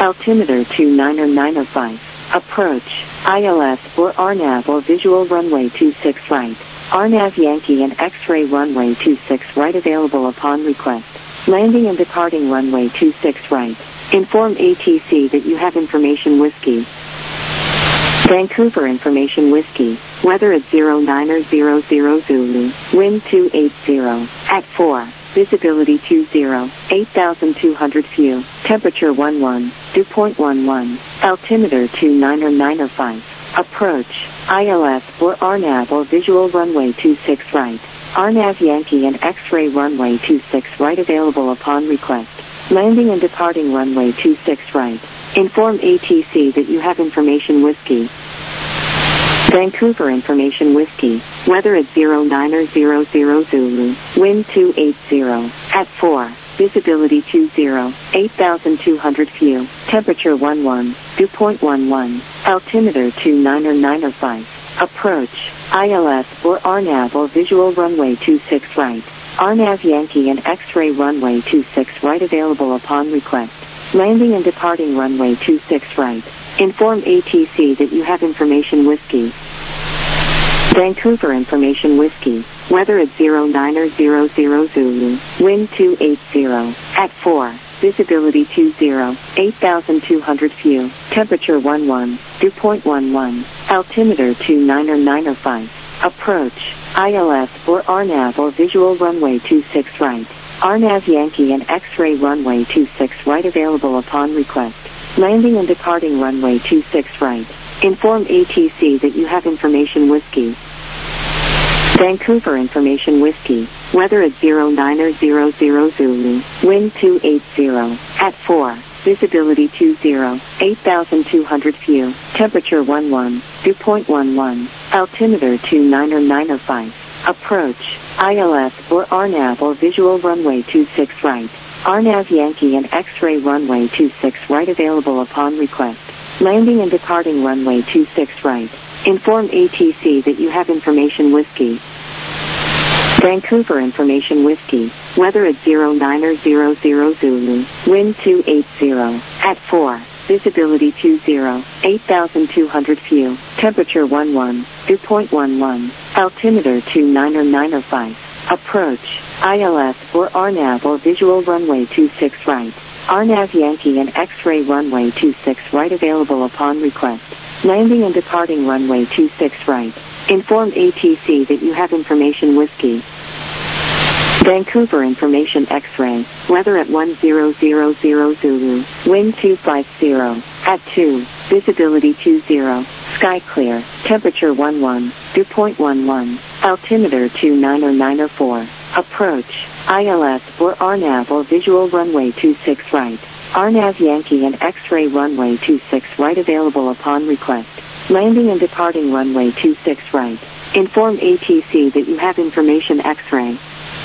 Altimeter 29905. Approach. ILS or RNAV or visual runway 26 right. RNAV Yankee and X-ray runway 26 right available upon request. Landing and departing runway 26 right. Inform ATC that you have information whiskey. Vancouver information whiskey. Weather at 0900 Zulu. Wind 280. At 4. Visibility 20. 8,200 few. Temperature 11. Dew point 11. Altimeter 29905. Approach. ILS or RNAV or visual runway 26 right. RNAV Yankee and X-ray runway 26 right available upon request. Landing and departing runway 26 right. Inform ATC that you have information whiskey. Vancouver information whiskey. Weather at 0900 Zulu. Wind 280. At 4. Visibility 20. 8,200 few. Temperature 11. Dew point 11. Altimeter 29905. Approach. ILS or RNAV or visual runway 26 right. RNAV Yankee and X-ray runway 26 right available upon request. Landing and departing runway 26 right. Inform ATC that you have information whiskey. Vancouver information whiskey. Weather at 0900 Zulu. Wind 280. At 4. Visibility 20. 8,200 few. Temperature 11. Dew point 11. Altimeter 29905. Approach. ILS or RNAV or visual runway 26 right. RNAV Yankee and X-ray runway 26 right available upon request. Landing and departing runway 26 right. Inform ATC that you have information whiskey. Vancouver information whiskey. Weather at 0900 Zulu. Wind 280. At 4. Visibility 20. 8,200 few. Temperature 11. Dew point 11. Altimeter 29905. Approach. ILS or RNAV or visual runway 26 right. RNAV Yankee and X-ray runway 26 right available upon request. Landing and departing runway 26 right. Inform ATC that you have information whiskey. Vancouver information whiskey. Weather at 0900 Zulu. Wind 280. At 4. Visibility 20. 8,200 few. Temperature 11. Dew point 11. Altimeter 29905. Approach. ILS or RNAV or visual runway 26 right. RNAV Yankee and X-ray runway 26 right available upon request. Landing and departing runway 26 right. Inform ATC that you have information whiskey. Vancouver information X-ray. Weather at 1000 Zulu. Wind 250. At 2. Visibility 20. Sky clear. Temperature 11. Dew point 11. Altimeter 29904. Approach. ILS or RNAV or visual runway 26 right. RNAV Yankee and X-ray runway 26 right available upon request. Landing and departing runway 26 right. Inform ATC that you have information X-ray.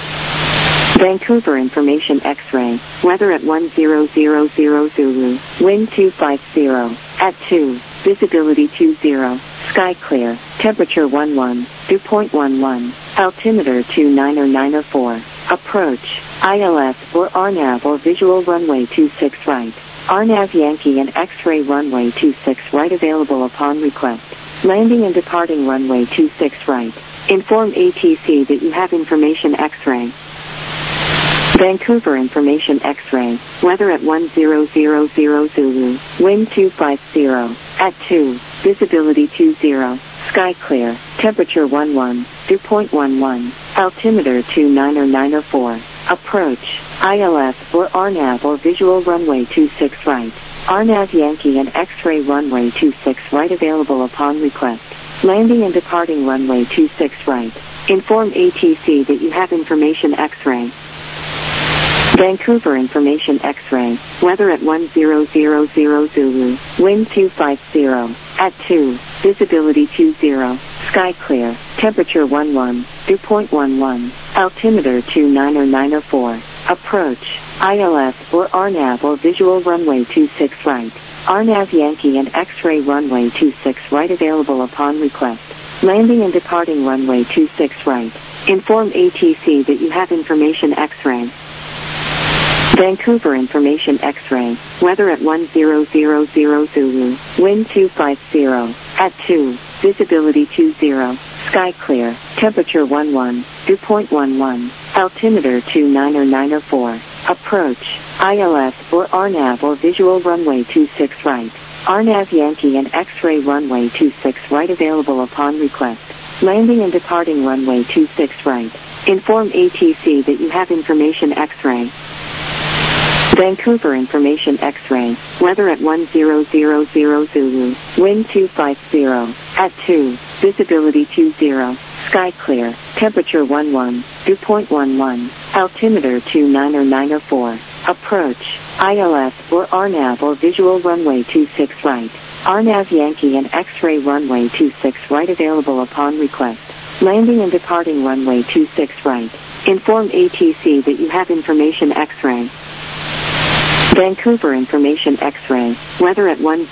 Vancouver information X-ray. Weather at 1000 Zulu. Wind 250. At 2. Visibility 20. Sky clear. Temperature 11. Dew point 11. Altimeter 29904. Approach. ILS or RNAV or visual runway 26 right. RNAV Yankee and X-ray runway 26 right available upon request. Landing and departing runway 26 right. Inform ATC that you have information X-ray. Vancouver information X-ray. Weather at 1000 Zulu. Wind 250. At 2. Visibility 20. Sky clear. Temperature 11. Dew point 11. Altimeter 29904. Approach. ILS or RNAV or visual runway 26 right. RNAV Yankee and X-ray runway 26 right available upon request. Landing and departing runway 26 right. Inform ATC that you have information X-ray. Vancouver information X-ray. Weather at 1000 Zulu. Wind 250. At 2. Visibility 20. Sky clear. Temperature 11. Dew point 11. Altimeter 29904. Approach. ILS or RNAV or visual runway 26 right. RNAV Yankee and X-ray runway 26 right available upon request. Landing and departing runway 26 right. Inform ATC that you have information X-ray. Vancouver Information X-ray, weather at 1000 Zulu, wind 250, at 2, visibility 20, sky clear, temperature 11, dew point 11, altimeter 29004, approach, ILS or RNAV or visual runway 26 right, RNAV Yankee and X-ray runway 26 right available upon request, landing and departing runway 26 right, inform ATC that you have information X-ray. Vancouver Information X-ray, weather at 1000 Zulu, wind 250, at 2, visibility 20, sky clear, temperature 11, dew point 11, altimeter 29004, approach, ILS or RNAV or visual runway 26 right, RNAV Yankee and X-ray runway 26 right available upon request, landing and departing runway 26 right, inform ATC that you have information X-ray. Vancouver Information X-ray, weather at 1000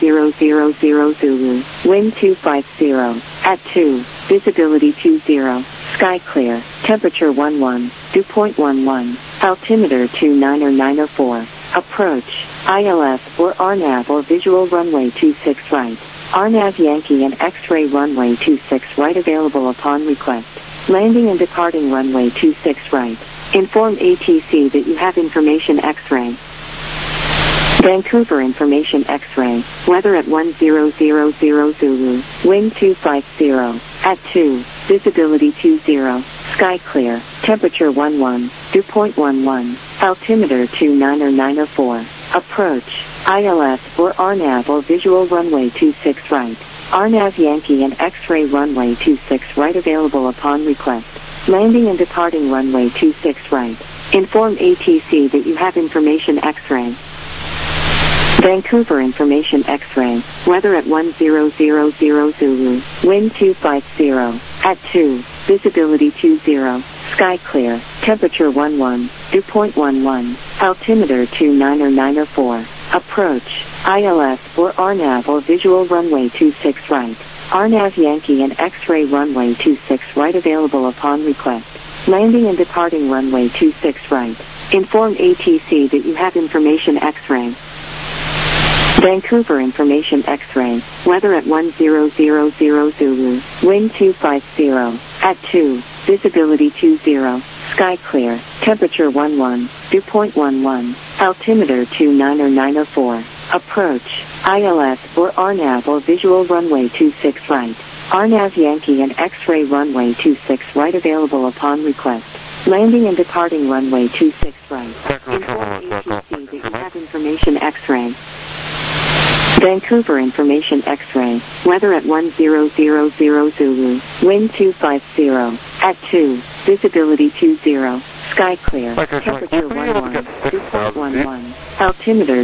Zulu, wind 250, at 2, visibility 20, sky clear, temperature 11, dew point 11, altimeter 29004, approach, ILS or RNAV or visual runway 26 right, RNAV Yankee and X-ray runway 26 right available upon request, landing and departing runway 26 right, inform ATC that you have information X-ray. Vancouver Information X-ray, weather at 1000 Zulu, wind 250, at 2, visibility 20, sky clear, temperature 11, dew point 11, altimeter 29004, approach, ILS or RNAV or visual runway 26 right, RNAV Yankee and X-ray runway 26 right available upon request, landing and departing runway 26 right, inform ATC that you have information X-ray. Vancouver Information X-ray, weather at 1000 Zulu, wind 250, at 2, visibility 20, sky clear, temperature 11, dew point 11, altimeter 29004, approach, ILS or RNAV or visual runway 26 right, RNAV Yankee and X-ray runway 26 right available upon request, landing and departing runway 26 right, inform ATC that you have information X-ray. Vancouver Information X-ray, weather at 1000 Zulu, wind 250, at 2, visibility 20, sky clear, temperature 11, dew point 11, altimeter 29004, approach, ILS or RNAV or visual runway 26 right, RNAV Yankee and X-ray runway 26 right available upon request, landing and departing runway 26 right, inform ATC that you have information X-ray. Vancouver Information X-ray, weather at 1000 Zulu, wind 250, at 2, visibility 20, sky clear, temperature 11, dew point 11, altimeter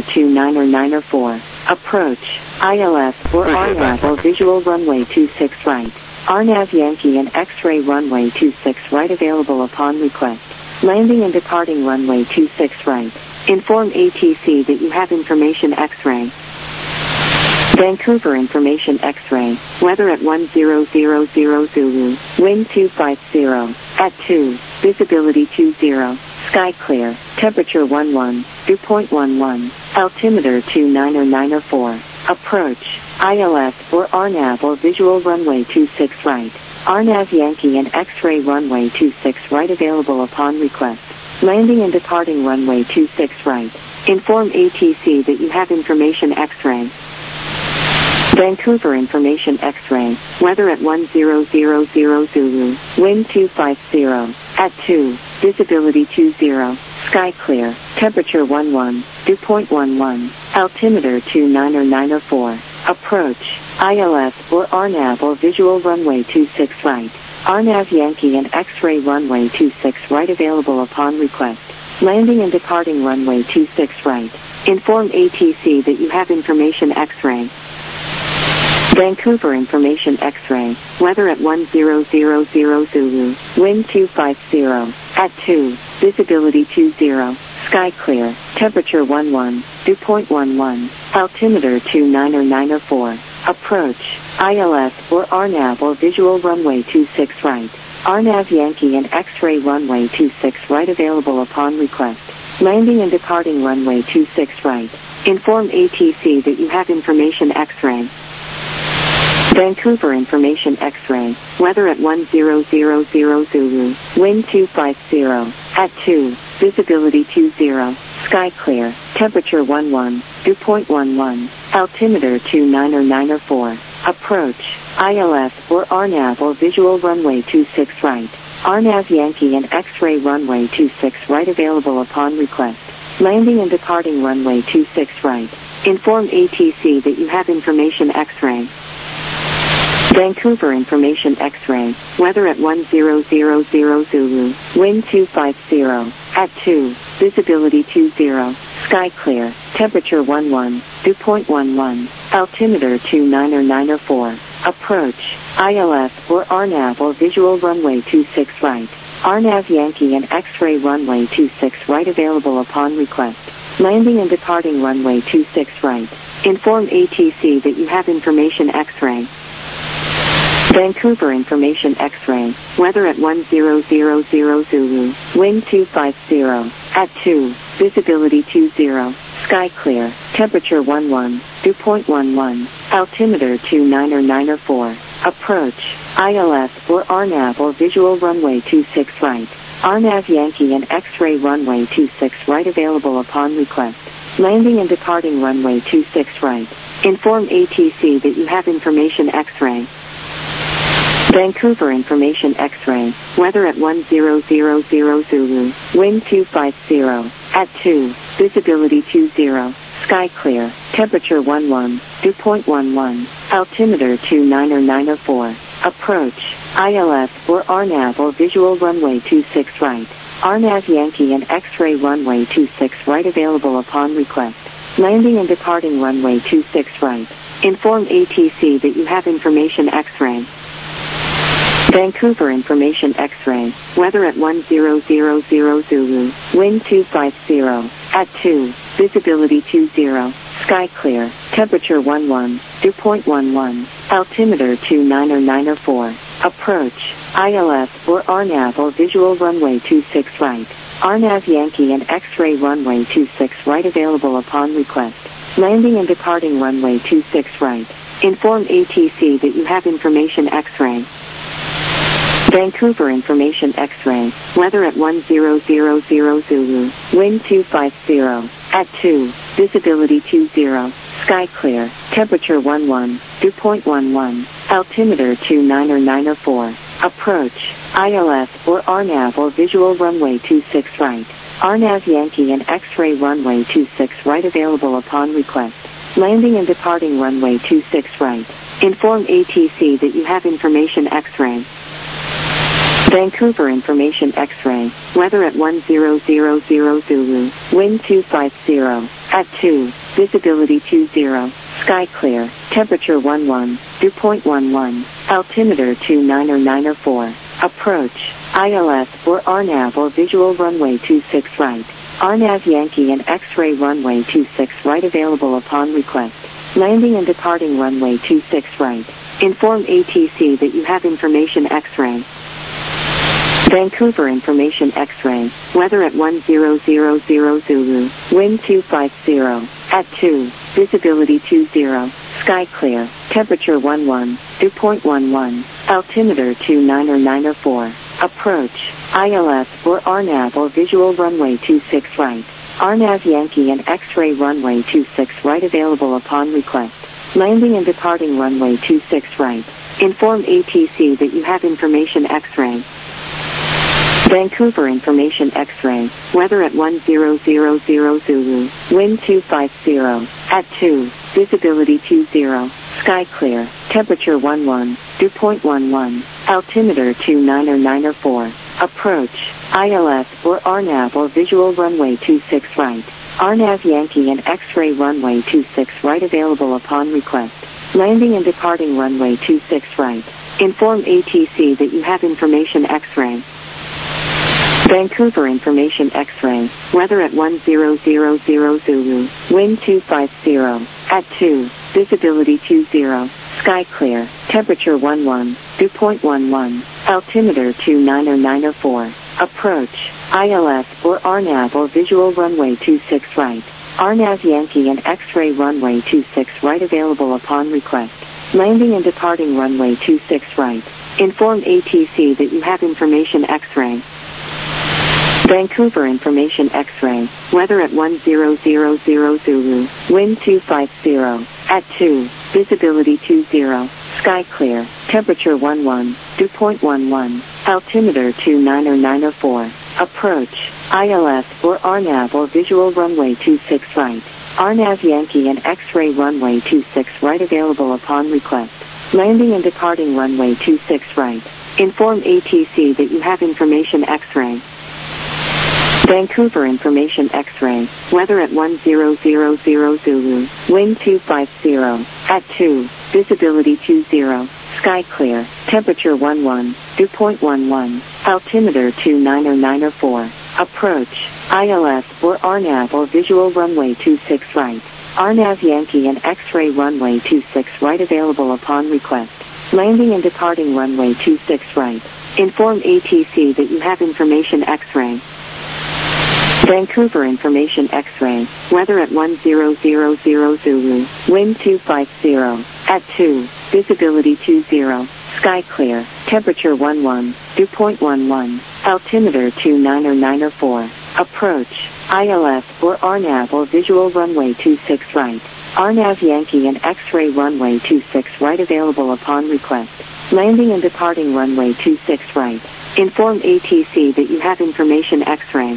29004, approach, ILS or RNAV or visual runway 26 right, RNAV Yankee and X-ray runway 26 right available upon request, landing and departing runway 26 right, inform ATC that you have information X-ray. Vancouver Information X-ray, weather at 1000 Zulu, wind 250, at 2, visibility 20, sky clear, temperature 11, dew point 11, altimeter 29004, approach, ILS or RNAV or visual runway 26 right, RNAV Yankee and X-ray runway 26 right available upon request, landing and departing runway 26 right, inform ATC that you have information X-ray. Vancouver Information X-ray, weather at 1000 Zulu, wind 250, at 2, visibility 20, sky clear, temperature 11, dew point 11, altimeter 29004, approach, ILS or RNAV or visual runway 26 right, RNAV Yankee and X-ray runway 26 right available upon request, landing and departing runway 26 right, inform ATC that you have information X-ray. Vancouver Information X-ray, weather at 1000 Zulu, wind 250, at 2, visibility 20, sky clear, temperature 11, dew point 11, altimeter 29004, approach, ILS or RNAV or visual runway 26 right, RNAV Yankee and X-ray runway 26 right available upon request, Landing and departing runway 26 right. Inform ATC that you have information X-ray. Vancouver information X-ray. Weather at 1000 Zulu. Wind 250. At 2. Visibility 20. Sky clear. Temperature 11. Dew point 11. Altimeter 29004. Approach. ILS or RNAV or visual runway 26 right. RNAV Yankee and X-ray runway 26 right available upon request. Landing and departing runway 26 right. Inform ATC that you have information X-ray. Vancouver information X-ray. Weather at 1000 Zulu. Wind 250. At 2. Visibility 20. Sky clear. Temperature 11. Dew point 11. Altimeter 29004. Approach. ILS or RNAV or visual runway 26 right. RNAV Yankee and X-ray runway 26 right available upon request. Landing and departing runway 26 right. Inform ATC that you have information X-ray. Vancouver information X-ray. Weather at 1000 Zulu. Wind 250. At 2. Visibility 20. Sky clear. Temperature 11. Dew point 11. Altimeter 29004. Approach. ILS or RNAV or visual runway 26 right. RNAV Yankee and X-ray runway 26 right available upon request. Landing and departing runway 26 right. Inform ATC that you have information X-ray. Vancouver information X-ray. Weather at 1000 Zulu. Wind 250. At 2. Visibility 20. Sky clear. Temperature 11. Dew point 11. Altimeter 29004. Approach. ILS or RNAV or visual runway 26 right. RNAV Yankee and X-ray runway 26 right available upon request. Landing and departing runway 26 right. Inform ATC that you have information X-ray. Vancouver information X-ray. Weather at 1000 Zulu. Wind 250. At 2. Visibility 20. Sky clear. Temperature 11. Dew point 11. Altimeter 29004. Approach. ILS or RNAV or visual runway 26 right. RNAV Yankee and X-ray runway 26 right available upon request. Landing and departing runway 26 right. Inform ATC that you have information X-ray. Vancouver information X-ray. Weather at 1000 Zulu. Wind 250. At 2. Visibility 20. Sky clear. Temperature 11. Dew point 11. Altimeter 29004. Approach. ILS or RNAV or visual runway 26 right. RNAV Yankee and X-ray runway 26 right available upon request. Landing and departing runway 26 right. Inform ATC that you have information X-ray. Vancouver information X-ray. Weather at 1000 Zulu. Wind 250. At 2. Visibility 20. Sky clear. Temperature 11. Dew point 11. Altimeter 29004. Approach. ILS or RNAV or visual runway 26 right. RNAV Yankee and X-ray runway 26 right available upon request. Landing and departing runway 26 right. Inform ATC that you have information X-ray. Vancouver information X-ray. Weather at 1000 Zulu. Wind 250. At 2. Visibility 20. Sky clear. Temperature 11. Dew point 11. Altimeter 29004. Approach. ILS or RNAV or visual runway 26 right. RNAV Yankee and X-ray runway 26 right available upon request. Landing and departing runway 26 right. Inform ATC that you have information X-ray. Vancouver information X-ray. Weather at 1000 Zulu. Wind 250. At 2. Visibility 20. Sky clear. Temperature 11. Dew point 11. Altimeter 29004. Approach. ILS or RNAV or visual runway 26 right. RNAV Yankee and X-ray runway 26 right available upon request. Landing and departing runway 26 right. Inform ATC that you have information X-ray. Vancouver information X-ray. Weather at 1000 Zulu. Wind 250. At 2. Visibility 20. Sky clear. Temperature 11. Dew point 11. Altimeter 29004. Approach, ILS or RNAV or visual runway 26 right. RNAV Yankee and X-ray runway 26 right available upon request. Landing and departing runway 26 right. Inform ATC that you have information X-ray. Vancouver information X-ray. Weather at 1000 Zulu. Wind 250. At 2. Visibility 20. Sky clear. Temperature 11. Dew point 11. Altimeter 29004. Approach, ILS or RNAV or visual runway 26 right. RNAV Yankee and X-ray runway 26 right available upon request. Landing and departing runway 26 right. Inform ATC that you have information X-ray. Vancouver information X-ray. Weather at 1000 Zulu. Wind 250. At 2. Visibility 20. Sky clear. Temperature 11. Dew point 11. Altimeter 29004. Approach, ILS or RNAV or visual runway 26 right. RNAV Yankee and X-ray runway 26 right available upon request. Landing and departing runway 26 right. Inform ATC that you have information X-ray. Vancouver information X-ray. Weather at 1000 Zulu. Wind 250. At 2. Visibility 20. Sky clear. Temperature 11. Dew point 11. Altimeter 29004. Approach, ILS or RNAV or visual runway 26 right. RNAV Yankee and X-ray runway 26 right available upon request. Landing and departing runway 26 right. Inform ATC that you have information X-ray.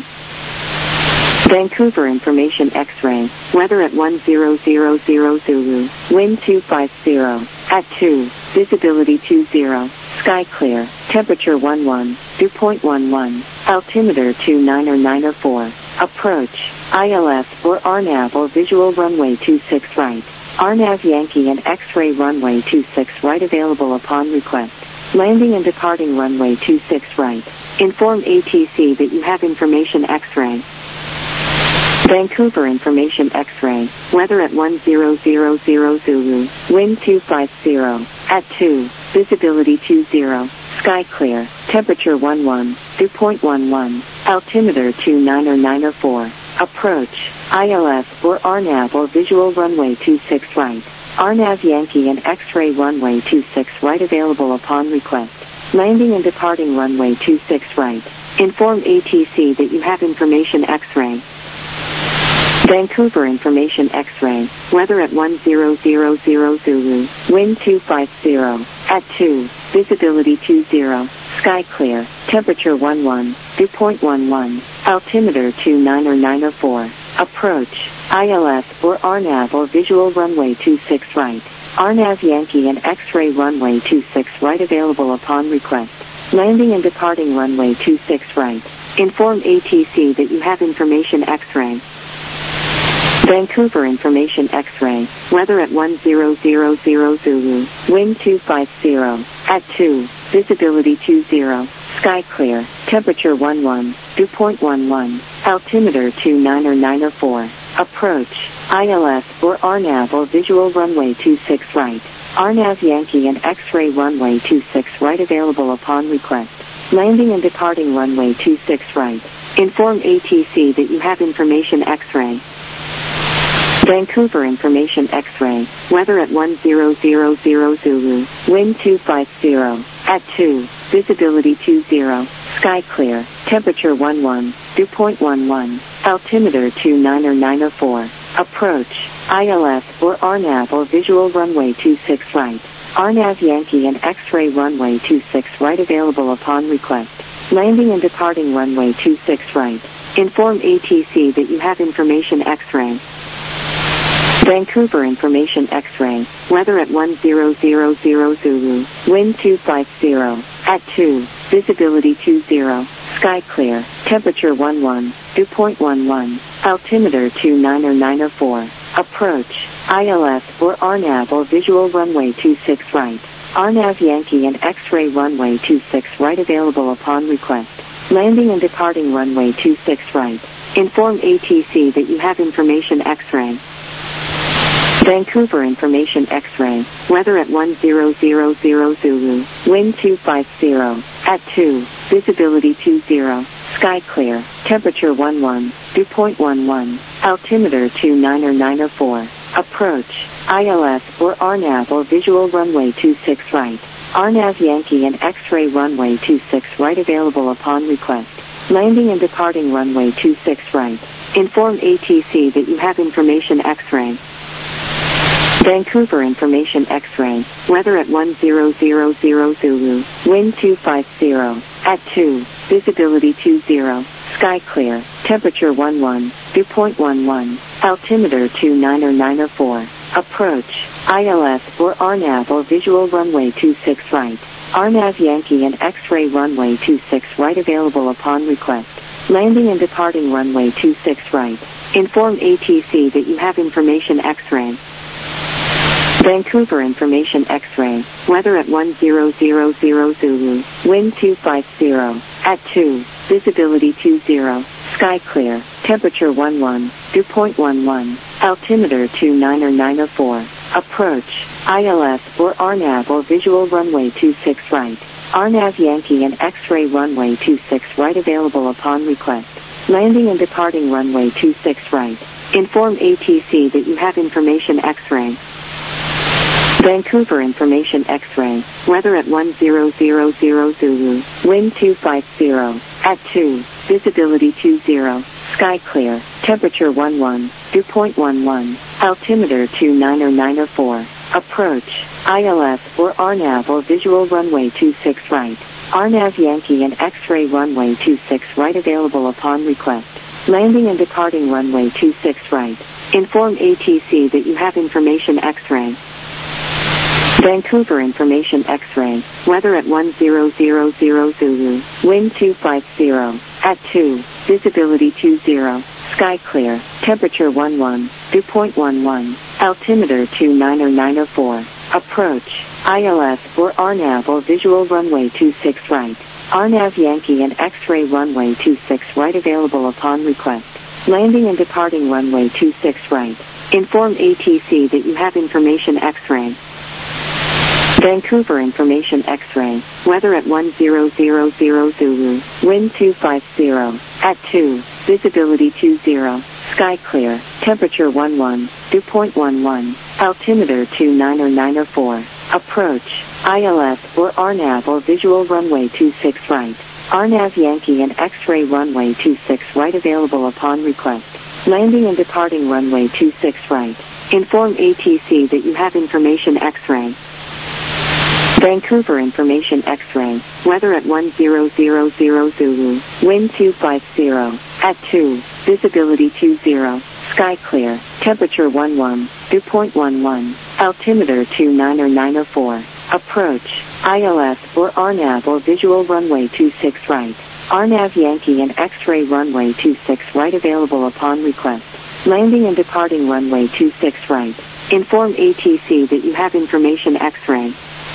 Vancouver information X-ray. Weather at 1000 Zulu. Wind 250. At 2. Visibility 20. Sky clear. Temperature 11. Dew point 11. Altimeter 29004. Approach, ILS or RNAV or visual runway 26 right. RNAV Yankee and X-ray runway 26 right available upon request. Landing and departing runway 26 right. Inform ATC that you have information X-ray. Vancouver information X-ray. Weather at 1000 Zulu. Wind 250. At 2. Visibility 20. Sky clear. Temperature 11. Dew point 11. Altimeter 29004. Approach, ILS or RNAV or visual runway 26 right. RNAV Yankee and X-ray runway 26 right available upon request. Landing and departing runway 26 right. Inform ATC that you have information X-ray. Vancouver information X-ray. Weather at 1000 Zulu. Wind 250. At 2. Visibility 20. Sky clear. Temperature 11. Dew point 11. Altimeter 29004. Approach, ILS or RNAV or visual runway 26 right. RNAV Yankee and X-ray runway 26 right available upon request. Landing and departing runway 26 right. Inform ATC that you have information X-ray. Vancouver information X-ray. Weather at 1000 Zulu. Wind 250. At 2. Visibility 20. Sky clear. Temperature 11. Dew point 11. Altimeter 29004. Approach, ILS or RNAV or visual runway 26 right. RNAV Yankee and X-ray runway 26 right available upon request. Landing and departing runway 26 right. Inform ATC that you have information X-ray. Vancouver information X-ray. Weather at 1000 Zulu. Wind 250. At 2. Visibility 20. Sky clear. Temperature 11. Dew point 11. Altimeter 29004. Approach, ILS or RNAV or visual runway 26 right. RNAV Yankee and X-ray runway 26 right available upon request. Landing and departing runway 26 right. Inform ATC that you have information X-ray. Vancouver information X-ray. Weather at 1000 Zulu. Wind 250. At 2. Visibility 20. Sky clear. Temperature 11. Dew point 11. Altimeter 29004. Approach, ILS or RNAV or visual runway 26 right. RNAV Yankee and X-ray runway 26 right available upon request. Landing and departing runway 26 right. Inform ATC that you have information X-ray. Vancouver information X-ray. Weather at 1000 Zulu. Wind 250. at 2, visibility 20, sky clear, temperature 11, dew point 11, altimeter 29904, approach, ILS or RNAV or visual runway 26 right, RNAV Yankee and X-ray runway 26 right available upon request, landing and departing runway 26 right, inform ATC that you have information X-ray. Vancouver information X-ray, weather at 1000 Zulu, wind 250, at 2, visibility 20, sky clear, temperature 11, dew point 11, altimeter 29904, approach, ILS or RNAV or visual runway 26 right, RNAV Yankee and X-ray runway 26 right available upon request, landing and departing runway 26 right, inform ATC that you have information X-ray. Vancouver information X-ray, weather at 1000 Zulu, wind 250, at 2, visibility 20, sky clear, temperature 11, dew point 11, altimeter 29904, approach, ILS or RNAV or visual runway 26 right, RNAV Yankee and X-ray runway 26 right available upon request, landing and departing runway 26 right, inform ATC that you have information X-ray. Vancouver information X-ray, weather at 1000 Zulu, wind 250, at 2, visibility 20, sky clear, temperature 11, dew point 11, altimeter 29904, approach, ILS or RNAV or visual runway 26 right, RNAV Yankee and X-ray runway 26 right available upon request, landing and departing runway 26 right, inform ATC that you have information X-ray. Vancouver information X-ray, weather at 1000 Zulu, wind 250, at 2, visibility 20, sky clear, temperature 11, dew point 11, altimeter 29904, approach, ILS or RNAV or visual runway 26 right, RNAV Yankee and X-ray runway 26 right available upon request, landing and departing runway 26 right, inform ATC that you have information X-ray. Vancouver information X-ray, weather at 1000 Zulu, wind 250, at 2, visibility 20, sky clear, temperature 11, dew point 11, altimeter 29904, approach, ILS or RNAV or visual runway 26 right, RNAV Yankee and X-ray runway 26 right available upon request, landing and departing runway 26 right, inform ATC that you have information X-ray. Vancouver information X-ray, weather at 1000 Zulu, wind 250, at 2, visibility 20, sky clear, temperature 11, dew point 11, altimeter 29904, approach, ILS or RNAV or visual runway 26 right, RNAV Yankee and X-ray runway 26 right available upon request, landing and departing runway 26 right, inform ATC that you have information X-ray.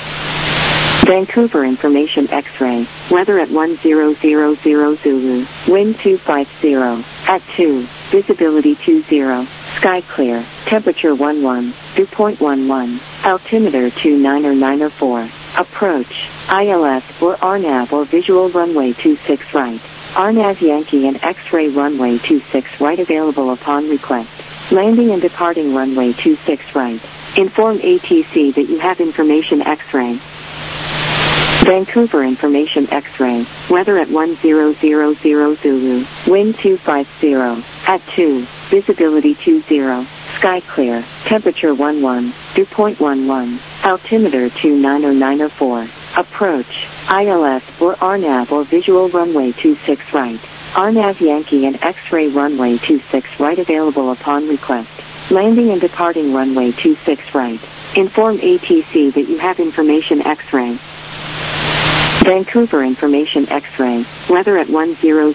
Vancouver information X-ray, weather at 1000 Zulu, wind 250, at 2, visibility 20, sky clear, temperature 11, dew point 11, altimeter 29904, approach, ILS or RNAV or visual runway 26 right, RNAV Yankee and X-ray runway 26 right available upon request, landing and departing runway 26 right, inform ATC that you have information X-ray. Vancouver information X-ray, weather at 1000 Zulu, wind 250, at 2, visibility 20, sky clear, temperature 11, dew point 11, altimeter 29904, approach, ILS or RNAV or visual runway 26 right, RNAV Yankee and X-ray runway 26 right available upon request, landing and departing runway 26 right, inform ATC that you have information X-ray. Vancouver information X-ray, weather at 1000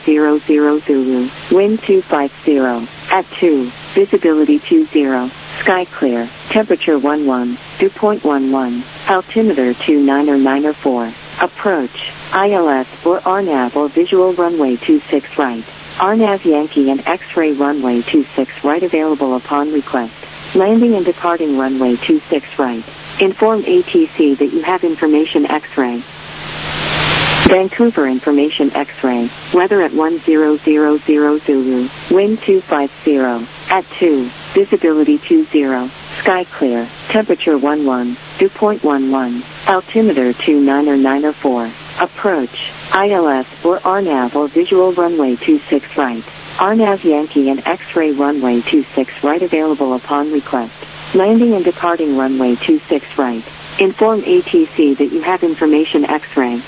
Zulu, wind 250, at 2, visibility 20, sky clear, temperature 11, dew point 11, altimeter 29904, approach, ILS or RNAV or visual runway 26 right, RNAV Yankee and X-ray runway 26 right available upon request, landing and departing runway 26 right, inform ATC that you have information X-ray. Vancouver Information X-ray, weather at 1000 Zulu, wind 250, at 2, visibility 20, sky clear, temperature 11, dew point 11, altimeter 29004, approach, ILS or RNAV or visual runway 26 right, RNAV Yankee and X-ray runway 26 right available upon request, landing and departing runway 26 right, inform ATC that you have information X-ray.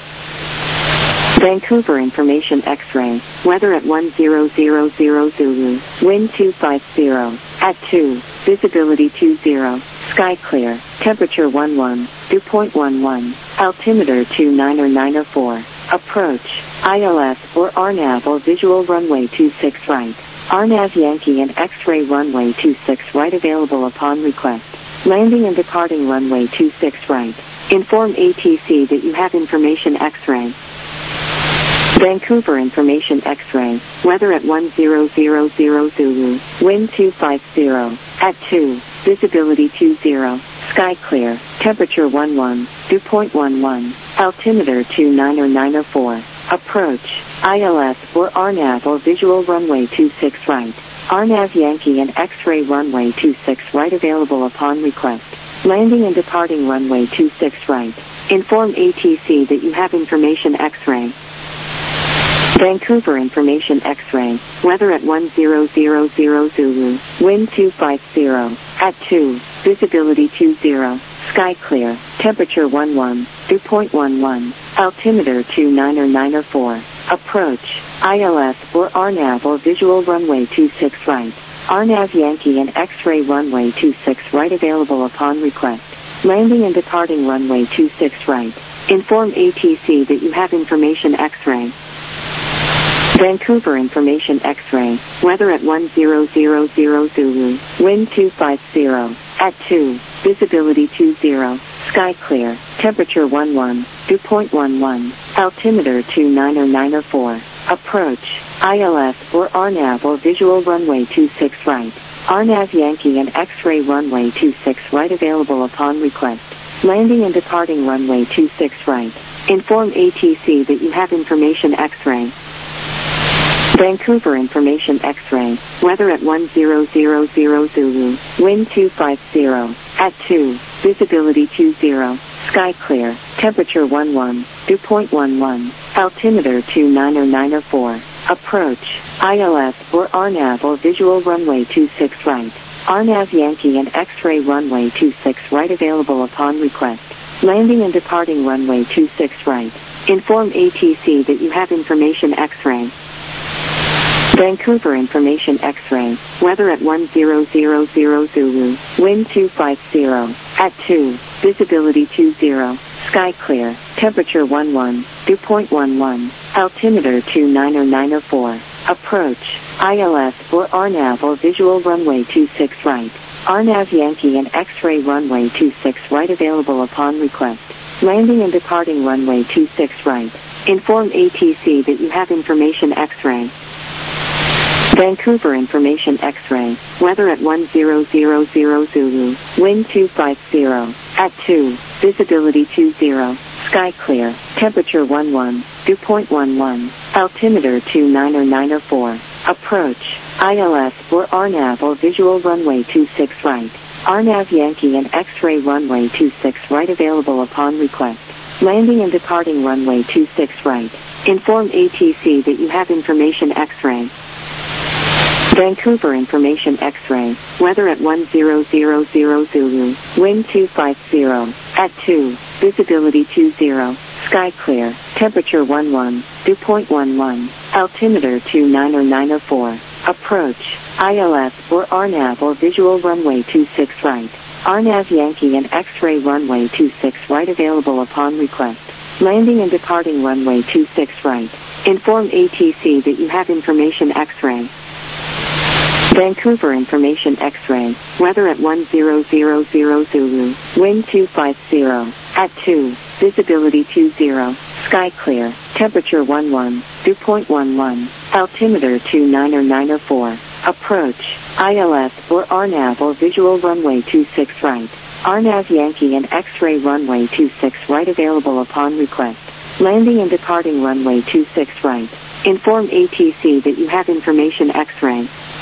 Vancouver Information X-ray, weather at 1000 Zulu, wind 250, at 2, visibility 20, sky clear, temperature 11, dew point 11, altimeter 29004, approach, ILS or RNAV or visual runway 26 right, RNAV Yankee and X-ray runway 26 right available upon request, landing and departing runway 26 right, inform ATC that you have information X-ray. Vancouver Information X-ray, weather at 1000 Zulu, wind 250, at 2, visibility 20, sky clear, temperature 11, dew point 11, altimeter 29004, approach, ILS or RNAV or visual runway 26 right, RNAV Yankee and X-ray runway 26 right available upon request, landing and departing runway 26 right, inform ATC that you have information X-ray. Vancouver Information X-ray, weather at 1000 Zulu, wind 250, at 2, visibility 20, sky clear, temperature 11, dew point 11, altimeter 29004, approach, ILS or RNAV or visual runway 26 right, RNAV Yankee and X-ray runway 26 right available upon request, landing and departing runway 26 right, inform ATC that you have information X-ray. Vancouver Information X-ray, weather at 1000 Zulu, wind 250, at 2, visibility 20, sky clear, temperature 11, dew point 11, altimeter 29004, approach, ILS or RNAV or visual runway 26 right, RNAV Yankee and X-ray runway 26 right available upon request, landing and departing runway 26 right, inform ATC that you have information X-ray. Vancouver Information X-ray, weather at 1000 Zulu, wind 250, at 2, visibility 20, sky clear, temperature 11, dew point 11, altimeter 29004, approach, ILS or RNAV or visual runway 26 right, RNAV Yankee and X-ray runway 26 right available upon request, landing and departing runway 26 right, inform ATC that you have information X-ray. Vancouver Information X-ray, weather at 1000 Zulu, wind 250, at 2, visibility 20, sky clear, temperature 11, dew point 11, altimeter 29004, approach, ILS or RNAV or visual runway 26 right, RNAV Yankee and X-ray runway 26 right available upon request, landing and departing runway 26 right, inform ATC that you have information X-ray. Vancouver Information X-ray, weather at 1000 Zulu, wind 250, at 2, visibility 20, sky clear, temperature 11, dew point 11, altimeter 29004, approach, ILS or RNAV or visual runway 26 right, RNAV Yankee and X-ray runway 26 right available upon request, landing and departing runway 26 right, inform ATC that you have information X-ray. Vancouver Information X-ray, weather at 1000 Zulu, wind 250, at 2, visibility 20, sky clear, temperature 11, dew point 11, altimeter 29004, approach, ILS or RNAV or visual runway 26 right, RNAV Yankee and X-ray runway 26 right available upon request, landing and departing runway 26 right, inform ATC that you have information X-ray. Vancouver Information X-ray, weather at 1000 Zulu, wind 250, at 2, visibility 20, sky clear, temperature 11, dew point 11, altimeter 29004, approach, ILS or RNAV or visual runway 26 right, RNAV Yankee and X-ray runway 26 right available upon request, Landing and departing runway 26 right. Inform ATC that you have information X-ray.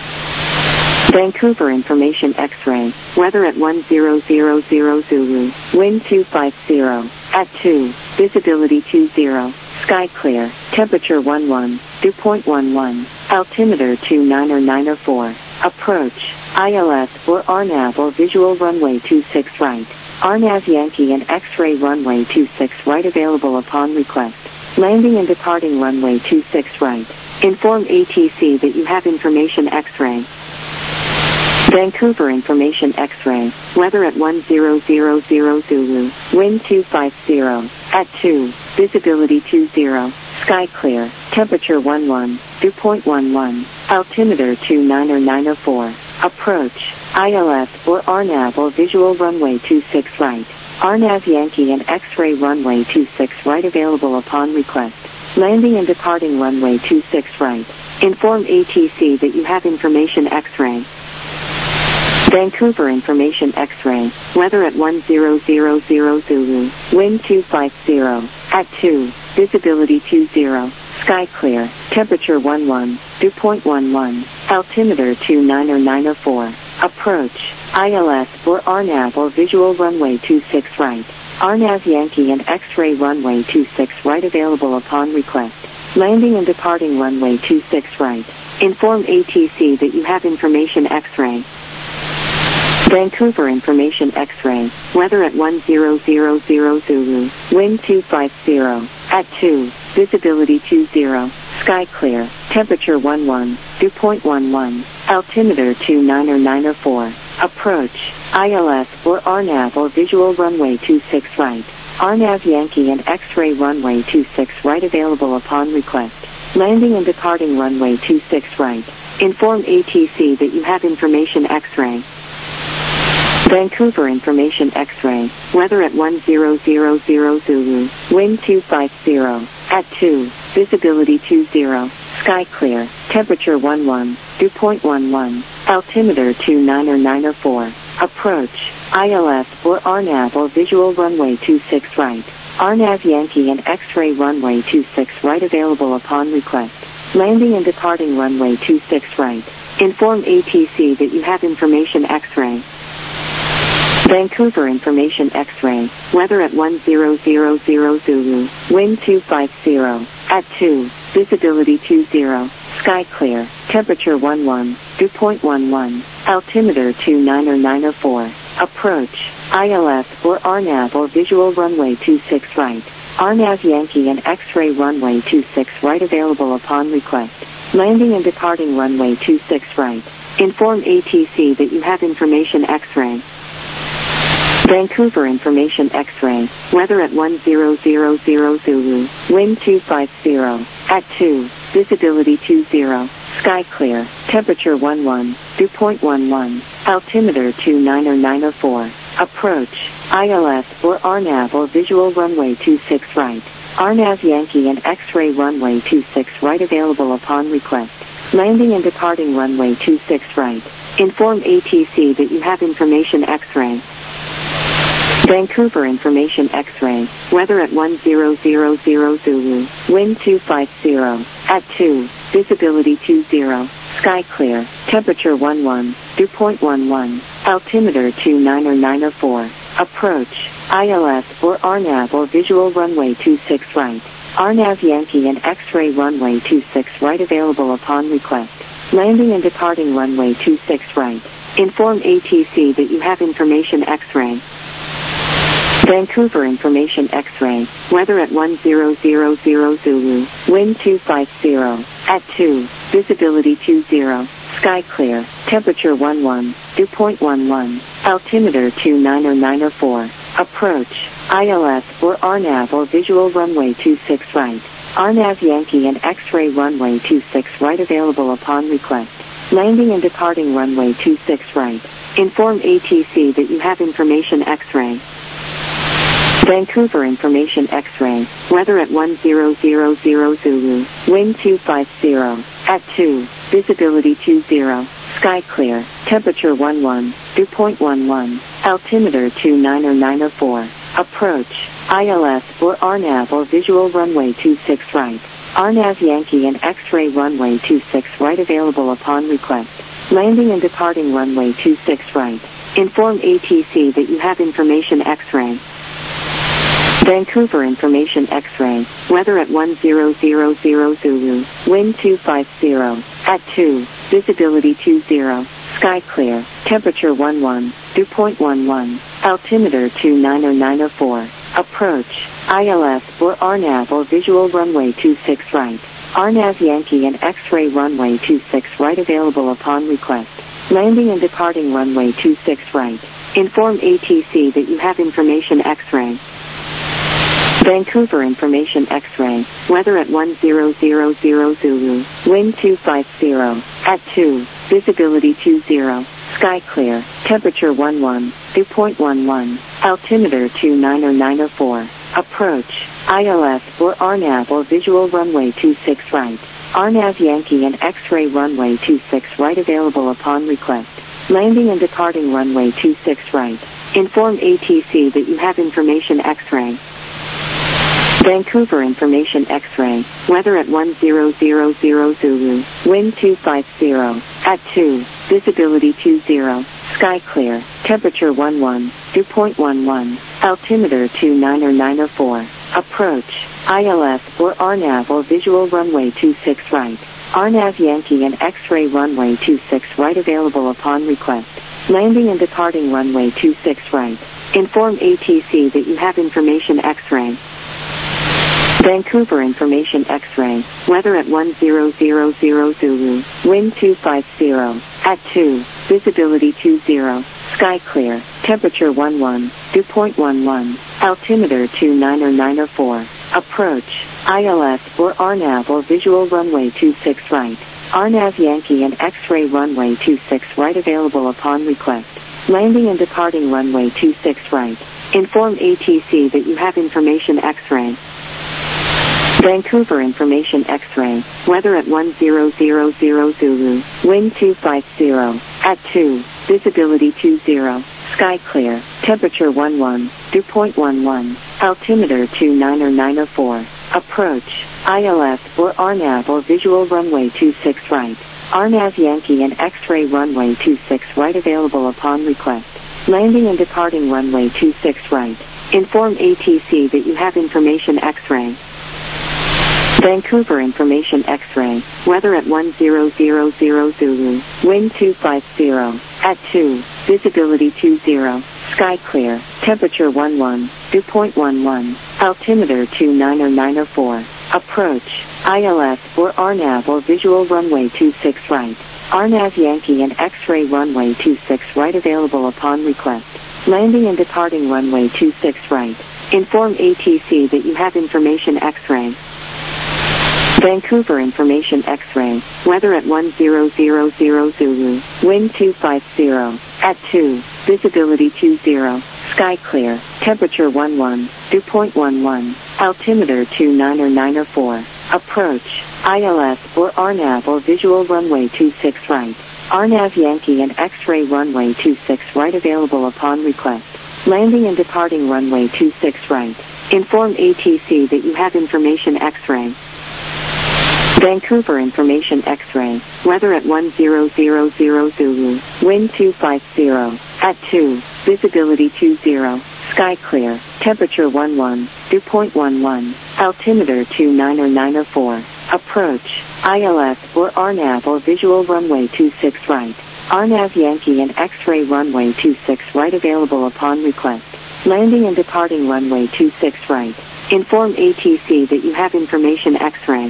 Vancouver information X-ray. Weather at 1000 Zulu. Wind 250. At 2. Visibility 20. Sky clear. Temperature 11. Dew point 11. Altimeter 29004. Approach. ILS or RNAV or visual runway 26 right. RNAV Yankee and X-ray runway 26 right available upon request. Landing and departing runway 26 right. Inform ATC that you have information X-ray. Vancouver information X-ray. Weather at 1000 Zulu. Wind 250. At 2. Visibility 20. Sky clear. Temperature 11. Dew point 11. Altimeter 29004. Approach. ILS or RNAV or visual runway 26 right. RNAV Yankee and X-ray runway 26 right available upon request. Landing and departing runway 26 right. Inform ATC that you have information X-ray. Vancouver information X-ray. Weather at 1000 Zulu. Wind 250. At 2. Visibility 20. Sky clear. Temperature 11. Dew point 11. Altimeter 29004. Approach. ILS or RNAV or visual runway 26 right. RNAV Yankee and X-ray runway 26 right available upon request. Landing and departing runway 26 right. Inform ATC that you have information X-ray. Vancouver information X-ray. Weather at 1000 Zulu. Wind 250. At 2. Visibility 20. Sky clear. Temperature 11. Dew point 11. Altimeter 29004. Approach. ILS or RNAV or visual runway 26 right. RNAV Yankee and X-ray runway 26 right available upon request. Landing and departing runway 26 right. Inform ATC that you have information X-ray. Vancouver information X-ray. Weather at 1000 Zulu. Wind 250. At 2. Visibility 20. Sky clear. Temperature 11. Dew point 11. Altimeter 29004. Approach. ILS or RNAV or visual runway 26 right. RNAV Yankee and X-ray runway 26 right available upon request. Landing and departing runway 26 right. Inform ATC that you have information X-ray. Vancouver information X-ray. Weather at 1000 Zulu. Wind 250. At 2. Visibility 20. Sky clear. Temperature 11. Dew point 11. Altimeter 29004. Approach. ILS or RNAV or visual runway 26 right. RNAV Yankee and X-ray runway 26 right available upon request. Landing and departing runway 26 right. Inform ATC that you have information X-ray. Vancouver information X-ray. Weather at 1000 Zulu. Wind 250. At 2. Visibility 20. Sky clear. Temperature 11. Dew point 11. Altimeter 29004. Approach. ILS or RNAV or visual runway 26 right. RNAV Yankee and X-ray runway 26 right available upon request. Landing and departing runway 26 right. Inform ATC that you have information X-ray. Vancouver information X-ray. Weather at 1000 Zulu. Wind 250. At 2. Visibility 20. Sky clear. Temperature 11. Dew point 11. Altimeter 29004. Approach. ILS or RNAV or visual runway 26 right. RNAV Yankee and X-ray runway 26 right available upon request. Landing and departing runway 26 right. Inform ATC that you have information X-ray. Vancouver information X-ray. Weather at 1000 Zulu. Wind 250. At 2. Visibility 20. Sky clear. Temperature 11. Dew point 11. Altimeter 29004. Approach. ILS or RNAV or visual runway 26 right. RNAV Yankee and X-ray runway 26 right available upon request. Landing and departing runway 26 right. Inform ATC that you have information X-ray. Vancouver information X-ray. Weather at 1000 Zulu. Wind 250. At 2. Visibility 20. Sky clear. Temperature 11. Dew point 11. Altimeter 29004. approach, ILS or RNAV or visual runway 26 right. RNAV Yankee and X-ray runway 26 right available upon request. Landing and departing runway 26 right. Inform ATC that you have information X-ray. Vancouver information X-ray, weather at 1000 Zulu, wind 250, at 2, visibility 20, sky clear, temperature 11, dew point 11, altimeter 29004, approach, ILS or RNAV or visual runway 26 right, RNAV Yankee and X-ray runway 26 right available upon request, landing and departing runway 26 right, inform ATC that you have information X-ray. Vancouver information X-ray, weather at 1000 Zulu, wind 250, at 2, visibility 20, sky clear, temperature 11, dew point 11, altimeter 29004, approach, ILS or RNAV or visual runway 26 right, RNAV Yankee and X-ray runway 26 right available upon request, landing and departing runway 26 right, inform ATC that you have information X-ray. Vancouver information X-ray, weather at 1000 Zulu, wind 250, at 2, visibility 20, sky clear, temperature 11, dew point 11, altimeter 29004, approach, ILS or RNAV or visual runway 26 right, RNAV Yankee and X-ray runway 26 right available upon request, landing and departing runway 26 right, inform ATC that you have information X-ray. Vancouver information X-ray, weather at 1000 Zulu, wind 250, at 2, visibility 20, sky clear, temperature 11, dew point 11, altimeter 29004, approach, ILS or RNAV or visual runway 26 right, RNAV Yankee and X-ray runway 26 right available upon request, landing and departing runway 26 right, inform ATC that you have information X-ray. Vancouver information X-ray, weather at 1000 Zulu, wind 250, at 2, visibility 20, sky clear, temperature 11, dew point 11, altimeter 29004, approach, ILS or RNAV or visual runway 26 right, RNAV Yankee and X-ray runway 26 right available upon request, landing and departing runway 26 right, inform ATC that you have information X-ray. Vancouver information X-ray, weather at 1000 Zulu, wind 250, at 2, visibility 20, sky clear, temperature 11, dew point 11, altimeter 29004, approach, ILS or RNAV or visual runway 26 right, RNAV Yankee and X-ray runway 26 right available upon request, landing and departing runway 26 right, inform ATC that you have information X-ray. Vancouver information X-ray, weather at 1000 Zulu, wind 250, at 2, visibility 20, sky clear, temperature 11, dew point 11, altimeter 29004, approach, ILS or RNAV or visual runway 26 right, RNAV Yankee and X-ray runway 26 right available upon request, landing and departing runway 26 right, inform ATC that you have information X-ray. Vancouver information X-ray, weather at 1000 Zulu, wind 250, at 2, visibility 20, sky clear, temperature 11, dew point 11, altimeter 29004, approach, ILS or RNAV or visual runway 26 right, RNAV Yankee and X-ray runway 26 right available upon request, landing and departing runway 26 right, inform ATC that you have information X-ray.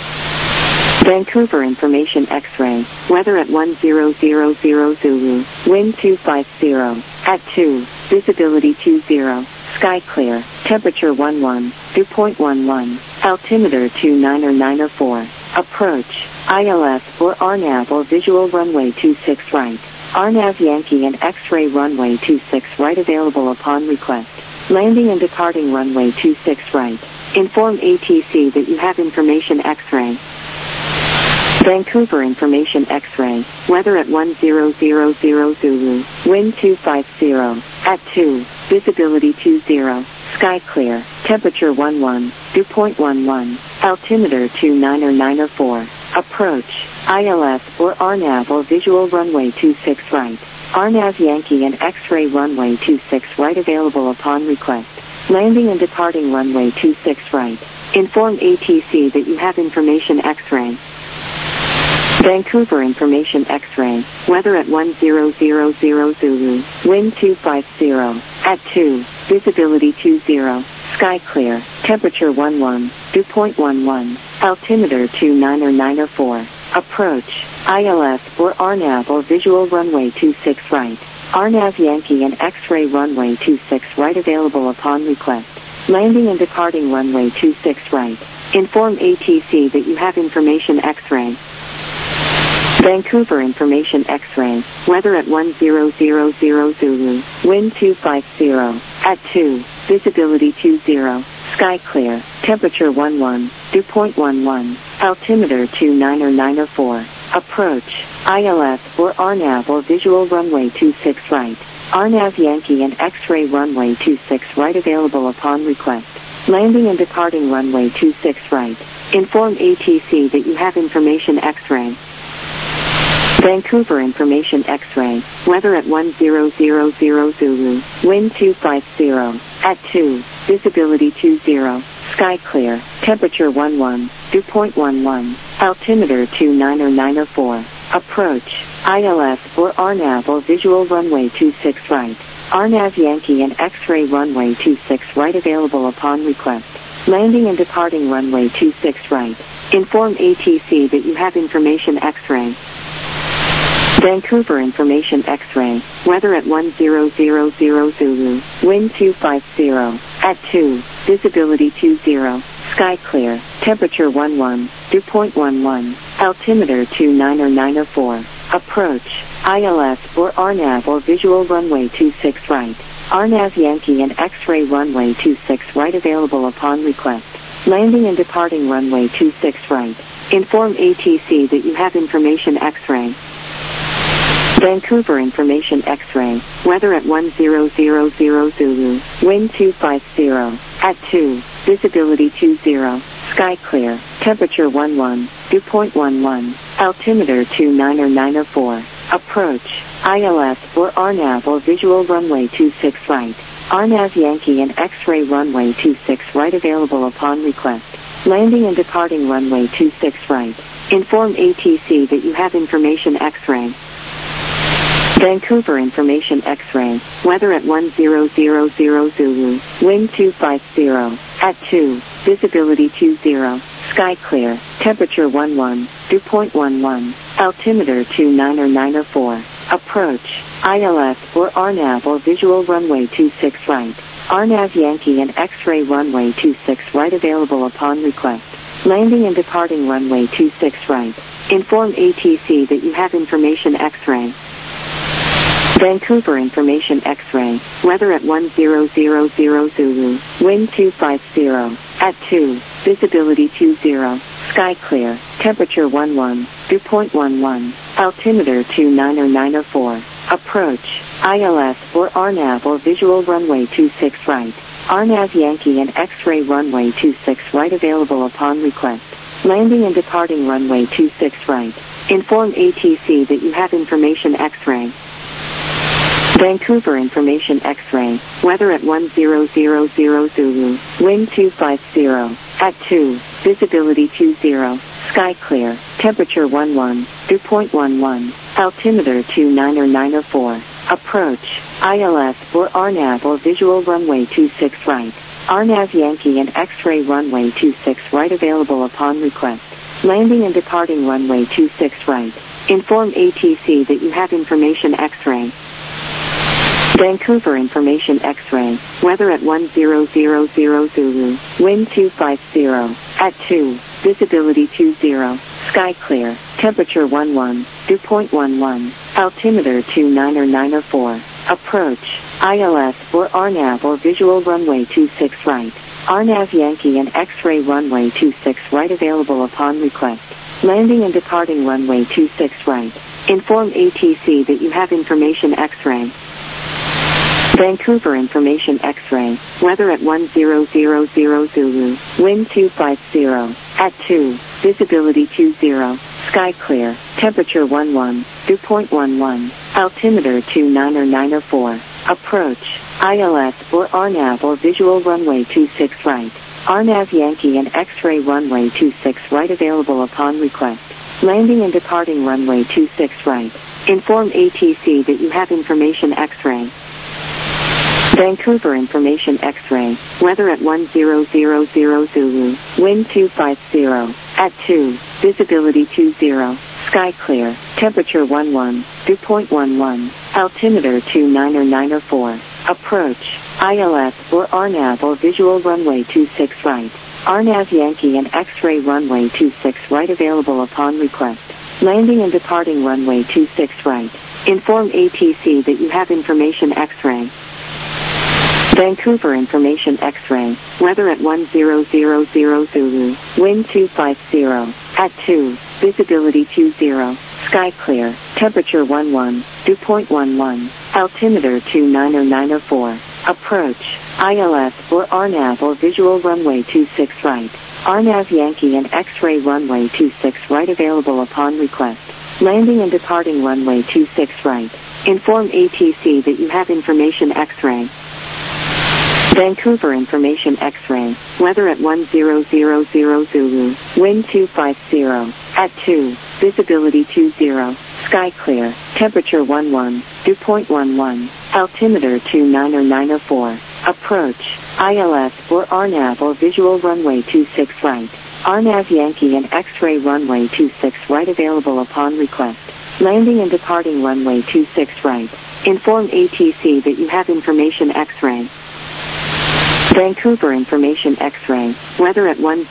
Vancouver information X-ray, weather at 1000 Zulu, wind 250, at 2, visibility 20, sky clear, temperature 11, dew point 11, altimeter 29004, approach, ILS or RNAV or visual runway 26 right, RNAV Yankee and X-ray runway 26 right available upon request, landing and departing runway 26 right, inform ATC that you have information X-ray. Vancouver information X-ray, weather at 1000 Zulu, wind 250, at 2, visibility 20, sky clear, temperature 11, dew point 11, altimeter 29 or 904, approach, ILS or RNAV or visual runway 26 right, RNAV Yankee and X-ray runway 26 right available upon request, landing and departing runway 26 right, inform ATC that you have information X-ray. Vancouver information X-ray, weather at 1000 Zulu, wind 250, at 2, visibility 20, sky clear, temperature 11, dew point 11, altimeter 29 or 904, approach, ILS or RNAV or visual runway 26 right, RNAV Yankee and X-ray runway 26 right available upon request, landing and departing runway 26 right, inform ATC that you have information X-ray. Vancouver information X-ray, weather at 1000 Zulu, wind 250, at 2, visibility 20, sky clear, temperature 11, dew point 11, altimeter 29 or 904, approach, ILS or RNAV or visual runway 26 right, RNAV Yankee and X-ray runway 26 right available upon request, landing and departing runway 26 right, inform ATC that you have information X-ray. Vancouver information X-ray, weather at 1000 Zulu, wind 250, at 2, visibility 20, sky clear, temperature 11, dew point 11, altimeter 29 or 904, approach, ILS or RNAV or visual runway 26 right, RNAV Yankee and X-ray runway 26 right available upon request, landing and departing runway 26 right, inform ATC that you have information X-ray. Vancouver information X-ray, weather at 1000 Zulu, wind 250, at 2, visibility 20, sky clear, temperature 11, dew point 11, altimeter 29 or 904, approach, ILS or RNAV or visual runway 26 right, RNAV Yankee and X-ray runway 26 right available upon request, landing and departing runway 26 right, inform ATC that you have information X-ray. Vancouver information X-ray, weather at 1000 Zulu, wind 250, at 2, visibility 20, sky clear, temperature 11, dew point 11, altimeter 29 or 904, approach, ILS or RNAV or visual runway 26 right, RNAV Yankee and X-ray runway 26 right available upon request, landing and departing runway 26 right, inform ATC that you have information X-ray. Vancouver information X-ray, weather at 1000 Zulu, wind 250, at 2, visibility 20, sky clear, temperature 11, dew point 11, altimeter 29 or 904, approach, ILS or RNAV or visual runway 26 right, RNAV Yankee and X-ray runway 26 right available upon request, landing and departing runway 26 right, inform ATC that you have information X-ray. Vancouver information X-ray, weather at 1000 Zulu, wind 250, at 2, visibility 20, sky clear, temperature 11, dew point 11, altimeter 29 or 904, approach, ILS or RNAV or visual runway 26 right, RNAV Yankee and X-ray runway 26 right available upon request, landing and departing runway 26 right, inform ATC that you have information X-ray. Vancouver information X-ray, weather at 1000 Zulu, wind 250, at 2, visibility 20, sky clear, temperature 11, dew point 11, altimeter 29 or 904, approach, ILS or RNAV or visual runway 26 right, RNAV Yankee and X-ray runway 26 right available upon request, landing and departing runway 26 right, inform ATC that you have information X-ray. Vancouver information X-ray, weather at 1000 Zulu, wind 250, at 2, visibility 20, sky clear, temperature 11, dew point 11, altimeter 29 or 904, approach, ILS or RNAV or visual runway 26 right, RNAV Yankee and X-ray runway 26 right available upon request, landing and departing runway 26 right, inform ATC that you have information X-ray. Vancouver Information X-ray, weather at 1000 Zulu, wind 250, at 2, visibility 20, sky clear, temperature 11, dew point 11, altimeter 29004, approach, ILS or RNAV or visual runway 26 right, RNAV Yankee and X-ray runway 26 right available upon request, landing and departing runway 26 right, inform ATC that you have information X-ray. Vancouver Information X-ray, weather at 1000 Zulu, wind 250, at 2, visibility 20, sky clear, temperature 11, dew point 11, altimeter 29004, approach, ILS or RNAV or visual runway 26 right, RNAV Yankee and X-ray runway 26 right available upon request, landing and departing runway 26 right, inform ATC that you have information X-ray. Vancouver Information X-ray, weather at 1000 Zulu, wind 250, at 2, visibility 20, sky clear, temperature 11, dew point 11, altimeter 29004, approach, ILS or RNAV or visual runway 26 right, RNAV Yankee and X-ray runway 26 right available upon request, landing and departing runway 26 right, inform ATC that you have information X-ray. Vancouver Information X-ray, weather at 1000 Zulu, wind 250, at 2, visibility 20, sky clear, temperature 11, dew point 11, altimeter 29004, approach, ILS or RNAV or visual runway 26 right, RNAV Yankee and X-ray runway 26 right available upon request, landing and departing runway 26 right, inform ATC that you have information X-ray. Vancouver Information X-ray, weather at 1000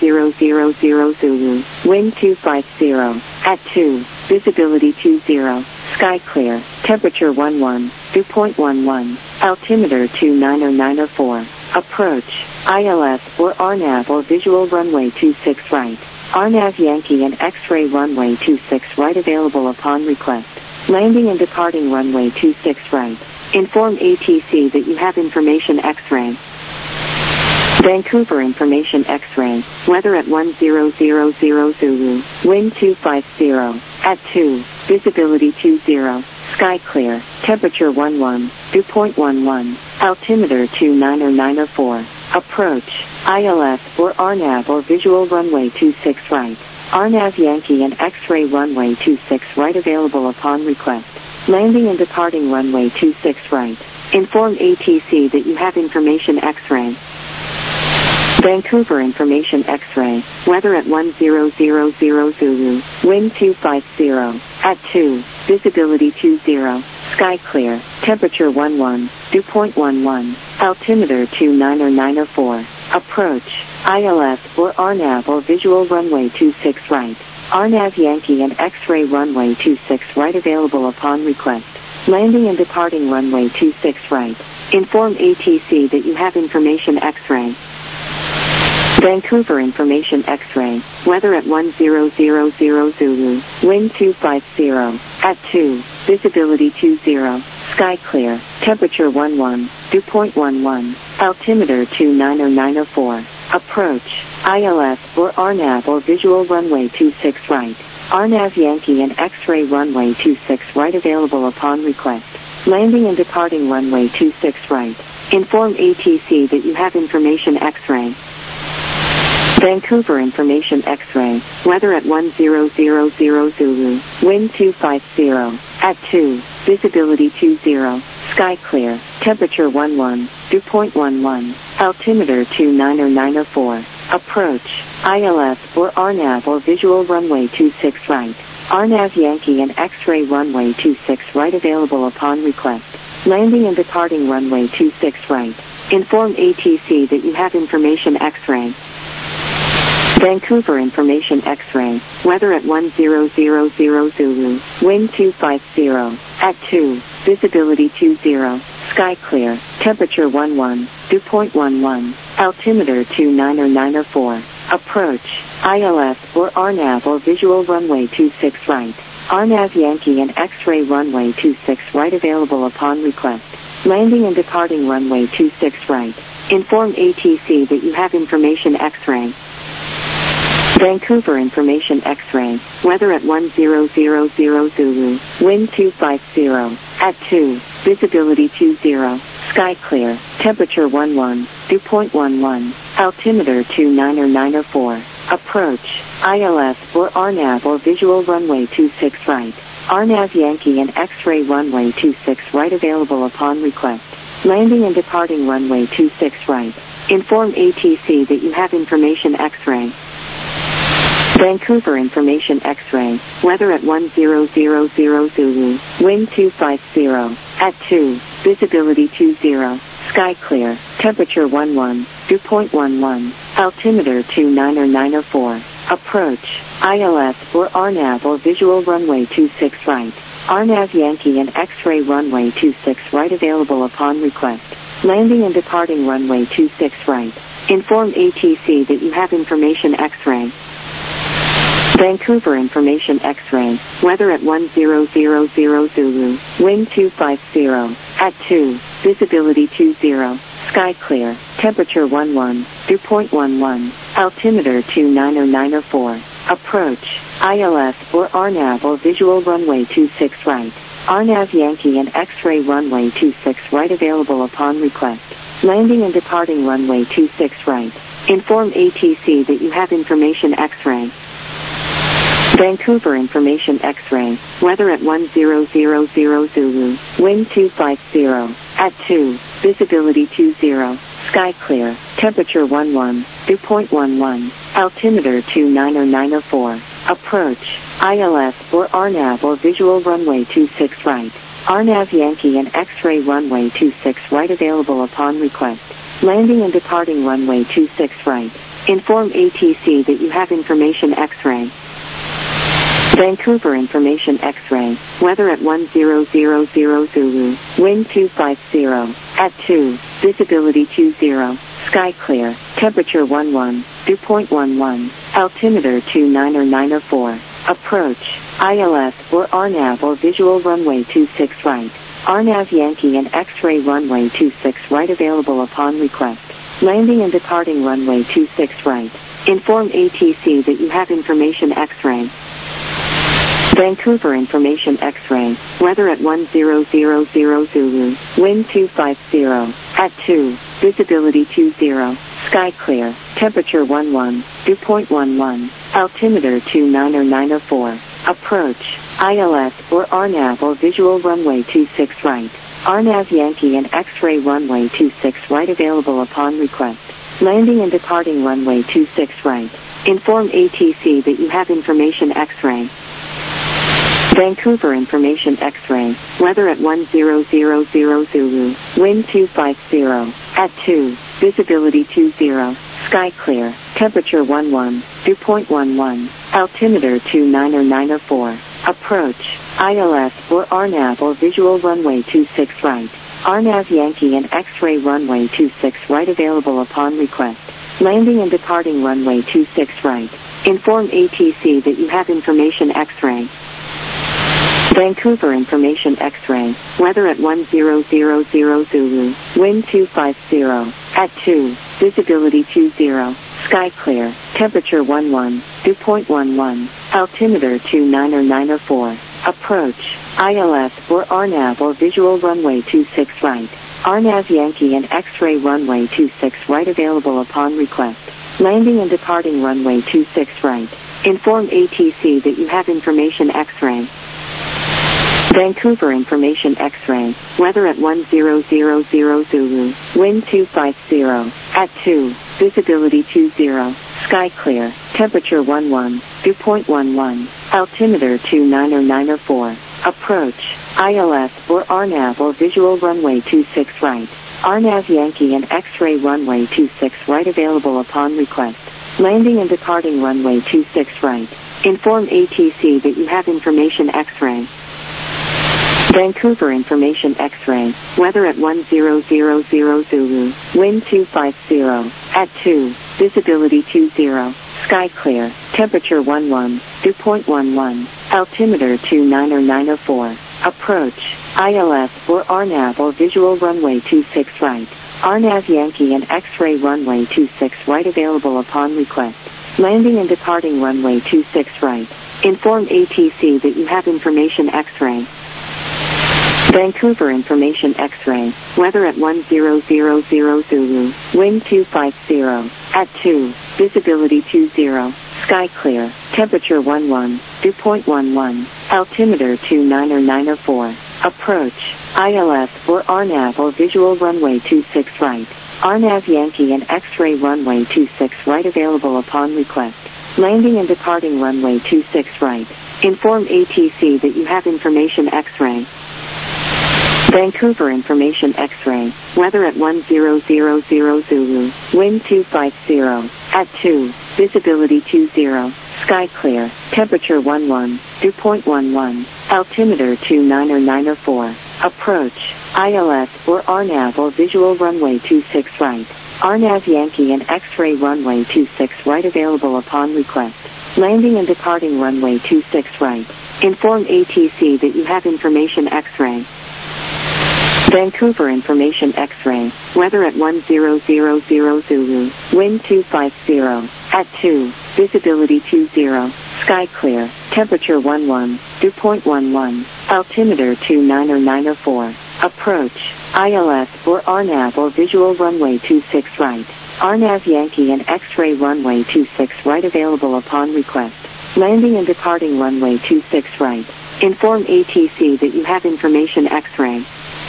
Zulu, wind 250, at 2, visibility 20, sky clear, temperature 11, dew point 11, altimeter 29004, approach, ILS or RNAV or visual runway 26 right, RNAV Yankee and X-ray runway 26 right available upon request, landing and departing runway 26 right, inform ATC that you have information X-ray. Vancouver Information X-ray, weather at 1000 Zulu, wind 250, at 2, visibility 20, sky clear, temperature 11, dew point 11, altimeter 29004, approach, ILS or RNAV or visual runway 26 right, RNAV Yankee and X-ray runway 26 right available upon request, landing and departing runway 26 right, inform ATC that you have information X-ray. Vancouver Information X-ray, weather at 1000 Zulu, wind 250, at 2, visibility 20, sky clear, temperature 11, dew point 11, altimeter 29004, approach, ILS or RNAV or visual runway 26 right, RNAV Yankee and X-ray runway 26 right available upon request, landing and departing runway 26 right, inform ATC that you have information X-ray. Vancouver Information X-ray, weather at 1000 Zulu, wind 250, at 2, visibility 20, sky clear, temperature 11, dew point 11, altimeter 29004, approach, ILS or RNAV or visual runway 26 right, RNAV Yankee and X-ray runway 26 right available upon request, landing and departing runway 26 right, inform ATC that you have information X-ray. Vancouver Information X-ray, weather at 1000 Zulu, wind 250, at 2, visibility 20, sky clear, temperature 11, dew point 11, altimeter 29004, approach, ILS or RNAV or visual runway 26 right, RNAV Yankee and X-ray runway 26 right available upon request, landing and departing runway 26 right, inform ATC that you have information X-ray. Vancouver Information X-ray, weather at 1000 Zulu, wind 250, at 2, visibility 20, sky clear, temperature 11, dew point 11, altimeter 29004, approach, ILS or RNAV or visual runway 26 right, RNAV Yankee and X-ray runway 26 right available upon request, Landing and departing runway 26 right. Inform ATC that you have information X-ray. Vancouver information X-ray. Weather at 1000 Zulu. Wind 250. At 2. Visibility 20. Sky clear. Temperature 11. Dew point 11. Altimeter 29004. Approach. ILS or RNAV or visual runway 26 right. RNAV Yankee and X-ray runway 26 right available upon request. Landing and departing runway 26 right. Inform ATC that you have information X-ray. Vancouver information X-ray. Weather at 1000 Zulu. Wind 250. At 2. Visibility 20. Sky clear. Temperature 11. Dew point 11. Altimeter 29004. Approach. ILS or RNAV or visual runway 26 right. RNAV Yankee and X-ray runway 26 right available upon request. Landing and departing runway 26 right. Inform ATC that you have information X-ray. Vancouver information X-ray. Weather at 1000 Zulu. Wind 250. At 2. Visibility 20. Sky clear. Temperature 11. Dew point 11. Altimeter 29004. Approach. ILS or RNAV or visual runway 26 right. RNAV Yankee and X-ray runway 26 right available upon request. Landing and departing runway 26 right. Inform ATC that you have information X-ray. Vancouver information X-ray. Weather at 1000 Zulu. Wind 250. At 2. Visibility 20. Sky clear. Temperature 11. Dew point 11. Altimeter 29004. Approach. ILS or RNAV or visual runway 26 right. RNAV Yankee and X-ray runway 26 right available upon request. Landing and departing runway 26 right. Inform ATC that you have information X-ray. Vancouver information X-ray. Weather at 1000 Zulu. Wind 250. At 2. Visibility 20. Sky clear. Temperature 11. Dew point 11. Altimeter 29004. Approach. ILS or RNAV or visual runway 26 right. RNAV Yankee and X-ray runway 26 right available upon request. Landing and departing runway 26 right. Inform ATC that you have information X-ray. Vancouver information X-ray. Weather at 1000 Zulu. Wind 250. At 2. Visibility 20. Sky clear. Temperature 11. Dew point 11. Altimeter 29004. Approach. ILS or RNAV or visual runway 26 right. RNAV Yankee and X-ray runway 26 right available upon request. Landing and departing runway 26 right. Inform ATC that you have information X-ray. Vancouver information X-ray. Weather at 1000 Zulu. Wind 250. At 2. Visibility 20. Sky clear. Temperature 11. Dew point 11. Altimeter 29004. Approach. ILS or RNAV or visual runway 26 right. RNAV Yankee and X-ray runway 26 right available upon request. Landing and departing runway 26 right. Inform ATC that you have information X-ray. Vancouver information X-ray. Weather at 1000 Zulu. Wind 250. At 2. Visibility 20. Sky clear. Temperature 11. Dew point 11. Altimeter 29004. Approach. ILS or RNAV or visual runway 26 right. RNAV Yankee and X-ray runway 26 right available upon request. Landing and departing runway 26 right. Inform ATC that you have information X-ray. Vancouver information X-ray. Weather at 1000 Zulu. Wind 250. At 2. Visibility 20. Sky clear. Temperature 11. Dew point 11. Altimeter 29004. Approach. ILS or RNAV or visual runway 26 right. RNAV Yankee and X-ray runway 26 right available upon request. Landing and departing runway 26 right. Inform ATC that you have information X-ray. Vancouver information X-ray. Weather at 1000 Zulu. Wind 250. At 2. Visibility 20. Sky clear. Temperature 11. Dew point 11. Altimeter 29004. Approach, ILS or RNAV or visual runway 26 right. RNAV Yankee and X-ray runway 26 right available upon request. Landing and departing runway 26 right. Inform ATC that you have information X-ray. Vancouver information X-ray. Weather at 1000 Zulu. Wind 250. At 2. Visibility 20. Sky clear. Temperature 11. Dew point 11. Altimeter 29004. Approach. ILS or RNAV or visual runway 26 right. RNAV Yankee and X-ray runway 26 right available upon request. Landing and departing runway 26 right. Inform ATC that you have information X-ray. Vancouver information X-ray. Weather at 1000 Zulu. Wind 250. At 2. Visibility 20. Sky clear. Temperature 11. Dew point 11. Altimeter 29004. Approach. ILS or RNAV or visual runway 26 right. RNAV Yankee and X-ray runway 26 right available upon request. Landing and departing runway 26 right. Inform ATC that you have information X-ray. Vancouver information X-ray. Weather at 1000 Zulu. Wind 250. At 2. Visibility 20. Sky clear. Temperature 11. Dew point 11. Altimeter 29004. Approach. ILS or RNAV or visual runway 26 right. RNAV Yankee and X-ray runway 26 right available upon request. Landing and departing runway 26 right. Inform ATC that you have information X-ray.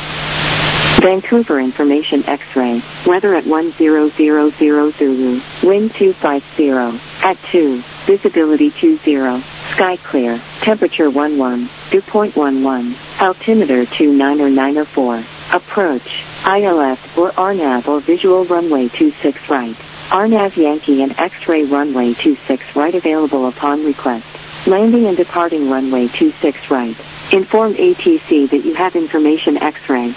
Vancouver information X-ray. Weather at 1000 Zulu. Wind 250. At 2. Visibility 20. Sky clear. Temperature 11. Dew point 11. Altimeter 29004. Approach. ILS or RNAV or visual runway 26 right. RNAV Yankee and X-ray runway 26 right available upon request. Landing and departing runway 26 right. Inform ATC that you have information X-ray.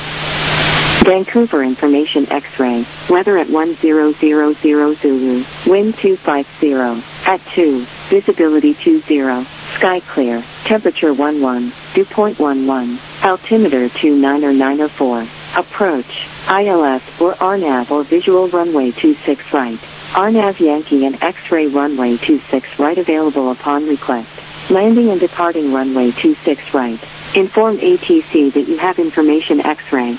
Vancouver information X-ray. Weather at 1000 Zulu. Wind 250. At 2. Visibility 20. Sky clear. Temperature 11. Dew point 11. Altimeter 29004. Approach. ILS or RNAV or visual runway 26 right. RNAV Yankee and X-ray runway 26 right available upon request. Landing and departing runway 26 right. Inform ATC that you have information X-ray.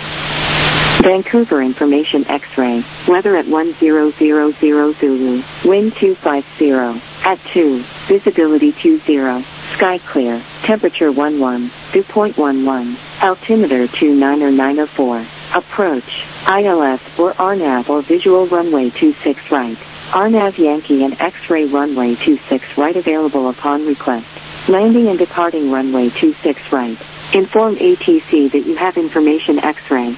Vancouver information X-ray. Weather at 1000 Zulu. Wind 250. At 2. Visibility 20. Sky clear. Temperature 11. Dew point 11. Altimeter 29004. Approach. ILS or RNAV or visual runway 26 right. RNAV Yankee and X-ray runway 26 right available upon request. Landing and departing runway 26 right. Inform ATC that you have information X-ray.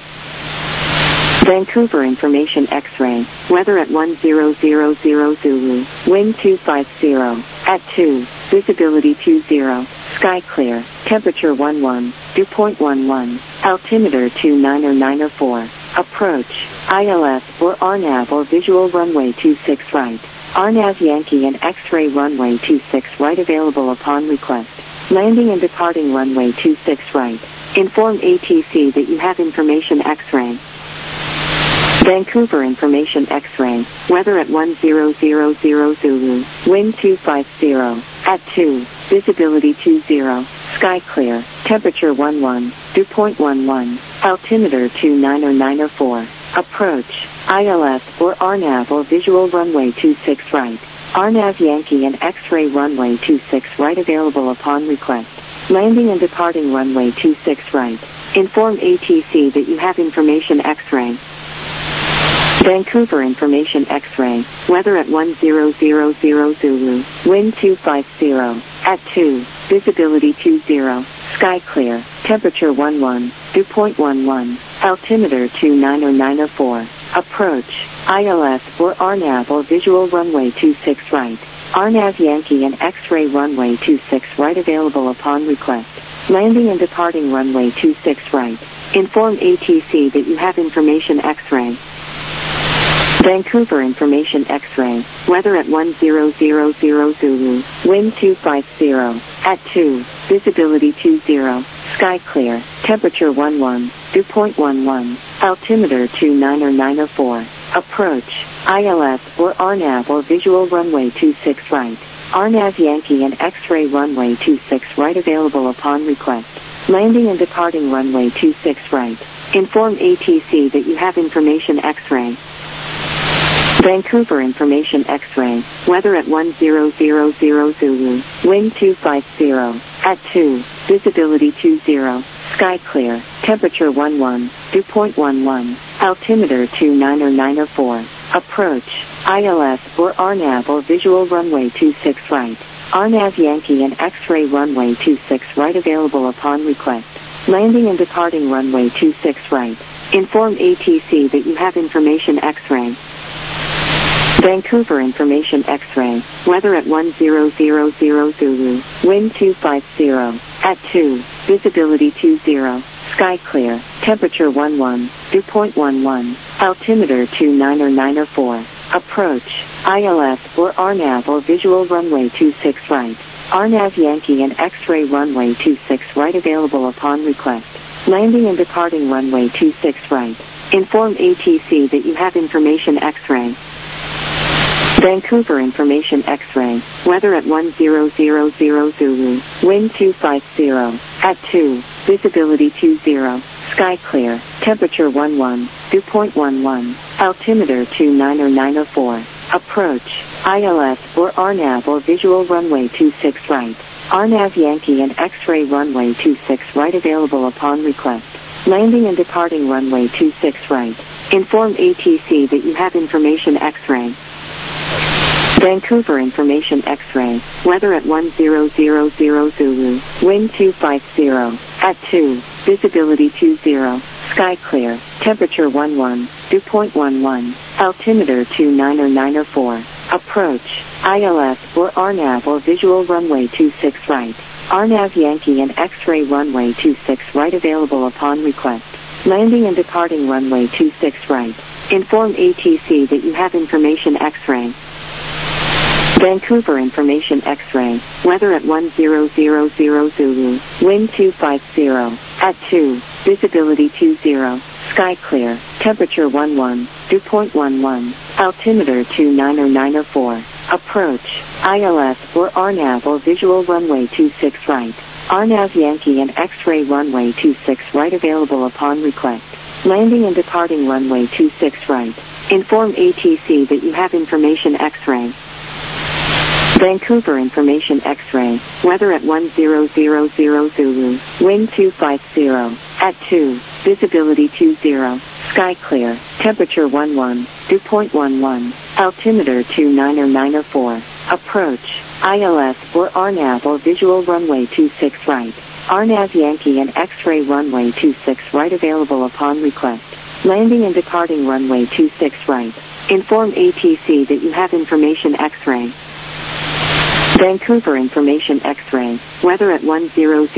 Vancouver information X-ray. Weather at 1000 Zulu. Wind 250. At 2. Visibility 20. Sky clear. Temperature 11. Dew point 11. Altimeter 29004. Approach. ILS or RNAV or visual runway 26 right. RNAV Yankee and X-ray runway 26 right available upon request. Landing and departing runway 26 right. Inform ATC that you have information X-ray. Vancouver information X-ray. Weather at 1000 Zulu. Wind 250. At 2. Visibility 20. Sky clear. Temperature 11. Dew point 11. Altimeter 29004. Approach. ILS or RNAV or visual runway 26 right. RNAV Yankee and X-ray runway 26 right available upon request. Landing and departing runway 26 right. Inform ATC that you have information X-ray. Vancouver information X-ray. Weather at 1000 Zulu. Wind 250. At 2. Visibility 20. Sky clear. Temperature 11. Dew point 11. Altimeter 29004. Approach. ILS or RNAV or visual runway 26 right. RNAV Yankee and X-ray runway 26 right available upon request. Landing and departing runway 26 right. Inform ATC that you have information X-ray. Vancouver information X-ray. Weather at 1000 Zulu. Wind 250. At 2, visibility 20, sky clear, temperature 11, dew point 11, altimeter 29 or 904, approach, ILS or RNAV or visual runway 26 right, RNAV Yankee and X-ray runway 26 right available upon request, landing and departing runway 26 right, inform ATC that you have information X-ray. Vancouver information X-ray, weather at 1000 Zulu, wind 250, at 2, visibility 20, sky clear, temperature 11, dew point 11, altimeter 29 or 904, approach, ILS or RNAV or visual runway 26 right, RNAV Yankee and X-ray runway 26 right available upon request, landing and departing runway 26 right, inform ATC that you have information X-ray. Vancouver information X-ray, weather at 1000 Zulu, wind 250, at 2, visibility 20, sky clear, temperature 11, dew point 11, altimeter 29 or 904, approach, ILS or RNAV or visual runway 26 right, RNAV Yankee and X-ray runway 26 right available upon request, landing and departing runway 26 right, inform ATC that you have information X-ray. Vancouver information X-ray, weather at 1000 Zulu, wind 250, at 2, visibility 20, sky clear, temperature 11, dew point 11, altimeter 29 or 904, approach, ILS or RNAV or visual runway 26 right, RNAV Yankee and X-ray runway 26 right available upon request, landing and departing runway 26 right, inform ATC that you have information X-ray. Vancouver information X-ray, weather at 1000 Zulu, wind 250, at 2, visibility 20, sky clear, temperature 11, dew point 11, altimeter 29 or 904, approach, ILS or RNAV or visual runway 26 right, RNAV Yankee and X-ray runway 26 right available upon request, landing and departing runway 26 right, inform ATC that you have information X-ray. Vancouver information X-ray, weather at 1000 Zulu, wind 250, at 2, visibility 20, sky clear, temperature 11, dew point 11, altimeter 29 or 904, approach, ILS or RNAV or visual runway 26 right, RNAV Yankee and X-ray runway 26 right available upon request, landing and departing runway 26 right, inform ATC that you have information X-ray. Vancouver information X-ray, weather at 1000 Zulu, wind 250, at 2, visibility 20, sky clear, temperature 11, dew point 11, altimeter 29 or 904, approach, ILS or RNAV or visual runway 26 right, RNAV Yankee and X-ray runway 26 right available upon request, landing and departing runway 26 right, inform ATC that you have information X-ray. Vancouver information X-ray, weather at 1000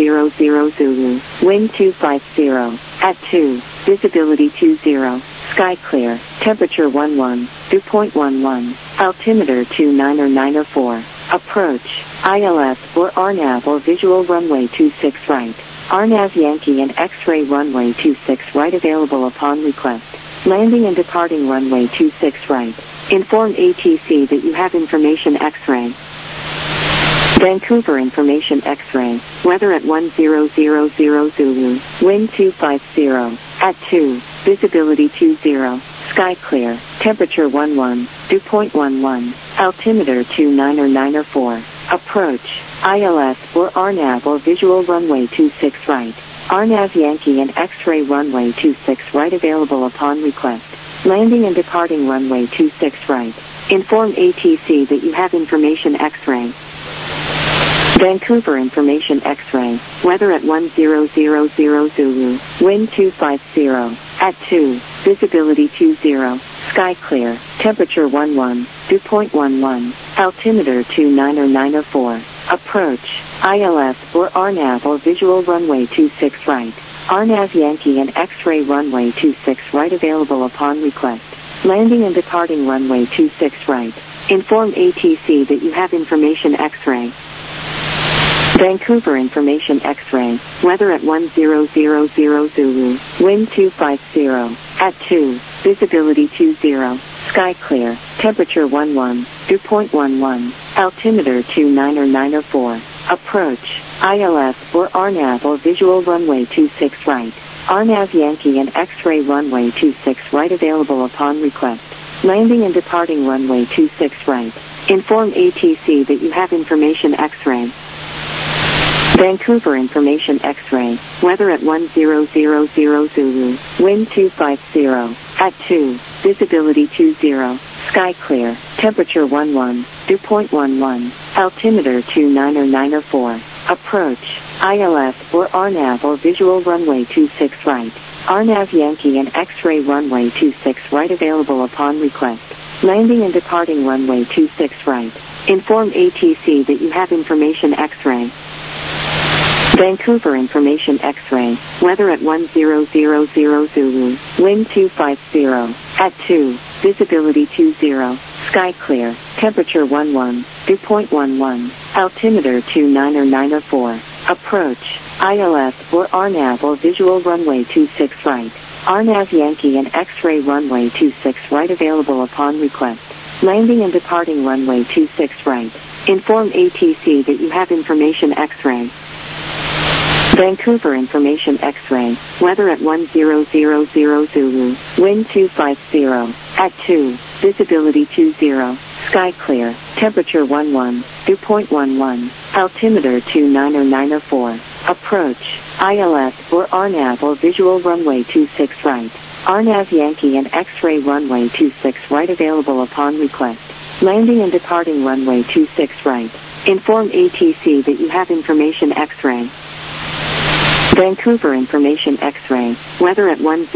Zulu, wind 250, at 2, visibility 20, sky clear, temperature 11, dew point 11, altimeter 29 or 904, approach, ILS or RNAV or visual runway 26 right, RNAV Yankee and X-ray runway 26 right available upon request, landing and departing runway 26 right, inform ATC that you have information X-ray. Vancouver information X-ray, weather at 1000 Zulu, wind 250, at 2, visibility 20, sky clear, temperature 11, dew point 11, altimeter 29 or 904, approach, ILS or RNAV or visual runway 26 right, RNAV Yankee and X-ray runway 26 right available upon request, landing and departing runway 26 right, inform ATC that you have information X-ray. Vancouver information X-ray, weather at 1000 Zulu, wind 250, at 2, visibility 20, sky clear, temperature 11, dew point 11, altimeter 29 or 904, approach, ILS or RNAV or visual runway 26 right, RNAV Yankee and X-ray runway 26 right available upon request, landing and departing runway 26 right, inform ATC that you have information X-ray. Vancouver Information X-ray, weather at 1000 Zulu, wind 250, at 2, visibility 20, sky clear, temperature 11, dew point 11, altimeter 29004, approach, ILS or RNAV or visual runway 26 right, RNAV Yankee and X-ray runway 26 right available upon request, landing and departing runway 26 right, inform ATC that you have information X-ray. Vancouver Information X-ray, weather at 1000 Zulu, wind 250, at 2, visibility 20, sky clear, temperature 11, dew point 11, altimeter 29004, approach, ILS or RNAV or visual runway 26 right, RNAV Yankee and X-ray runway 26 right available upon request, landing and departing runway 26 right, inform ATC that you have information X-ray. Vancouver Information X-ray, weather at 1000 Zulu, wind 250, at 2, visibility 20, sky clear, temperature 11, dew point 11, altimeter 29004, approach, ILS or RNAV or visual runway 26 right, RNAV Yankee and X-ray runway 26 right available upon request, landing and departing runway 26 right, inform ATC that you have information X-ray. Vancouver Information X-ray, weather at 1000 Zulu, wind 250, at 2, visibility 20, sky clear, temperature 11, dew point 11, altimeter 29004, approach, ILS or RNAV or visual runway 26 right, RNAV Yankee and X-ray runway 26 right available upon request, landing and departing runway 26 right, inform ATC that you have information X-ray. Vancouver Information X-ray, weather at 1000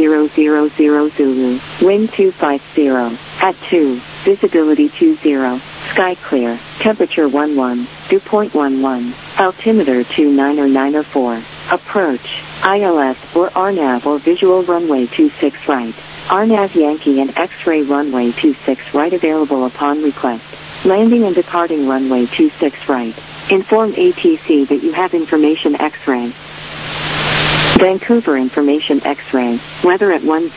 Zulu, wind 250, at 2, visibility 20, sky clear, temperature 11, dew point 11, altimeter 29004, approach, ILS or RNAV or visual runway 26 right, RNAV Yankee and X-ray runway 26 right available upon request, landing and departing runway 26 right, inform ATC that you have information X-ray. Vancouver Information X-ray, weather at 1000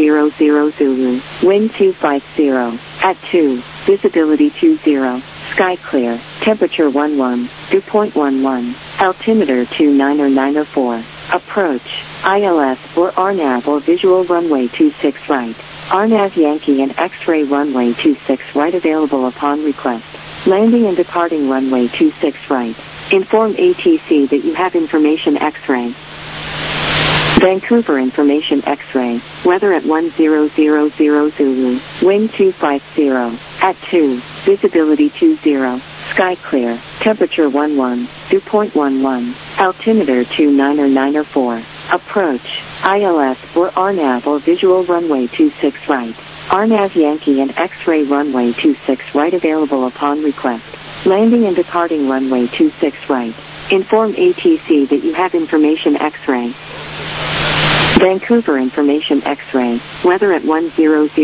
Zulu, wind 250, at 2, visibility 20, sky clear, temperature 11, dew point 11, altimeter 29004, approach, ILS or RNAV or visual runway 26 right, RNAV Yankee and X-ray runway 26 right available upon request, landing and departing runway 26 right, inform ATC that you have information X-ray. Vancouver Information X-ray, weather at 1000 Zulu, wind 250, at 2, visibility 20, sky clear, temperature 11, dew point 11, altimeter 29004, approach, ILS or RNAV or visual runway 26 right, RNAV Yankee and X-ray runway 26 right available upon request, landing and departing runway 26 right, inform ATC that you have information X-ray. Vancouver Information X-ray, weather at 1000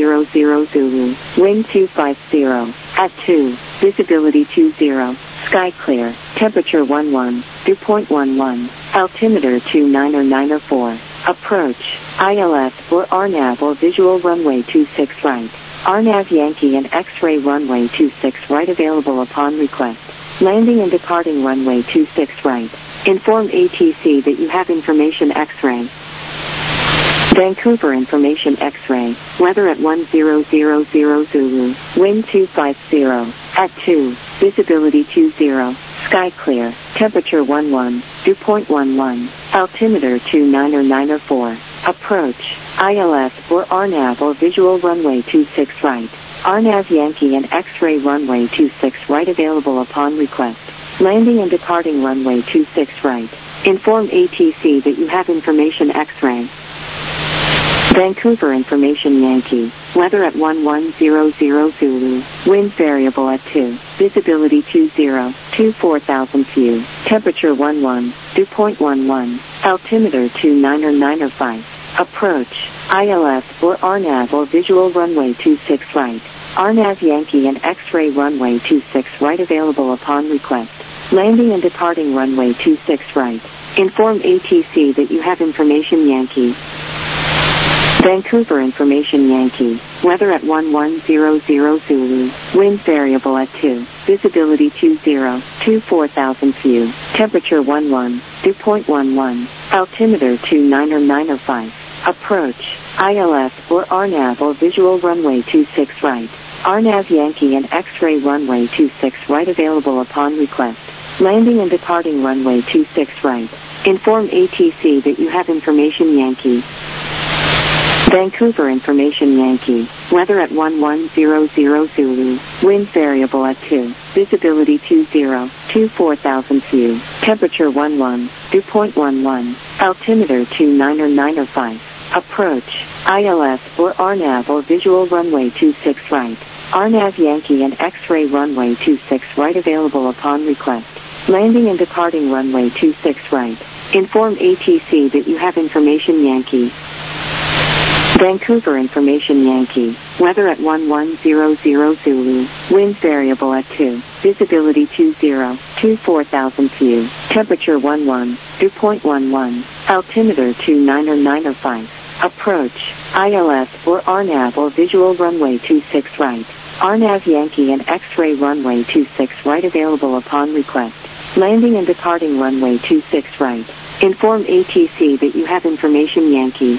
Zulu, wind 250, at 2, visibility 20, sky clear, temperature 11, dew point 11, altimeter 29004, approach, ILS or RNAV or visual runway 26 right, RNAV Yankee and X-ray runway 26 right available upon request, landing and departing runway 26 right, inform ATC that you have information X-ray. Vancouver Information X-ray, weather at 1000 Zulu, wind 250, at 2, visibility 20, sky clear, temperature 11, dew point 11, altimeter 29004, approach, ILS or RNAV or visual runway 26 right, RNAV Yankee and X-ray runway 26 right available upon request, landing and departing runway 26 right, inform ATC that you have information X-ray. Vancouver Information Yankee, weather at 1100 Zulu, wind variable at 2, visibility 20, 24,000 feet, temperature 11, dew point 11, altimeter 29005, approach, ILS or RNAV or visual runway 26 right, RNAV Yankee and X-ray runway 26 right available upon request, Landing and departing runway 26 right. Inform ATC that you have information Yankee. Vancouver information Yankee. Weather at 1100 Zulu. Wind variable at 2. Visibility 20. 24,000 view. Temperature 11. Dew point 11. Altimeter 29905. Approach. ILS or RNAV or visual runway 26 right. RNAV Yankee and X-ray runway 26 right available upon request. Landing and departing runway 26 right. Inform ATC that you have information Yankee. Vancouver information Yankee. Weather at 1100 Zulu. Wind variable at 2. Visibility 20. 24,000 view. Temperature 11. Dew point 11. Altimeter 29905. Approach. ILS or RNAV or visual runway 26 right. RNAV Yankee and X-ray runway 26 right available upon request. Landing and departing runway 26 right. Inform ATC that you have information Yankee. Vancouver information Yankee. Weather at 1100 Zulu. Wind variable at 2. Visibility 20. 24,000 view. Temperature 11. Dew point 11. Altimeter 29905. Approach. ILS or RNAV or visual runway 26 right. RNAV Yankee and X-ray runway 26 right available upon request. Landing and departing runway 26 right. Inform ATC that you have information Yankee.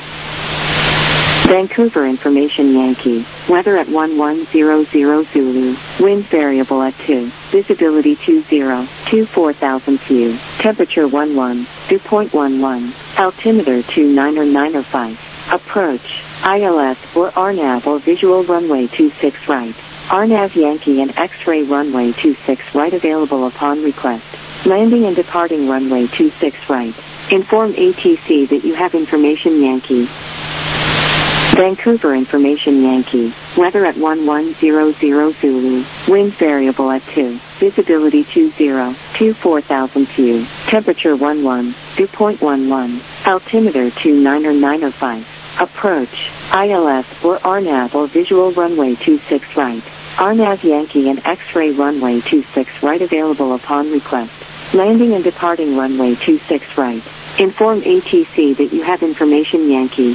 Vancouver information Yankee. Weather at 1100 Zulu. Wind variable at 2. Visibility 20. 24,000 view. Temperature 11. Dew point 11. Altimeter 29905. Approach. ILS or RNAV or visual runway 26 right. RNAV Yankee and X-ray runway 26 right available upon request. Landing and departing runway 26 right. Inform ATC that you have information Yankee. Vancouver information Yankee. Weather at 1100 Zulu. Wind variable at 2. Visibility 20. 24,000 view. Temperature 11. Dew point 11. Altimeter 29905. Approach. ILS or RNAV or visual runway 26 right. RNAV Yankee and X-ray runway 26 right available upon request. Landing and departing runway 26 right. Inform ATC that you have information Yankee.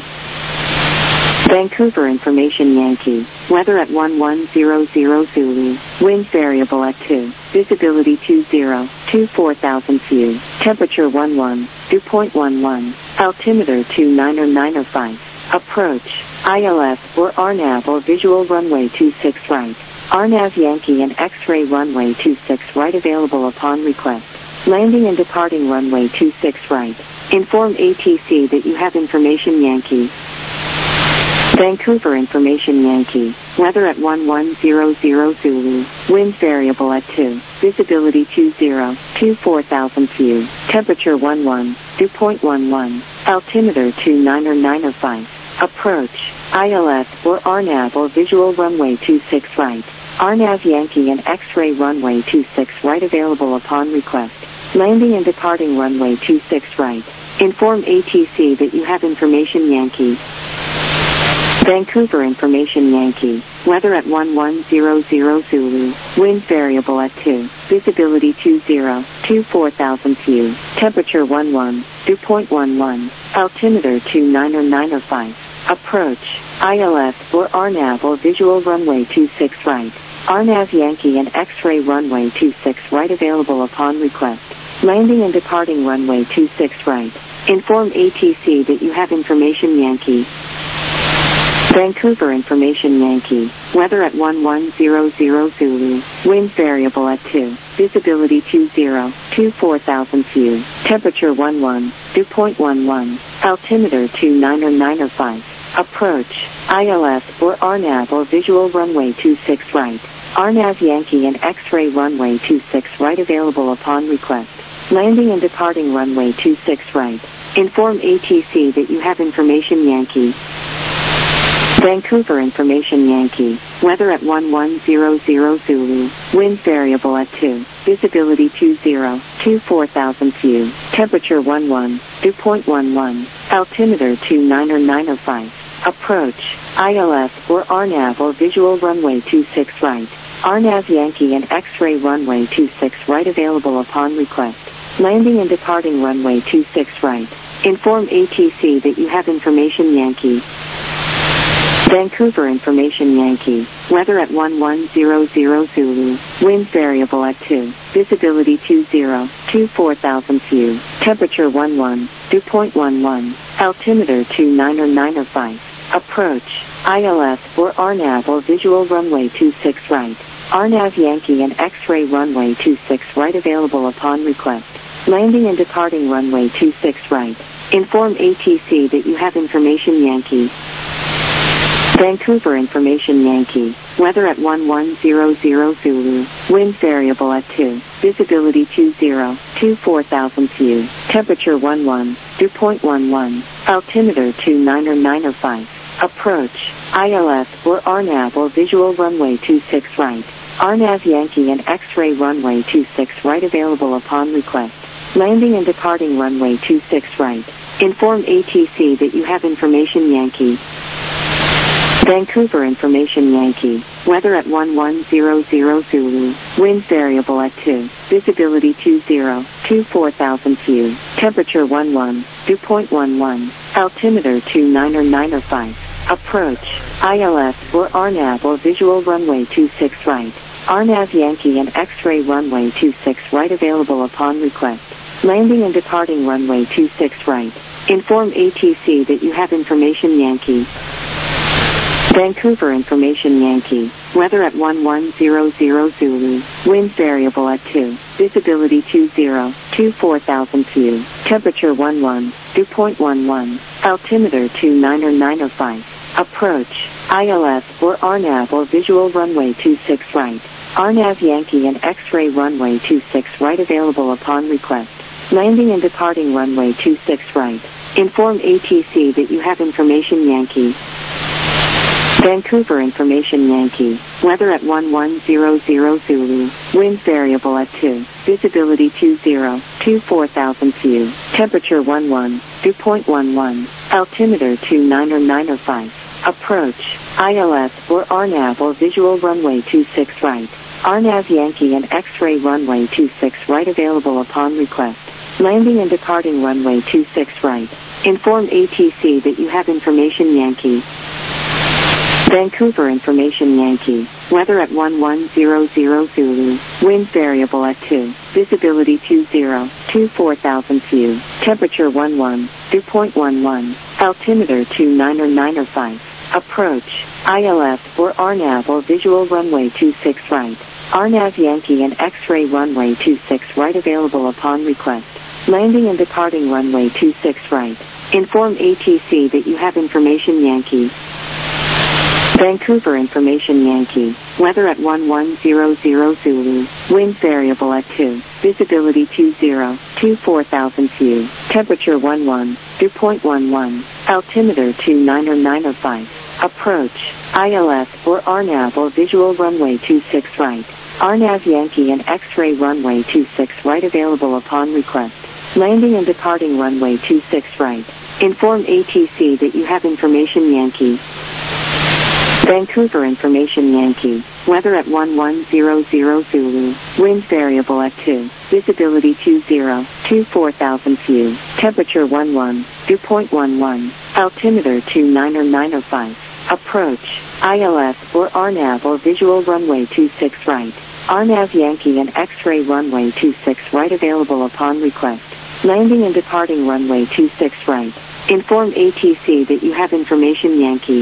Vancouver information Yankee. Weather at 1100 Zulu. Wind variable at 2. Visibility 20. 24,000 view. Temperature 11. Dew point 11. Altimeter 29905. Approach. ILS or RNAV or visual runway 26 right. RNAV Yankee and X-ray runway 26 right available upon request. Landing and departing runway 26 right. Inform ATC that you have information Yankee. Vancouver information Yankee. Weather at 1100 Zulu. Wind variable at 2. Visibility 20. 24,000 view. Temperature 11. Dew point 11. Altimeter 29905. Approach. ILS or RNAV or visual runway 26 right. RNAV Yankee and X-ray runway 26 right available upon request. Landing and departing runway 26 right. Inform ATC that you have information Yankee. Vancouver information Yankee. Weather at 1100 Zulu. Wind variable at 2. Visibility 20. 24,000 view. Temperature 11. Dew point 11. Altimeter 29905. Approach. ILS or RNAV or visual runway 26 right. RNAV Yankee and X-ray runway 26 right available upon request. Landing and departing runway 26 right. Inform ATC that you have information Yankee. Vancouver information Yankee. Weather at 1100 Zulu. Wind variable at 2. Visibility 20. 24,000 view. Temperature 11. Dew point 11. Altimeter 29905. Approach. ILS or RNAV or visual runway 26 right. RNAV Yankee and X-ray runway 26 right available upon request. Landing and departing runway 26 right. Inform ATC that you have information Yankee. Vancouver information Yankee. Weather at 1100 Zulu. Wind variable at 2. Visibility 20. 24,000 view. Temperature 11. Dew point 11. Altimeter 29905. Approach. ILS or RNAV or visual runway 26 right. RNAV Yankee and X-ray runway 26 right available upon request. Landing and departing runway 26 right. Inform ATC that you have information Yankee. Vancouver information Yankee. Weather at 1100 Zulu. Wind variable at 2. Visibility 20. 24,000 view. Temperature 11. Dew point 11. Altimeter 29905. Approach. ILS or RNAV or visual runway 26 right. RNAV Yankee and X-ray runway 26 right available upon request. Landing and departing runway 26 right. Inform ATC that you have information Yankee. Vancouver information Yankee. Weather at 1100 Zulu. Wind variable at 2. Visibility 20. 24,000 view. Temperature 11. Dew point 11. Altimeter 29905. Approach. ILS or RNAV or visual runway 26 right. RNAV Yankee and X-ray runway 26 right available upon request. Landing and departing runway 26 right. Inform ATC that you have information Yankee. Vancouver information Yankee. Weather at 1100 Zulu. Wind variable at 2. Visibility 20. 24,000 view. Temperature 11. Dew point 11. Altimeter 29905. Approach. ILS or RNAV or visual runway 26 right. RNAV Yankee and X-ray runway 26 right available upon request. Landing and departing runway 26 right. Inform ATC that you have information Yankee. Vancouver information Yankee. Weather at 1100 Zulu. Wind variable at 2. Visibility 20. 24,000 view. Temperature 11. Dew point 11. Altimeter 29905. Approach. ILS or RNAV or visual runway 26 right. RNAV Yankee and X-ray runway 26 right available upon request. Landing and departing runway 26 right. Inform ATC that you have information Yankee. Vancouver information Yankee. Weather at 1100 Zulu. Wind variable at 2. Visibility 20. 24,000 view. Temperature 11. Dew point 11. Altimeter 29905. Approach. ILS or RNAV or visual runway 26 right. RNAV Yankee and X-ray runway 26 right available upon request. Landing and departing runway 26 right. Inform ATC that you have information Yankee. Vancouver information Yankee. Weather at 1100 Zulu. Wind variable at 2. Visibility 20. 24,000 view. Temperature 11. Dew point 11. Altimeter 29905. Approach. ILS or RNAV or visual runway 26 right. RNAV Yankee and X-ray runway 26 right available upon request. Landing and departing runway 26 right. Inform ATC that you have information Yankee. Vancouver information Yankee. Weather at 1100 Zulu. Wind variable at 2. Visibility 20. 24,000 view. Temperature 11. Dew point 11. Altimeter 29905. Approach. ILS or RNAV or visual runway 26 right. RNAV Yankee and X-ray runway 26 right available upon request. Landing and departing runway 26 right. Inform ATC that you have information Yankee. Vancouver information Yankee. Weather at 1100 Zulu. Wind variable at 2. Visibility 20. 24,000 view. Temperature 11. Dew point 11. Altimeter 29905. Approach. ILS or RNAV or visual runway 26 right. RNAV Yankee and X-ray runway 26 right available upon request. Landing and departing runway 26 right. Inform ATC that you have information Yankee.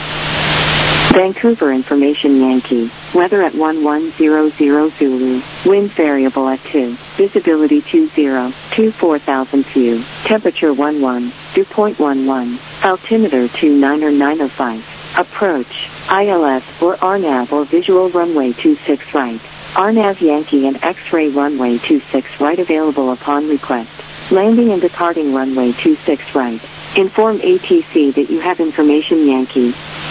Vancouver information Yankee. Weather at 1100 Zulu. Wind variable at 2. Visibility 20. 24,000 view. Temperature 11. Dew point 11. Altimeter 29905. Approach. ILS or RNAV or visual runway 26 right. RNAV Yankee and X-ray runway 26 right available upon request. Landing and departing runway 26 right. Inform ATC that you have information Yankee.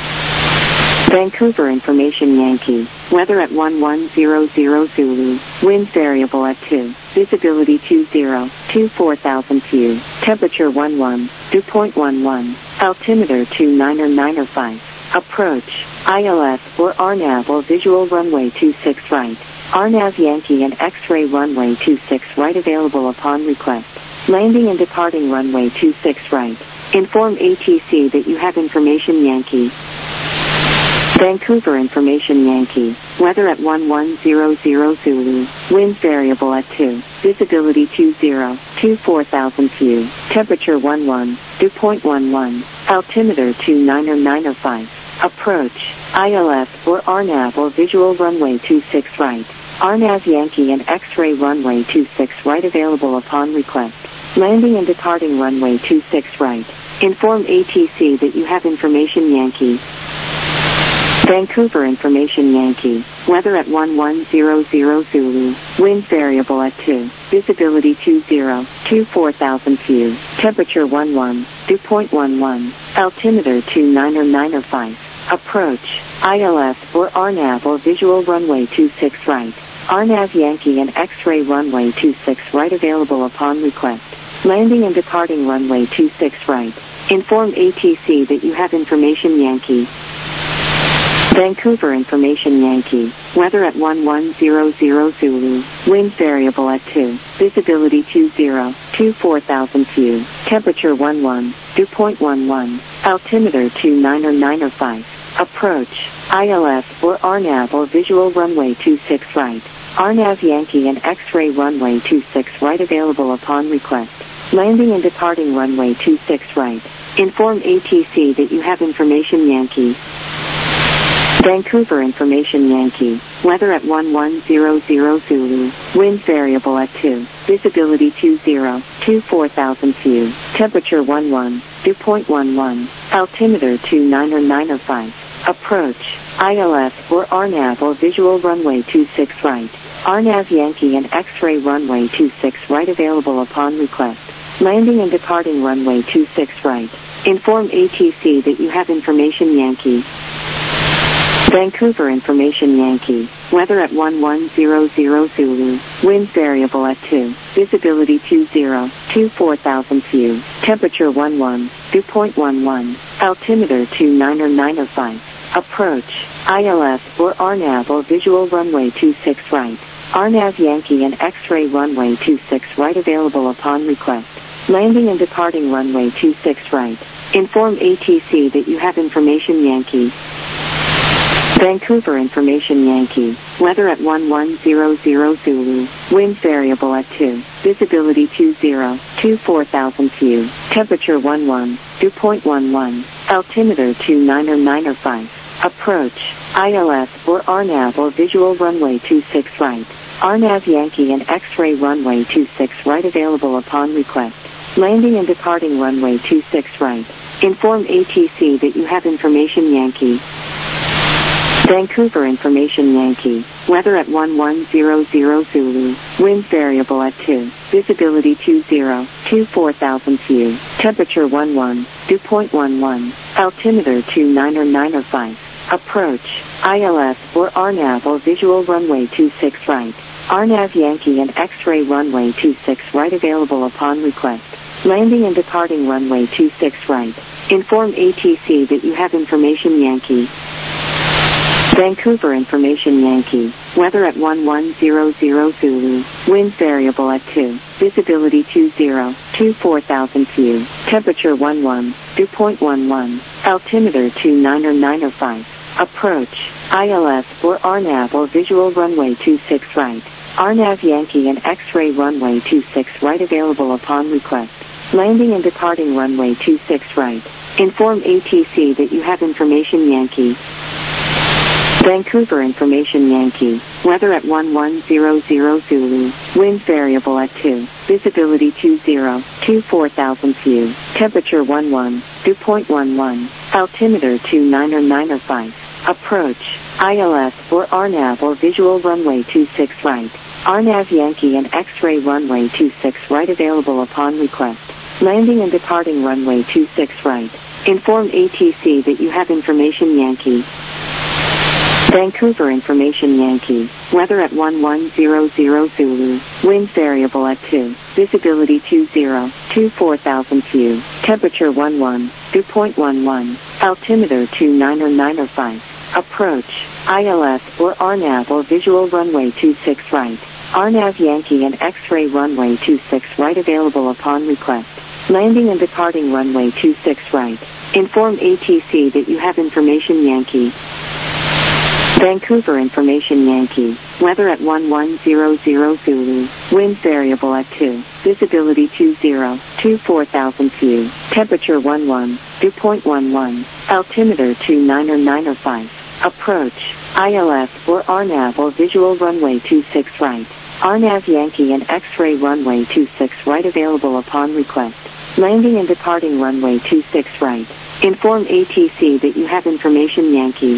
Vancouver information Yankee. Weather at 1100 Zulu. Wind variable at 2. Visibility 20. 24,000 view. Temperature 11. Dew point 11. Altimeter 29905. Approach. ILS or RNAV or visual runway 26 right. RNAV Yankee and X-ray runway 26 right available upon request. Landing and departing runway 26 right. Inform ATC that you have information Yankee. Vancouver information Yankee. Weather at 1100 Zulu. Winds variable at 2. Visibility 24,000 view. Temperature 11. Dew point 11. Altimeter 29905. Approach. ILS or RNAV or visual runway 26 right. RNAV Yankee and X-ray runway 26 right available upon request. Landing and departing runway 26 right. Inform ATC that you have information Yankee. Vancouver information Yankee. Weather at 1100 Zulu. Winds variable at 2. Visibility 24,000 view. Temperature 11. Dew point 11. Altimeter 29905. Approach. ILS or RNAV or visual runway 26 right. RNAV Yankee and X-ray runway 26 right available upon request. Landing and departing runway 26 right. Inform ATC that you have information Yankee. Vancouver information Yankee. Weather at 1100 Zulu. Winds variable at 2. Visibility 24,000 view. Temperature 11. Dew point 11. Altimeter 29905. Approach. ILS or RNAV or visual runway 26 right. RNAV Yankee and X-ray runway 26 right available upon request. Landing and departing runway 26 right. Inform ATC that you have information Yankee. Vancouver information Yankee. Weather at 1100 Zulu. Winds variable at 2. Visibility 24,000 view. Temperature 11. Dew point 11. Altimeter 29905. Approach. ILS or RNAV or visual runway 26 right. RNAV Yankee and X-ray runway 26 right available upon request. Landing and departing runway 26 right. Inform ATC that you have information Yankee. Vancouver information Yankee. Weather at 1100 Zulu. Winds variable at 2. Visibility 24,000 view. Temperature 11. Dew point 11. Altimeter 29905. Approach. ILS or RNAV or visual runway 26 right. RNAV Yankee and X-ray runway 26 right available upon request. Landing and departing runway 26 right. Inform ATC that you have information Yankee. Vancouver information Yankee. Weather at 1100 Zulu. Winds variable at 2. Visibility 24,000 view. Temperature 11. Dew point 11. Altimeter 29905. Approach. ILS or RNAV or visual runway 26 right. RNAV Yankee and X-ray runway 26 right available upon request. Landing and departing runway 26 right. Inform ATC that you have information Yankee. Vancouver information Yankee. Weather at 1100 Zulu. Winds variable at 2. Visibility 24,000 view. Temperature 11. Dew point 11. Altimeter 29905. Approach. ILS or RNAV or visual runway 26 right. RNAV Yankee and X-ray runway 26 right available upon request. Landing and departing runway 26 right. Inform ATC that you have information Yankee. Vancouver information Yankee. Weather at 1100 Zulu. Winds variable at 2. Visibility 24,000 view. Temperature 11. Dew point 11. Altimeter 29905. Approach. ILS or RNAV or visual runway 26 right. RNAV Yankee and X-ray runway 26 right available upon request. Landing and departing runway 26 right. Inform ATC that you have information Yankee. Vancouver information Yankee. Weather at 1100 Zulu. Winds variable at 2. Visibility 24,000 view. Temperature 11. Dew point 11. Altimeter 29905. Approach. ILS or RNAV or visual runway 26 right. RNAV Yankee and X-ray runway 26 right available upon request. Landing and departing runway 26 right. Inform ATC that you have information Yankee. Vancouver information Yankee. Weather at 1100 Zulu. Winds variable at 2. Visibility 24,000 view. Temperature 11. Dew point 11. Altimeter 29905. Approach, ILS or RNAV or visual runway 26 right. RNAV Yankee and X-ray runway 26 right available upon request. Landing and departing runway 26 right. Inform ATC that you have information Yankee. Vancouver information Yankee. Weather at 1100 Zulu. Wind variable at 2. Visibility 20. 24,000 view. Temperature 11. Dew point 11. Altimeter 29905. Approach. ILS or RNAV or visual runway 26 right. RNAV Yankee and X-ray runway 26 right available upon request. Landing and departing runway 26 right. Inform ATC that you have information Yankee.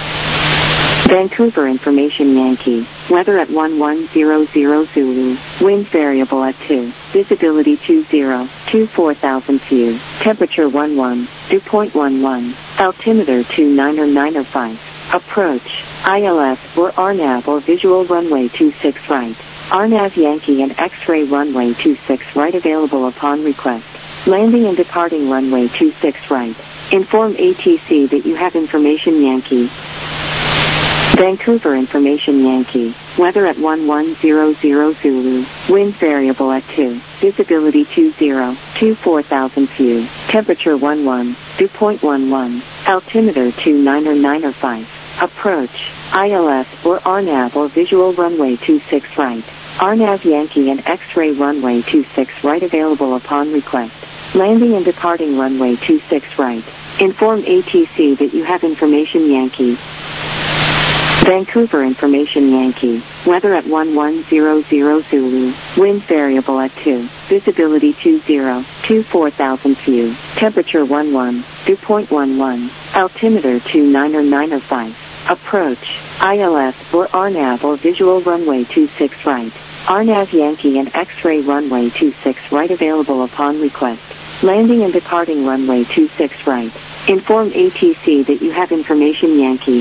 Vancouver information Yankee. Weather at 1100 Zulu. Wind variable at 2. Visibility 20. 24,000 view. Temperature 11. Dew point 11. Altimeter 29905. Approach. ILS or RNAV or visual runway 26 right. RNAV Yankee and X-ray runway 26 right available upon request. Landing and departing runway 26 right. Inform ATC that you have information Yankee. Vancouver information Yankee. Weather at 1100 Zulu. Wind variable at 2. Visibility 20. 24,000 view. Temperature 11. Dew point 11. Altimeter 29905. Approach. ILS or RNAV or visual runway 26 right. RNAV Yankee and X-ray runway 26 right available upon request. Landing and departing runway 26 right. Inform ATC that you have information Yankee. Vancouver information Yankee. Weather at 1100 Zulu. Wind variable at 2. Visibility 20. 24,000 view. Temperature 11. Dew point 11. Altimeter 29905. Approach. ILS or RNAV or visual runway 26 right. RNAV Yankee and X-ray runway 26 right available upon request. Landing and departing runway 26 right. Inform ATC that you have information Yankee.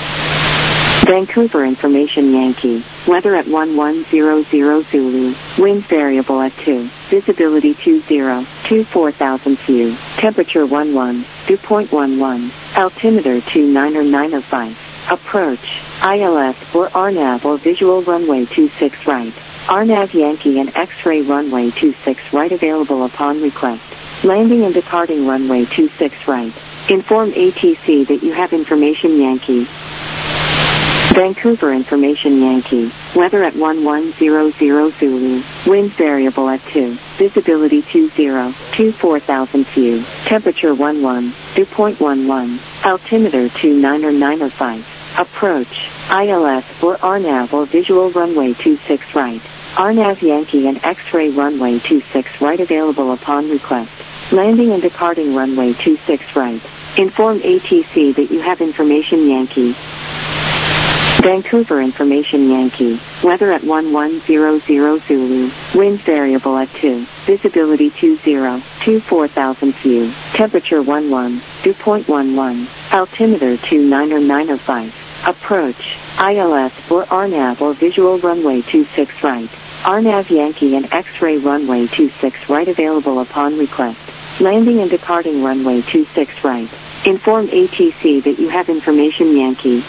Vancouver information Yankee. Weather at 1100 Zulu. Wind variable at 2. Visibility 20. 24,000 view. Temperature 11. Dew point 11. Altimeter 29905. Approach. ILS or RNAV or visual runway 26 right. RNAV Yankee and X-ray runway 26 right available upon request. Landing and departing runway 26 right. Inform ATC that you have information Yankee. Vancouver information Yankee. Weather at 1100 Zulu. Wind variable at 2. Visibility 20. 24,000 view. Temperature 11. Dew point 11. Altimeter 29905. Approach. ILS or RNAV or visual runway 26 right. RNAV Yankee and X-ray runway 26 right available upon request. Landing and departing runway 26 right. Inform ATC that you have information Yankee. Vancouver information Yankee. Weather at 1100 Zulu. Wind variable at 2. Visibility 20. 24,000 view. Temperature 11. Dew point 11. Altimeter 29905. Approach. ILS or RNAV or visual runway 26 right. RNAV Yankee and X-ray runway 26 right available upon request. Landing and departing runway 26 right. Inform ATC that you have information Yankee.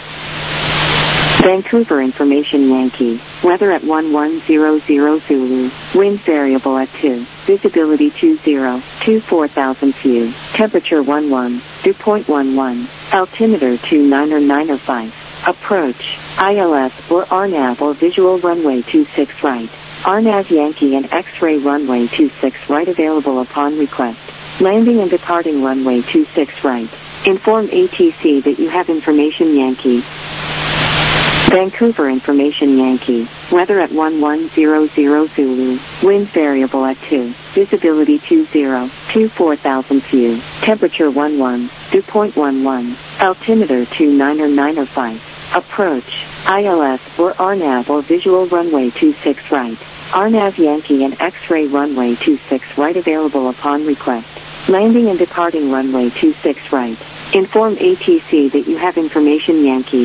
Vancouver information Yankee. Weather at 1100 Zulu. Wind variable at 2. Visibility 20. 24,000 view. Temperature 11. Dew point 11. Altimeter 29905. Approach. ILS or RNAV or visual runway 26 right. RNAV Yankee and X-ray runway 26 right available upon request. Landing and departing runway 26 right. Inform ATC that you have information Yankee. Vancouver information Yankee. Weather at 1100 Zulu. Wind variable at 2. Visibility 20. 24,000 view. Temperature 11. Dew point 11. Altimeter 29905. Approach. ILS or RNAV or visual runway 26 right. RNAV Yankee and X-ray runway 26 right available upon request. Landing and departing runway 26 right. Inform ATC that you have information Yankee.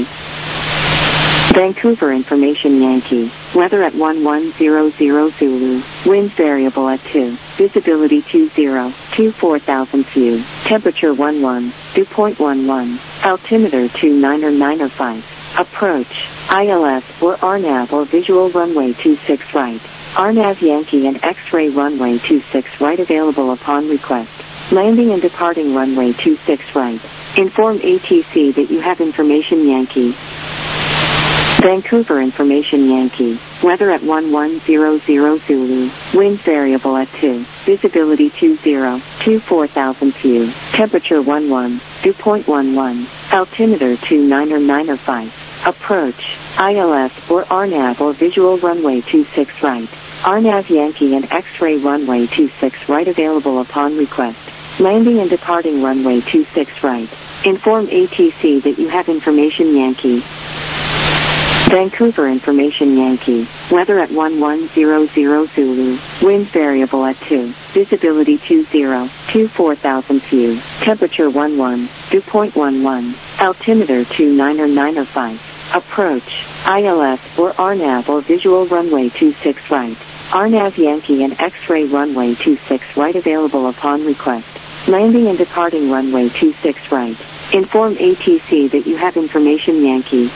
Vancouver information Yankee. Weather at 1100 Zulu. Wind variable at 2. Visibility 20. 24,000 view. Temperature 11, dew point 11, altimeter 29905. Approach, ILS or RNAV or visual runway 26 right. RNAV Yankee and X-ray runway 26 right available upon request. Landing and departing runway 26 right. Inform ATC that you have information Yankee. Vancouver information Yankee. Weather at 1100 Zulu. Wind variable at 2. Visibility 24,000 feet. Temperature 11. Dew point 11. Altimeter 29905. Approach. ILS or RNAV or visual runway 26 right. RNAV Yankee and X-ray runway 26 right available upon request. Landing and departing runway 26 right. Inform ATC that you have information Yankee. Vancouver information Yankee. Weather at 1100 Zulu. Wind variable at 2. Visibility 24,000 feet. Temperature 11. Dew point 11. Altimeter 29905. Approach. ILS or RNAV or visual runway 26 right. RNAV Yankee and X-ray runway 26 right available upon request. Landing and departing runway 26 right. Inform ATC that you have information Yankee.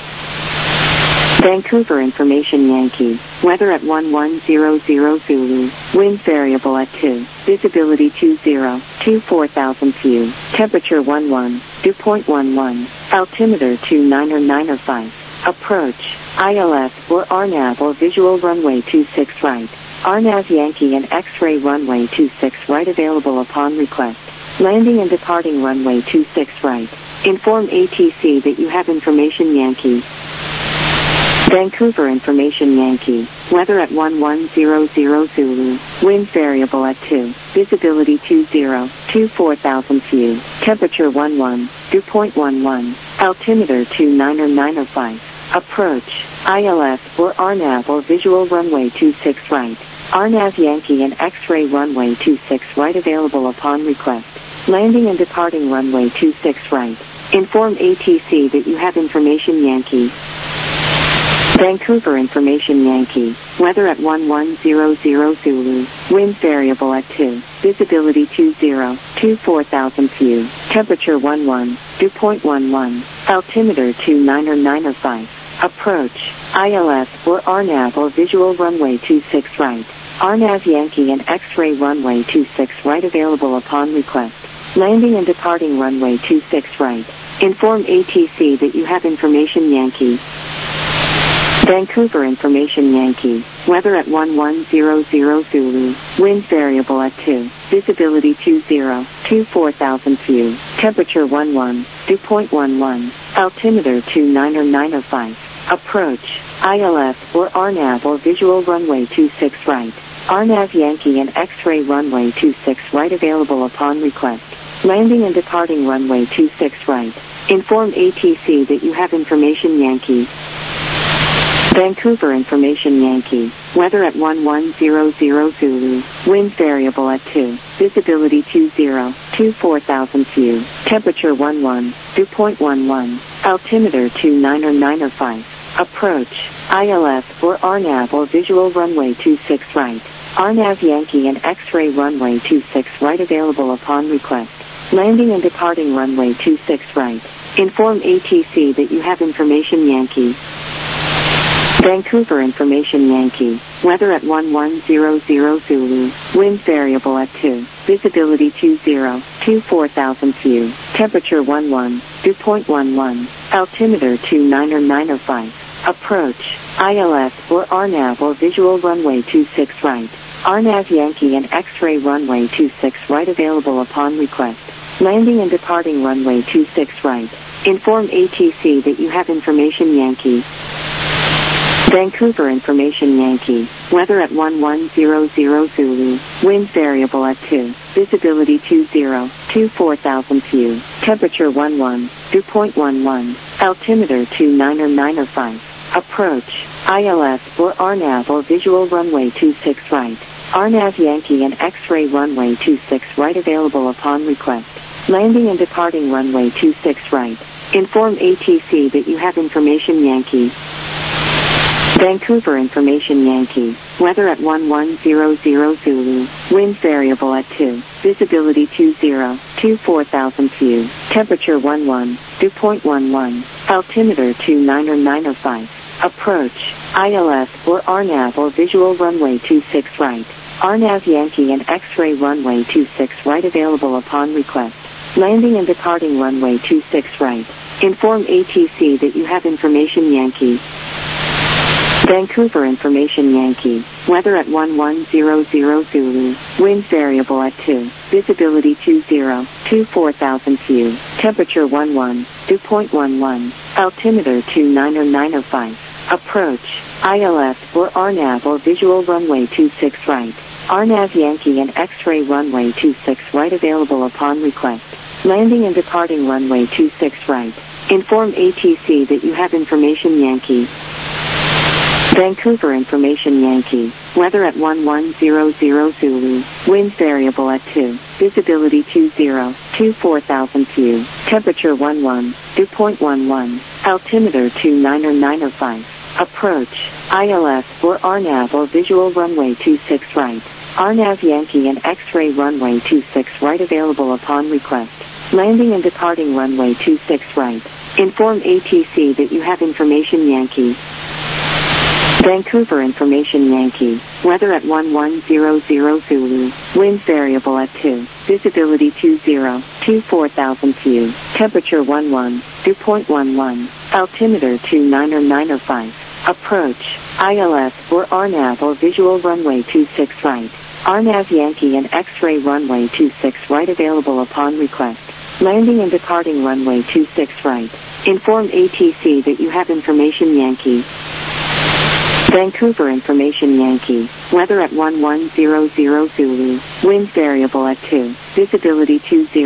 Vancouver information Yankee. Weather at 1100 Zulu. Wind variable at 2. Visibility 24,000 feet. Temperature 11. Dew point 11. Altimeter 29905. Approach. ILS or RNAV or visual runway 26 right. RNAV Yankee and X-ray runway 26 right available upon request. Landing and departing runway 26 right. Inform ATC that you have information Yankee. Vancouver information Yankee. Weather at 1100 Zulu. Wind variable at 2. Visibility 24,000 feet. Temperature 11. Dew point 11. Altimeter 29905. Approach. ILS or RNAV or visual runway 26 right. RNAV Yankee and X-ray runway 26 right available upon request. Landing and departing runway 26 right. Inform ATC that you have information Yankee. Vancouver information Yankee. Weather at 1100 Zulu. Wind variable at 2. Visibility 24,000 feet. Temperature 11. Dew point 11. Altimeter 29905. Approach. ILS or RNAV or visual runway 26 right. RNAV Yankee and X-ray runway 26 right available upon request. Landing and departing runway 26 right. Inform ATC that you have information Yankee. Vancouver information Yankee. Weather at 1100 Zulu. Wind variable at 2. Visibility 24,000 feet. Temperature 11. Dew point 11. Altimeter 29905. Approach. ILS or RNAV or visual runway 26 right. RNAV Yankee and X-ray runway 26 right available upon request. Landing and departing runway 26 right. Inform ATC that you have information Yankee. Vancouver information Yankee. Weather at 1100 Zulu. Wind variable at 2. Visibility 24,000 feet. Temperature 11. Dew point 11. Altimeter 29905. Approach. ILS or RNAV or visual runway 26 right. RNAV Yankee and X-ray runway 26 right available upon request. Landing and departing runway 26 right. Inform ATC that you have information Yankee. Vancouver information Yankee. Weather at 1100 Zulu. Wind variable at 2. Visibility 24,000 feet. Temperature 11. Dew point 11. Altimeter 29905. Approach. ILS or RNAV or visual runway 26 right. RNAV Yankee and X-ray runway 26 right available upon request. Landing and departing runway 26 right. Inform ATC that you have information Yankee. Vancouver information Yankee. Weather at 1100 Zulu. Wind variable at 2. Visibility 24,000 feet. Temperature 11. Dew point 11. Altimeter 29905. Approach. ILS or RNAV or visual runway 26 right. RNAV Yankee and X-ray runway 26 right available upon request. Landing and departing runway 26 right. Inform ATC that you have information Yankee. Vancouver information Yankee. Weather at 1100 Zulu. Wind variable at 2. Visibility 24,000 feet. Temperature 11, dew point 11. Altimeter 29905. Approach, ILS or RNAV or visual runway 26 right. RNAV Yankee and X-ray runway 26 right available upon request. Landing and departing runway 26 right. Inform ATC that you have information Yankee. Vancouver information Yankee. Weather at 1100 Zulu. Winds variable at 2. Visibility 24,000 feet. Temperature 11, dew point 11. Altimeter 29905. Approach, ILS or RNAV or visual runway 26 right. RNAV Yankee and X-ray runway 26 right available upon request. Landing and departing runway 26 right. Inform ATC that you have information Yankee. Vancouver information Yankee. Weather at 1100 Zulu. Winds variable at 2. Visibility 24,000 feet. Temperature 11, dew point 11. Altimeter 29905. Approach, ILS or RNAV or visual runway 26 right. RNAV Yankee and X-ray runway 26 right available upon request. Landing and departing runway 26 right. Inform ATC that you have information Yankee. Vancouver information Yankee. Weather at 1100 Zulu. Winds variable at 2. Visibility 24,000 feet. Temperature 11, dew point 11. Altimeter 29905. Approach, ILS or RNAV or visual runway 26 right. RNAV Yankee and X-ray runway 26 right available upon request. Landing and departing runway 26 right. Inform ATC that you have information Yankee. Vancouver information Yankee. Weather at 1100 Zulu. Winds variable at 2. Visibility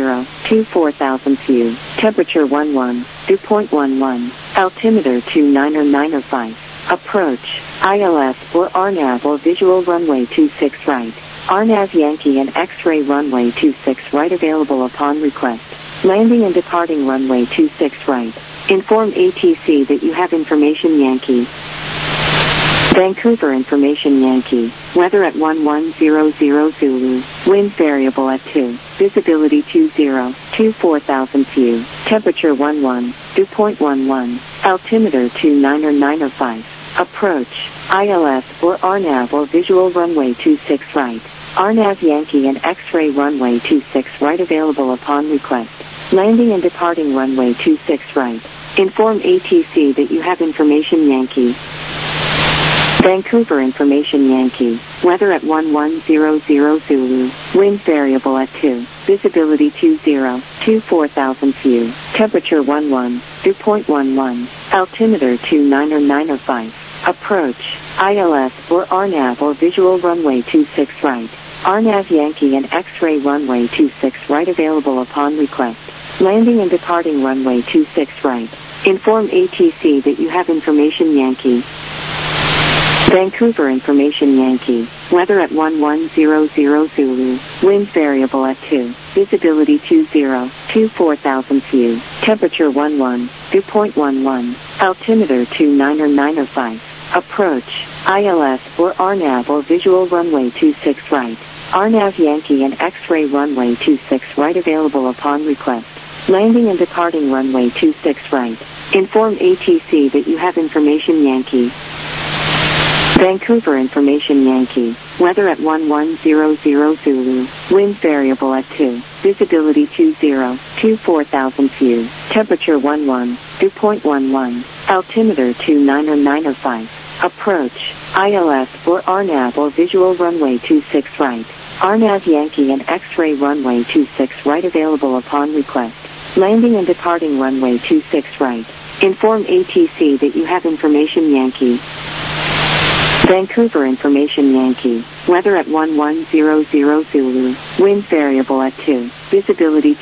24,000 feet. Temperature 11, dew point 11. Altimeter 29905. Approach, ILS or RNAV or visual runway 26 right. RNAV Yankee and X-ray runway 26 right available upon request. Landing and departing runway 26 right. Inform ATC that you have information Yankee. Vancouver information Yankee. Weather at 1100 Zulu. Winds variable at 2. Visibility 24,000 feet. Temperature 11, dew point 11. Altimeter 29905. Approach, ILS or RNAV or visual runway 26 right. RNAV Yankee and X-ray runway 26 right available upon request. Landing and departing runway 26 right. Inform ATC that you have information Yankee. Vancouver information Yankee. Weather at 1100 Zulu. Winds variable at 2. Visibility 24,000 feet. Temperature 11, dew point 11. Altimeter 29905. Approach, ILS or RNAV or visual runway 26 right. RNAV Yankee and X-ray runway 26 right available upon request. Landing and departing runway 26 right. Inform ATC that you have information Yankee. Vancouver information Yankee. Weather at 1100 Zulu. Winds variable at 2. Visibility 24,000 feet. Temperature 11, dew point 11. Altimeter 29905. Approach, ILS or RNAV or visual runway 26 right. RNAV Yankee and X-ray runway 26 right available upon request. Landing and departing runway 26 right. Inform ATC that you have information Yankee. Vancouver information Yankee. Weather at 1100 Zulu. Winds variable at 2. Visibility 24,000 feet. Temperature 11, dew point 11. Altimeter 29905. Approach, ILS or RNAV or visual runway 26 right. RNAV Yankee and X-ray runway 26 right available upon request. Landing and departing runway 26 right. Inform ATC that you have information Yankee. Vancouver information Yankee. Weather at 1100 Zulu. Winds variable at 2. Visibility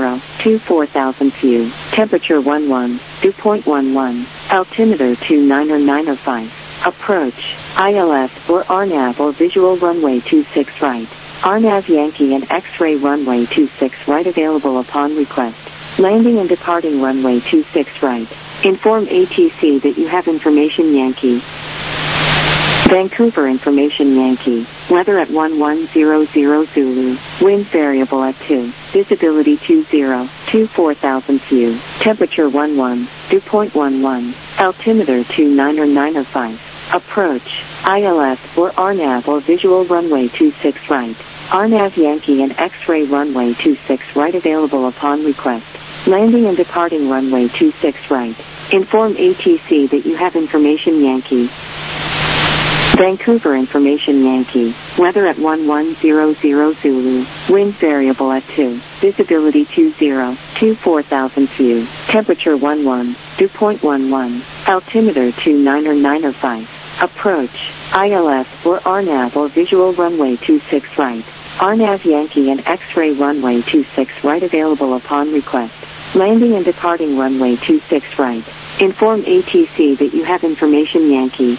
24,000 feet. Temperature 11, dew point 11. Altimeter 29905. Approach, ILS or RNAV or visual runway 26 right. RNAV Yankee and X-ray runway 26 right available upon request. Landing and departing runway 26 right. Inform ATC that you have information Yankee. Vancouver Information Yankee. Weather at 1100 Zulu. Wind variable at 2. Visibility 20, 4000 few. Temperature dew.11. Altimeter 29905. Approach. ILS or RNAV or visual runway 26 right. RNAV Yankee and X-ray runway 26 right available upon request. Landing and departing runway 26 right. Inform ATC that you have information Yankee. Vancouver Information Yankee. Weather at 1100 Zulu. Wind variable at 2. Visibility 20, 4000 few. Temperature dew.11. Altimeter 29905. Approach. ILS or RNAV or visual runway 26 right. RNAV Yankee and X-ray runway 26 right available upon request. Landing and departing runway 26 right. Inform ATC that you have information Yankee.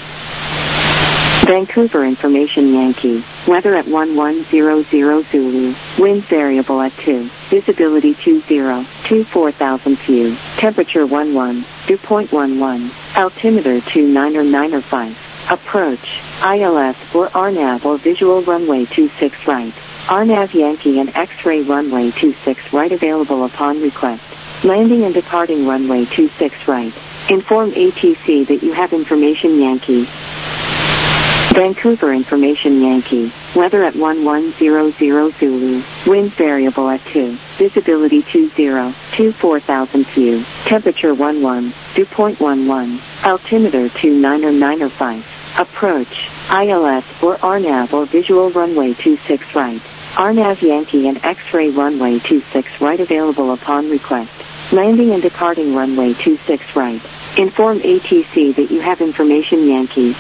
Vancouver Information Yankee. Weather at 1100 Zulu. Wind variable at 2. Visibility 20, 4000 few. Temperature 11, dew.11. Altimeter 29905. Approach. ILS or RNAV or visual runway 26 right. RNAV Yankee and X-ray runway 26 right available upon request. Landing and departing runway 26 right. Inform ATC that you have information Yankee. Vancouver Information Yankee. Weather at 1100 Zulu. Wind variable at 2. Visibility 20, 4000 few. Temperature 11, dew.11. Altimeter 29905. Approach. ILS or RNAV or visual runway 26 right. RNAV Yankee and X-ray runway 26 right available upon request. Landing and departing runway 26 right. Inform ATC that you have information Yankee.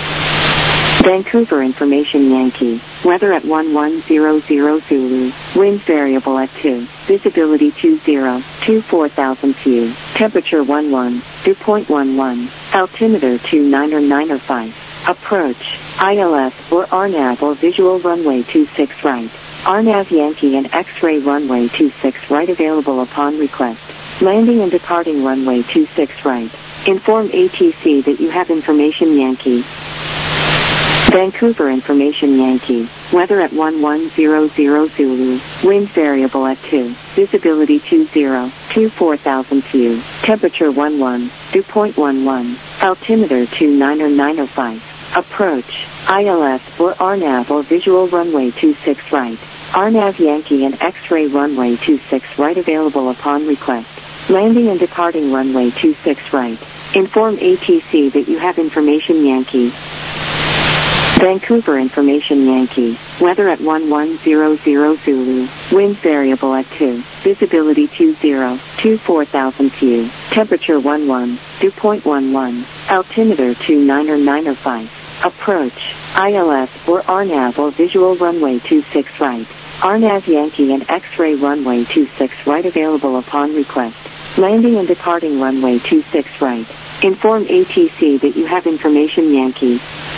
Vancouver Information Yankee. Weather at 1100 Zulu. Wind variable at 2. Visibility 20, 4000 few. Temperature 11, dew.11. Altimeter 29905. Approach. ILS or RNAV or visual runway 26 right. RNAV Yankee and X-ray runway 26 right available upon request. Landing and departing runway 26 right. Inform ATC that you have information Yankee. Vancouver Information Yankee. Weather at 1100 Zulu. Wind variable at 2. Visibility 20, 4000 few. Temperature 11, dew.11. Altimeter 29905. Approach. ILS or RNAV or visual runway 26 right. RNAV Yankee and X-ray runway 26 right available upon request. Landing and departing runway 26 right. Inform ATC that you have information Yankee. Vancouver Information Yankee. Weather at 1100 Zulu. Wind variable at 2. Visibility 20, 4000 few. Temperature 11, dew.11. Altimeter 29905. Approach. ILS or RNAV or visual runway 26 right. RNAV Yankee and X-ray runway 26 right available upon request. Landing and departing runway 26 right. Inform ATC that you have information Yankee.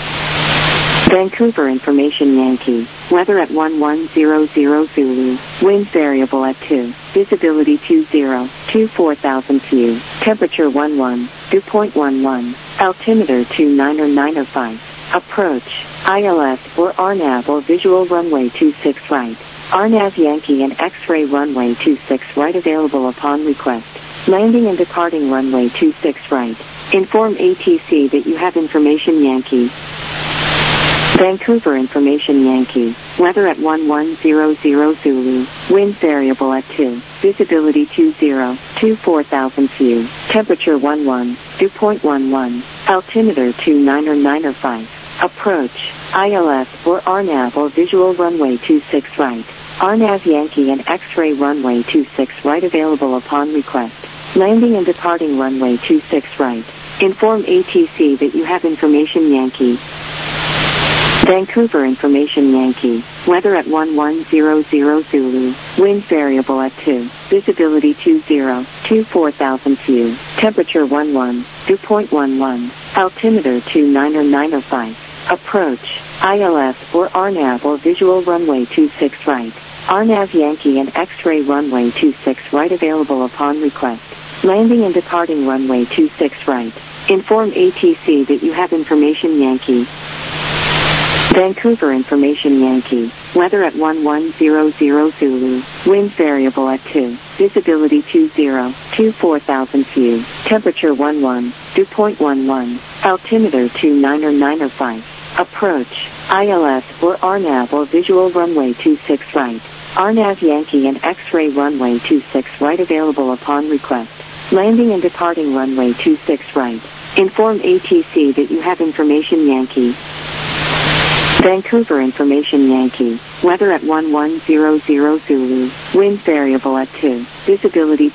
Vancouver Information Yankee. Weather at 1100 Zulu. Wind variable at 2. Visibility 20, 4000 few. Temperature 11, dew.11. Altimeter 29905. Approach. ILS or RNAV or visual runway 26 right. RNAV Yankee and X-ray runway 26 right available upon request. Landing and departing runway 26 right. Inform ATC that you have information Yankee. Vancouver Information Yankee. Weather at 1100 Zulu. Wind variable at 2. Visibility 20, 4000 few. Temperature 11, dew.11. Altimeter 29905. Approach. ILS or RNAV or visual runway 26 right. RNAV Yankee and X-ray runway 26 right available upon request. Landing and departing runway 26 right. Inform ATC that you have information Yankee. Vancouver Information Yankee. Weather at 1100 Zulu. Wind variable at 2. Visibility 20, 4000 few. Temperature 11, dew.11. Altimeter 29905. Approach. ILS or RNAV or visual runway 26 right. RNAV Yankee and X-ray runway 26 right available upon request. Landing and departing runway 26 right. Inform ATC that you have information Yankee. Vancouver Information Yankee. Weather at 1100 Zulu. Winds variable at 2. Visibility 24,000 view. Temperature 11. Dew point 11. Altimeter 29005. Approach. ILS or RNAV or visual runway 26 right. RNAV Yankee and X-ray runway 26 right available upon request. Landing and departing runway 26 right. Inform ATC that you have information Yankee. Vancouver Information Yankee. Weather at 1100 Zulu. Winds variable at 2. Visibility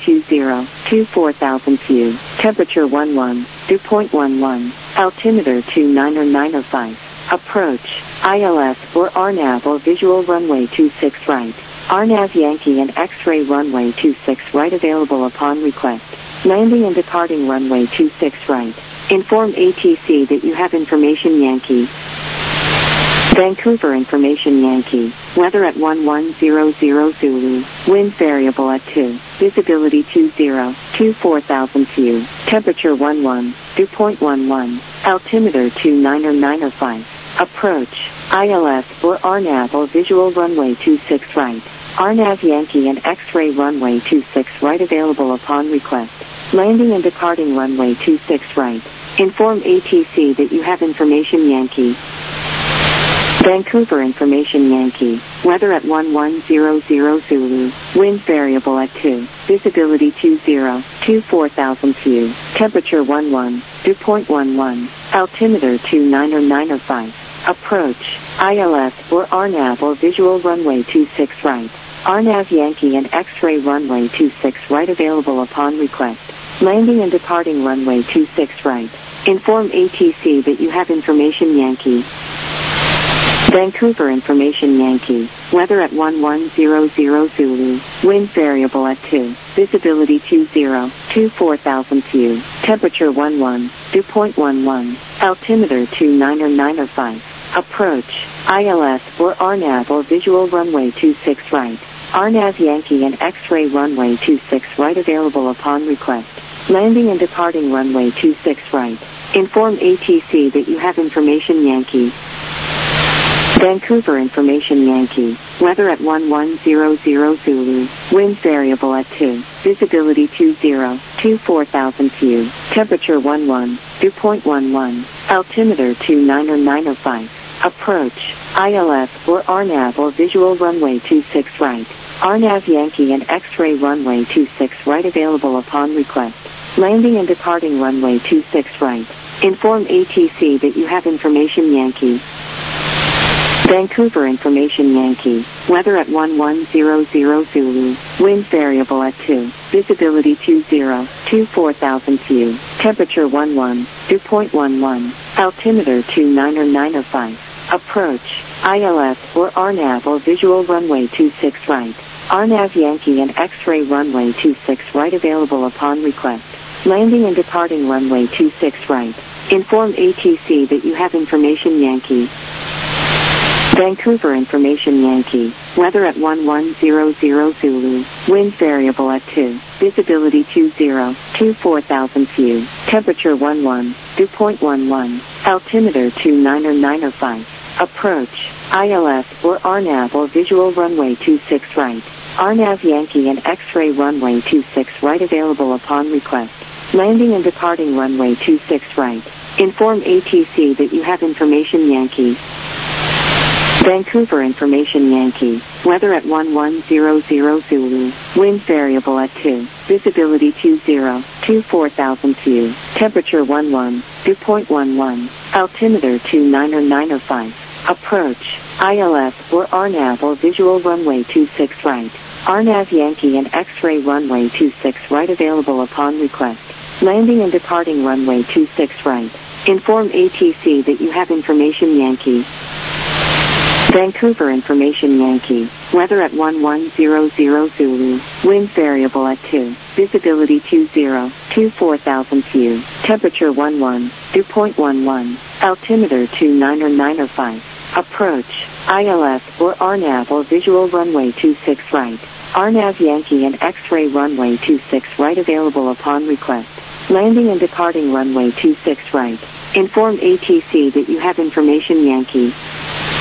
24,000 view. Temperature 11. Dew point 11. Altimeter 29005. Approach. ILS or RNAV or visual runway 26 right. RNAV Yankee and X-ray runway 26 right available upon request. Landing and departing runway 26 right. Inform ATC that you have information Yankee. Vancouver Information Yankee. Weather at 1100 Zulu. Winds variable at 2. Visibility 24,000 view. Temperature 11. Dew point 11. Altimeter 29005. Approach. ILS or RNAV or visual runway 26 right. RNAV Yankee and X-ray runway 26 right available upon request. Landing and departing runway 26 right. Inform ATC that you have information Yankee. Vancouver Information Yankee. Weather at 1100 Zulu. Winds variable at 2. Visibility 24,000 view. Temperature 11. Dew point 11. Altimeter 29005. Approach. ILS or RNAV or visual runway 26 right. RNAV Yankee and X-ray runway 26 right available upon request. Landing and departing runway 26 right. Inform ATC that you have information Yankee. Vancouver Information Yankee. Weather at 1100 Zulu. Winds variable at 2. Visibility 24,000 view. Temperature 11. Dew point 11. Altimeter 29005. Approach. ILS or RNAV or visual runway 26 right. RNAV Yankee and X-ray runway 26 right available upon request. Landing and departing runway 26 right. Inform ATC that you have information Yankee. Vancouver Information Yankee. Weather at 1100 Zulu. Winds variable at 2. Visibility 24,000 view. Temperature 11. Dew point 11. Altimeter 29005. Approach. ILS or RNAV or visual runway 26 right. RNAV Yankee and X-ray runway 26 right available upon request. Landing and departing runway 26 right. Inform ATC that you have information Yankee. Vancouver Information Yankee. Weather at 1100 Zulu. Winds variable at 2. Visibility 24,000 view. Temperature 11. Dew point 11. Altimeter 29005. Approach. ILS or RNAV or visual runway 26 right. RNAV Yankee and X-ray runway 26 right available upon request. Landing and departing runway 26 right. Inform ATC that you have information Yankee. Vancouver Information Yankee. Weather at 1100 Zulu. Winds variable at 2. Visibility 24,000 view. Temperature 11. Dew point 11. Altimeter 29005. Approach. ILS or RNAV or visual runway 26 right. RNAV Yankee and X-ray runway 26 right available upon request. Landing and departing runway 26 right. Inform ATC that you have information Yankee. Vancouver Information Yankee. Weather at 1100 Zulu. Winds variable at 2. Visibility 24,000 view. Temperature 11. Dew point 11. Altimeter 29005. Approach. ILS or RNAV or visual runway 26 right. RNAV Yankee and X-ray runway 26 right available upon request. Landing and departing runway 26 right. Inform ATC that you have information Yankee. Vancouver Information Yankee. Weather at 1100 Zulu. Winds variable at 2. Visibility 24,000 view. Temperature 11. Dew point 11. Altimeter 29005. Approach. ILS or RNAV or visual runway 26 right. RNAV Yankee and X-ray runway 26 right available upon request. Landing and departing runway 26 right. Inform ATC that you have information Yankee.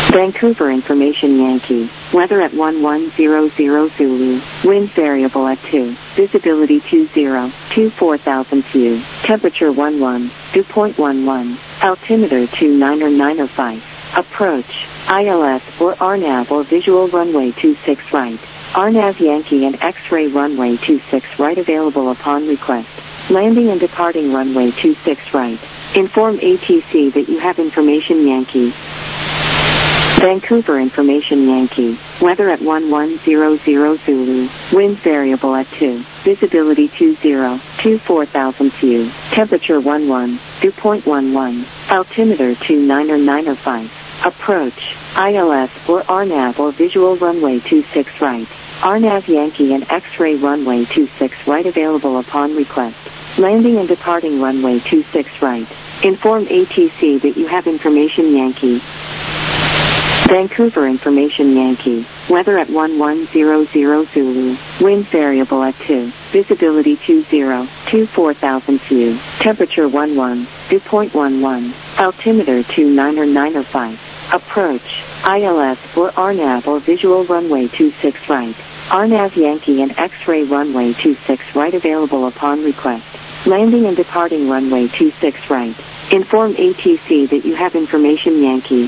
Vancouver Information Yankee. Weather at 1100 Zulu. Wind variable at 2. Visibility 20. 4000 view. Temperature 11. Dew point 11. Altimeter 29905. Approach. ILS or RNAV or visual runway 26 right. RNAV Yankee and X-ray runway 26 right available upon request. Landing and departing runway 26 right. Inform ATC that you have information Yankee. Vancouver Information Yankee. Weather at 1100 Zulu. Wind variable at 2. Visibility 20. 4000 view. Temperature 11. Dew point 11. Altimeter 29905. Approach. ILS or RNAV or visual runway 26 right. RNAV Yankee and X-ray runway 26 right available upon request. Landing and departing runway 26 right. Inform ATC that you have information Yankee. Vancouver Information Yankee. Weather at 1100 Zulu. Wind variable at 2. Visibility 20. 4000 view. Temperature 11. Dew point 11. Altimeter 29905. Approach. ILS or RNAV or visual runway 26 right. RNAV Yankee and X-ray runway 26 right available upon request. Landing and departing runway 26 right. Inform ATC that you have information Yankee.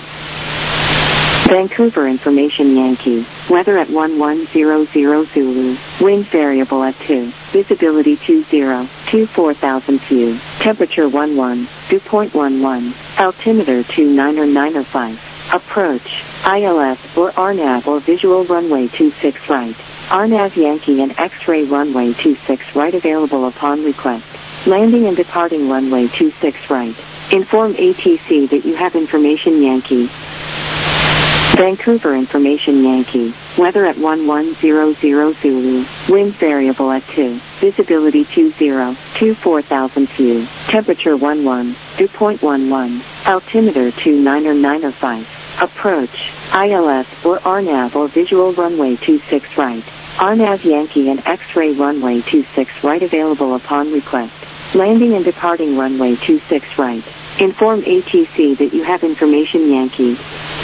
Vancouver Information Yankee. Weather at 1100 Zulu. Wind variable at 2. Visibility 20. 4000 view. Temperature 11. Dew point 11. Altimeter 29905. Approach. ILS or RNAV or visual runway 26 right. RNAV Yankee and X-ray runway 26 right available upon request. Landing and departing runway 26 right. Inform ATC that you have information Yankee. Vancouver Information Yankee. Weather at 1100 Zulu. Wind variable at 2. Visibility 20. 4000 view. Temperature 11. Dew point 11. Altimeter 29905. Approach. ILS or RNAV or visual runway 26 right. RNAV Yankee and X-ray runway 26 right available upon request. Landing and departing runway 26 right. Inform ATC that you have information Yankee.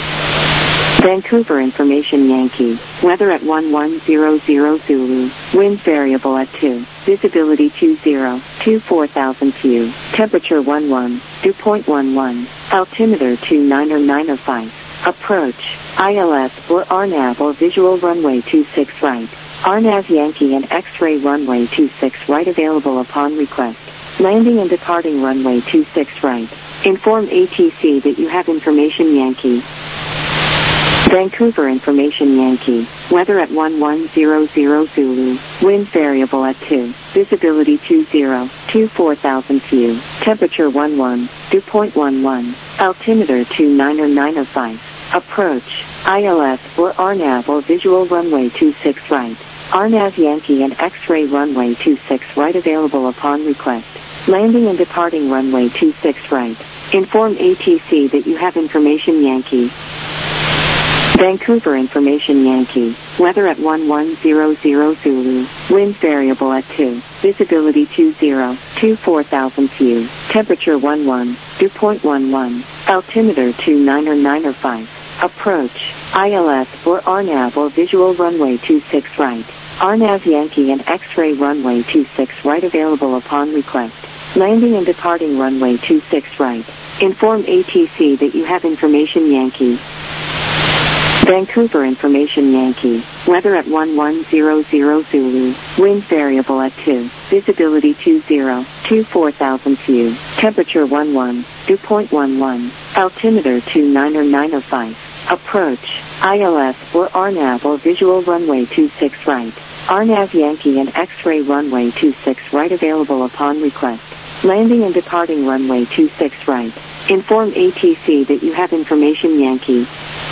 Vancouver Information Yankee. Weather at 1100 Zulu. Wind variable at 2. Visibility 20. 4000 view. Temperature 11. Dew point 11. Altimeter 29905. Approach. ILS or RNAV or visual runway 26 right. RNAV Yankee and X-ray runway 26 right available upon request. Landing and departing runway 26 right. Inform ATC that you have information Yankee. Vancouver Information Yankee. Weather at 1100 Zulu. Wind variable at 2. Visibility 20. 4000 view. Temperature 11. Dew point 11. Altimeter 29905. Approach. ILS or RNAV or visual runway 26 right. RNAV Yankee and X-ray runway 26 right available upon request. Landing and departing runway 26 right. Inform ATC that you have information Yankee. Vancouver Information Yankee. Weather at 1100 Zulu. Wind variable at 2. Visibility 20. 4000 view. Temperature 11. Dew point 11. Altimeter 29905. Approach. ILS or RNAV or visual runway 26 right. RNAV Yankee and X-ray runway 26 right available upon request. Landing and departing runway 26 right. Inform ATC that you have information Yankee. Vancouver Information Yankee. Weather at 1100 Zulu. Wind variable at 2. Visibility 20. 4000 view. Temperature 11. Dew point 11. Altimeter 29905. Approach. ILS or RNAV or visual runway 26 right. RNAV Yankee and X-ray runway 26 right available upon request. Landing and departing runway 26 right. Inform ATC that you have information Yankee.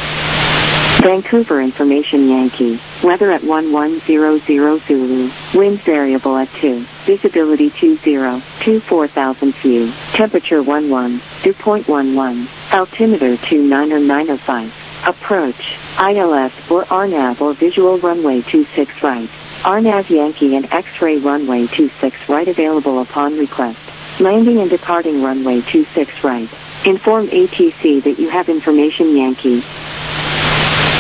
Vancouver Information Yankee. Weather at 1100 Zulu. Wind variable at 2. Visibility 20. 4000 view. Temperature 11. Dew point 11. Altimeter 29905. Approach. ILS or RNAV or visual runway 26 right. RNAV Yankee and X-ray runway 26 right available upon request. Landing and departing runway 26 right. Inform ATC that you have information Yankee.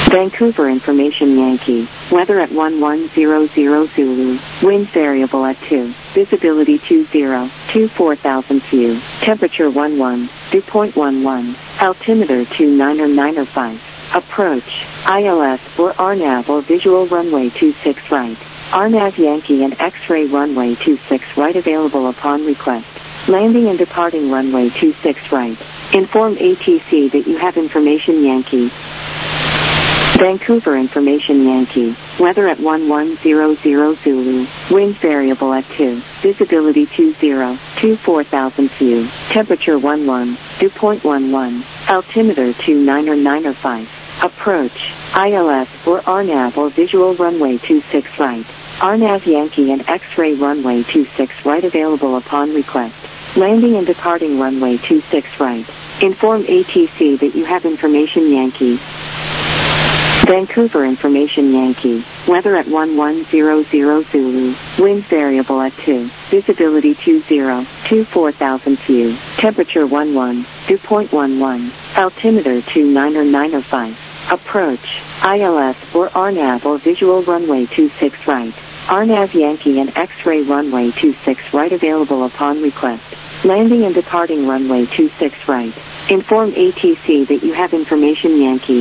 Vancouver Information Yankee. Weather at 1100 Zulu. Wind variable at 2. Visibility 20. 24,000 view. Temperature 11. Dew point 11. Altimeter 29905. Approach. ILS or RNAV or visual runway 26 right. RNAV Yankee and X-ray runway 26 right available upon request. Landing and departing runway 26 right. Inform ATC that you have information Yankee. Vancouver Information Yankee. Weather at 1100 Zulu. Wind variable at 2. Visibility 20. 24,000 view. Temperature 11. Dew point 11. Altimeter 29905. Approach. ILS or RNAV or visual runway 26 right. RNAV Yankee and X-ray runway 26 right available upon request. Landing and departing runway 26 right. Inform ATC that you have information Yankee. Vancouver Information Yankee. Weather at 1100 Zulu. Wind variable at 2. Visibility 20. 24,000 view. Temperature 11. Dew point 11. Altimeter 29905. Approach. ILS or RNAV or visual runway 26 right. RNAV Yankee and X-ray runway 26 right available upon request. Landing and departing runway 26 right. Inform ATC that you have information Yankee.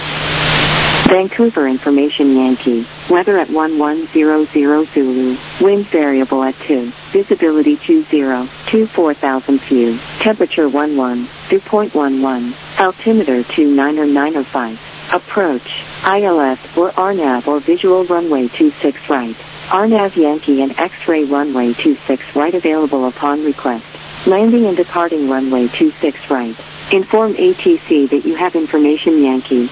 Vancouver Information Yankee. Weather at 1100 Zulu. Wind variable at 2. Visibility 20. 24,000 view. Temperature 11. Dew point 11. Altimeter 29905. Approach. ILS or RNAV or visual runway 26 right. RNAV Yankee and X-ray runway 26 right available upon request. Landing and departing runway 26 right. Inform ATC that you have information Yankee.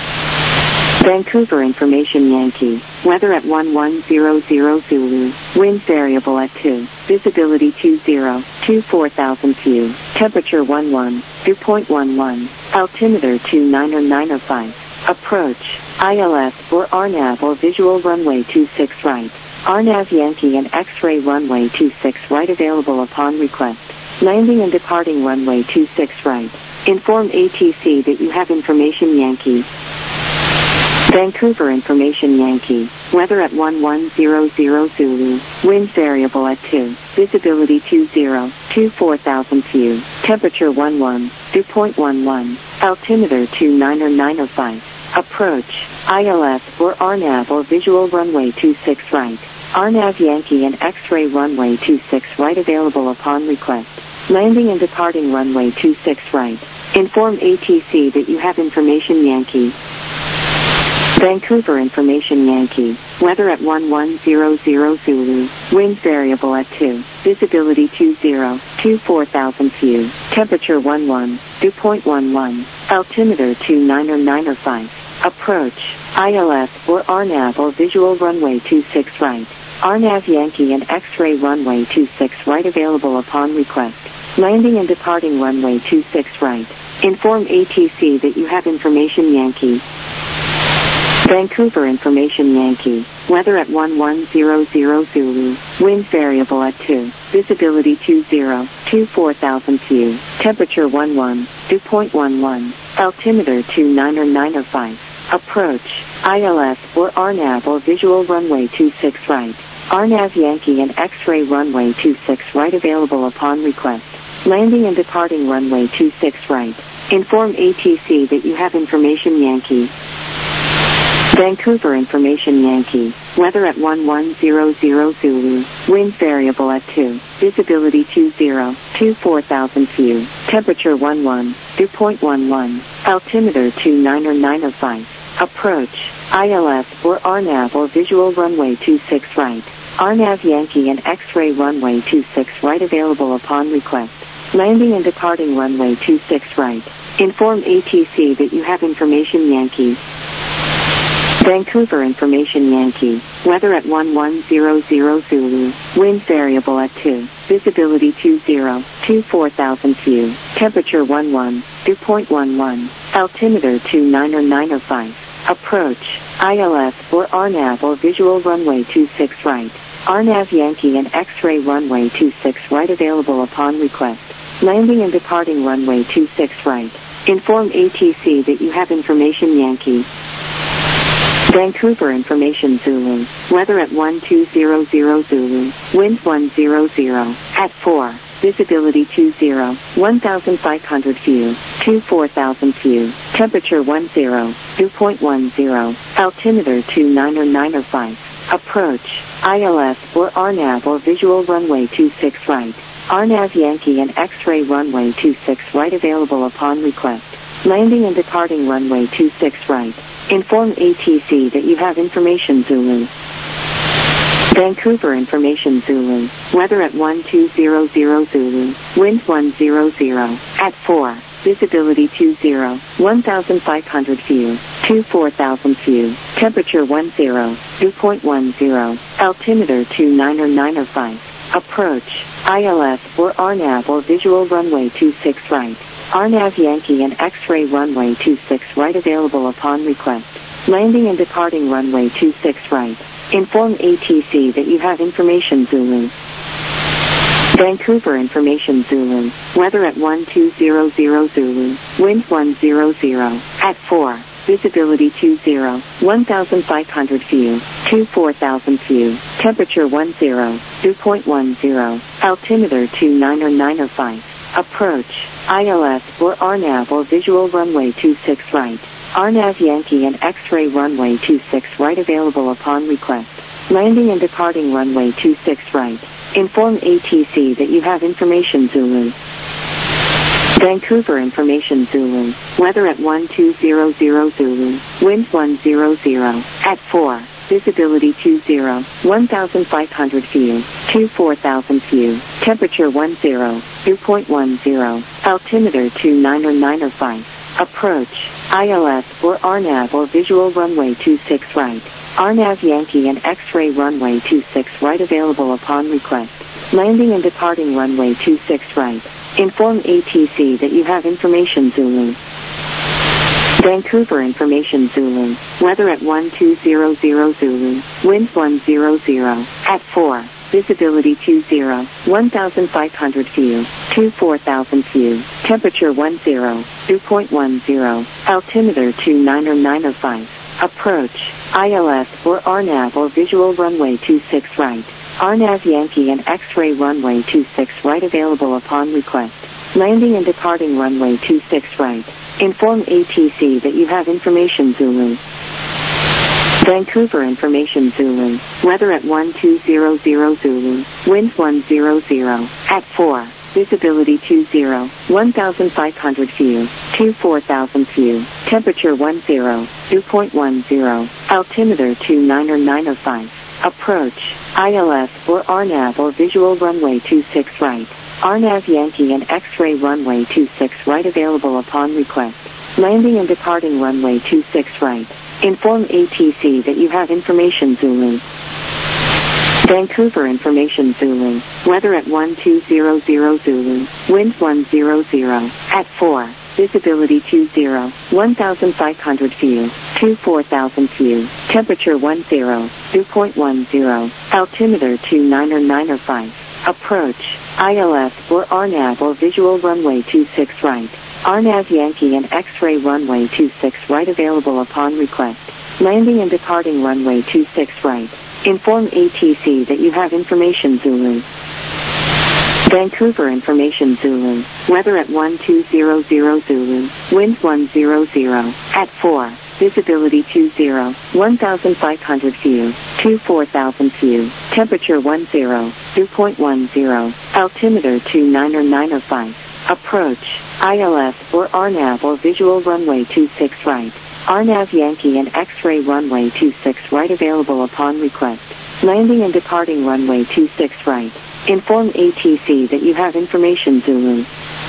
Vancouver Information Yankee. Weather at 1100 Zulu. Wind variable at 2. Visibility 20. 24,000 view. Temperature 11. Dew point 11. Altimeter 29905. Approach. ILS or RNAV or visual runway 26 right. RNAV Yankee and X-ray runway 26 right available upon request. Landing and departing runway 26 right. Inform ATC that you have information Yankee. Vancouver Information Yankee. Weather at 1100 Zulu. Wind variable at 2. Visibility 20. 24,000 view. Temperature 11. Dew point 11. Altimeter 29905. Approach. ILS or RNAV or visual runway 26 right. RNAV Yankee and X-ray runway 26 right available upon request. Landing and departing runway 26 right. Inform ATC that you have information Yankee. Vancouver Information Yankee. Weather at 1100 Zulu. Wind variable at 2. Visibility 20. 24,000 view. Temperature 11. Dew point 11. Altimeter 29905. Approach. ILS or RNAV or visual runway 26 right. RNAV Yankee and X-ray runway 26 right available upon request. Landing and departing runway 26 right. Inform ATC that you have information Yankee. Vancouver Information Yankee. Weather at 1100 Zulu. Wind variable at 2. Visibility 20. 24,000 view. Temperature 11. Dew point 11. Altimeter 29905. Approach. ILS or RNAV or visual runway 26 right. RNAV Yankee and X-ray runway 26 right available upon request. Landing and departing runway 26 right. Inform ATC that you have information Yankee. Vancouver Information Yankee. Weather at 1100 Zulu. Wind variable at 2. Visibility 20. 24,000 view. Temperature 11. Dew point 11. Altimeter 29905. Approach. ILS or RNAV or visual runway 26 right. RNAV Yankee and X-ray runway 26 right available upon request. Landing and departing runway 26 right. Inform ATC that you have information Yankee. Vancouver Information Yankee. Weather at 1100 Zulu. Wind variable at 2. Visibility 20. 24,000 view. Temperature 11. Dew point 11. Altimeter 29905. Approach. ILS or RNAV or visual runway 26 right. RNAV Yankee and X-ray runway 26 right available upon request. Landing and departing runway 26 right. Inform ATC that you have information Yankee. Vancouver Information Zulu. Weather at 1200 Zulu. Wind 100. At 4. Visibility 20. 1,500 view. 24,000 view. Temperature 10. Dew point 10. Altimeter 29905. Approach. ILS or RNAV or visual runway 26 right. RNAV Yankee and X-ray runway 26 right available upon request. Landing and departing runway 26 right. Inform ATC that you have information Zulu. Vancouver Information Zulu. Weather at 1200 Zulu. Wind 100. At 4. Visibility 20. 1,500 view. 24,000 view. Temperature 10. Dew point 10. Altimeter 29905. Approach. ILS or RNAV or visual runway 26 right. RNAV Yankee and X-ray runway 26 right available upon request. Landing and departing runway 26 right. Inform ATC that you have information Zulu. Vancouver Information Zulu. Weather at 1200 Zulu. Wind 100. At 4. Visibility 20. 1,500 view. 24,000 view. Temperature 10. Dew point 10. Altimeter 29905. Approach. ILS or RNAV or visual runway 26 right. RNAV Yankee and X-ray runway 26 right available upon request. Landing and departing runway 26 right. Inform ATC that you have information Zulu. Vancouver Information Zulu. Weather at 1200 Zulu. Wind 100. At 4. Visibility 20. 1,500 view. 24,000 view. Temperature 10. Dew point 10. Altimeter 29905. Approach. ILS or RNAV or visual runway 26 right. RNAV Yankee and X-ray runway 26 right available upon request. Landing and departing runway 26 right. Inform ATC that you have information Zulu. Vancouver Information Zulu. Weather at 1200 Zulu. Wind 100. At 4. Visibility 20. 1,500 view. 24,000 view. Temperature 10. Dew point 10. Altimeter 29905. Approach. ILS or RNAV or visual runway 26 right. RNAV Yankee and X-ray runway 26 right available upon request. Landing and departing runway 26 right. Inform ATC that you have information Zulu. Vancouver Information Zulu. Weather at 1200 Zulu. Wind 100. At 4. Visibility 20. 1,500 view. 24,000 view. Temperature 10. Dew point 10. Altimeter 29905. Approach. ILS or RNAV or visual runway 26 right. RNAV Yankee and X-ray runway 26 right available upon request. Landing and departing runway 26 right. Inform ATC that you have information Zulu. Vancouver Information Zulu. Weather at 1200 Zulu. Wind 100. At 4. Visibility 20. 1,500 view. 24,000 view. Temperature 10. Dew point 10. Altimeter 29905. Approach. ILS or RNAV or visual runway 26 right. RNAV Yankee and X-ray runway 26 right available upon request. Landing and departing runway 26 right. Inform ATC that you have information Zulu. Vancouver Information Zulu. Weather at 1200 Zulu. Wind 100. At 4. Visibility 20. 1,500 view. 24,000 view. Temperature 10. Dew point 10. Altimeter 29905. Approach. ILS or RNAV or visual runway 26 right. RNAV Yankee and X-ray runway 26 right available upon request. Landing and departing runway 26 right. Inform ATC that you have information Zulu.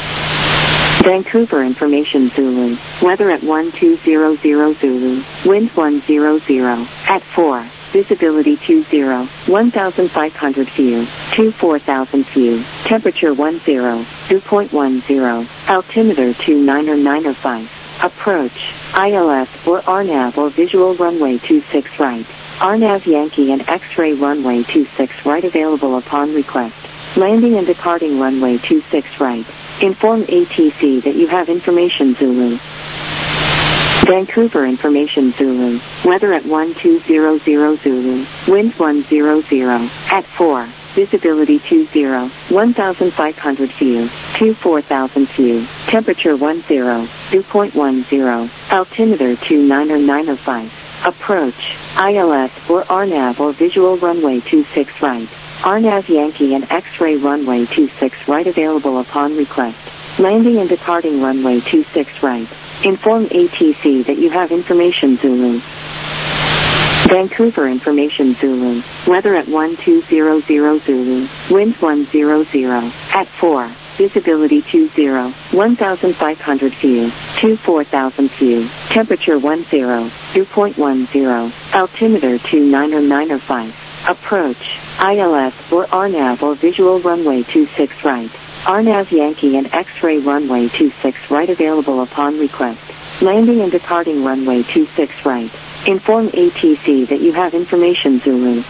Vancouver Information Zulu. Weather at 1200 Zulu. Wind 100. At 4. Visibility 20. 1,500 view. 24,000 view. Temperature 10. Dew point 10. Altimeter 29905. Approach. ILS or RNAV or visual runway 26 right. RNAV Yankee and X-ray runway 26 right available upon request. Landing and departing runway 26 right. Inform ATC that you have information Zulu. Vancouver Information Zulu. Weather at 1200 Zulu. Wind 100. At 4. Visibility 20. 1,500 view. 24,000 view. Temperature 10. Dew point 10. Altimeter 29905. Approach. ILS or RNAV or visual runway 26 right. RNAV Yankee and X-ray runway 26 right available upon request. Landing and departing runway 26 right. Inform ATC that you have information Zulu. Vancouver Information Zulu. Weather at 1200 Zulu. Wind 100. At 4. Visibility 20. 1,500 view. 24,000 view. Temperature 10. Dew point 10. Altimeter 29905. Approach. ILS or RNAV or visual runway 26 right. RNAV Yankee and X-ray runway 26 right available upon request. Landing and departing runway 26 right. Inform ATC that you have information Zulu.